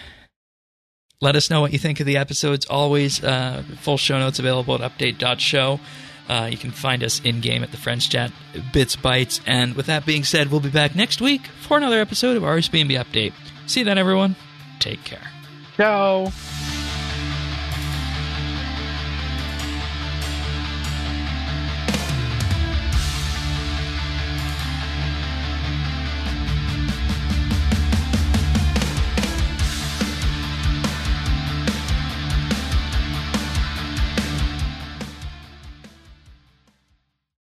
let us know what you think of the episodes. Always uh, full show notes available at update dot show. Uh, you can find us in game at the Friends Chat, Bits Bytes. And with that being said, we'll be back next week for another episode of R S B N B Update. See you then, everyone. Take care. Ciao.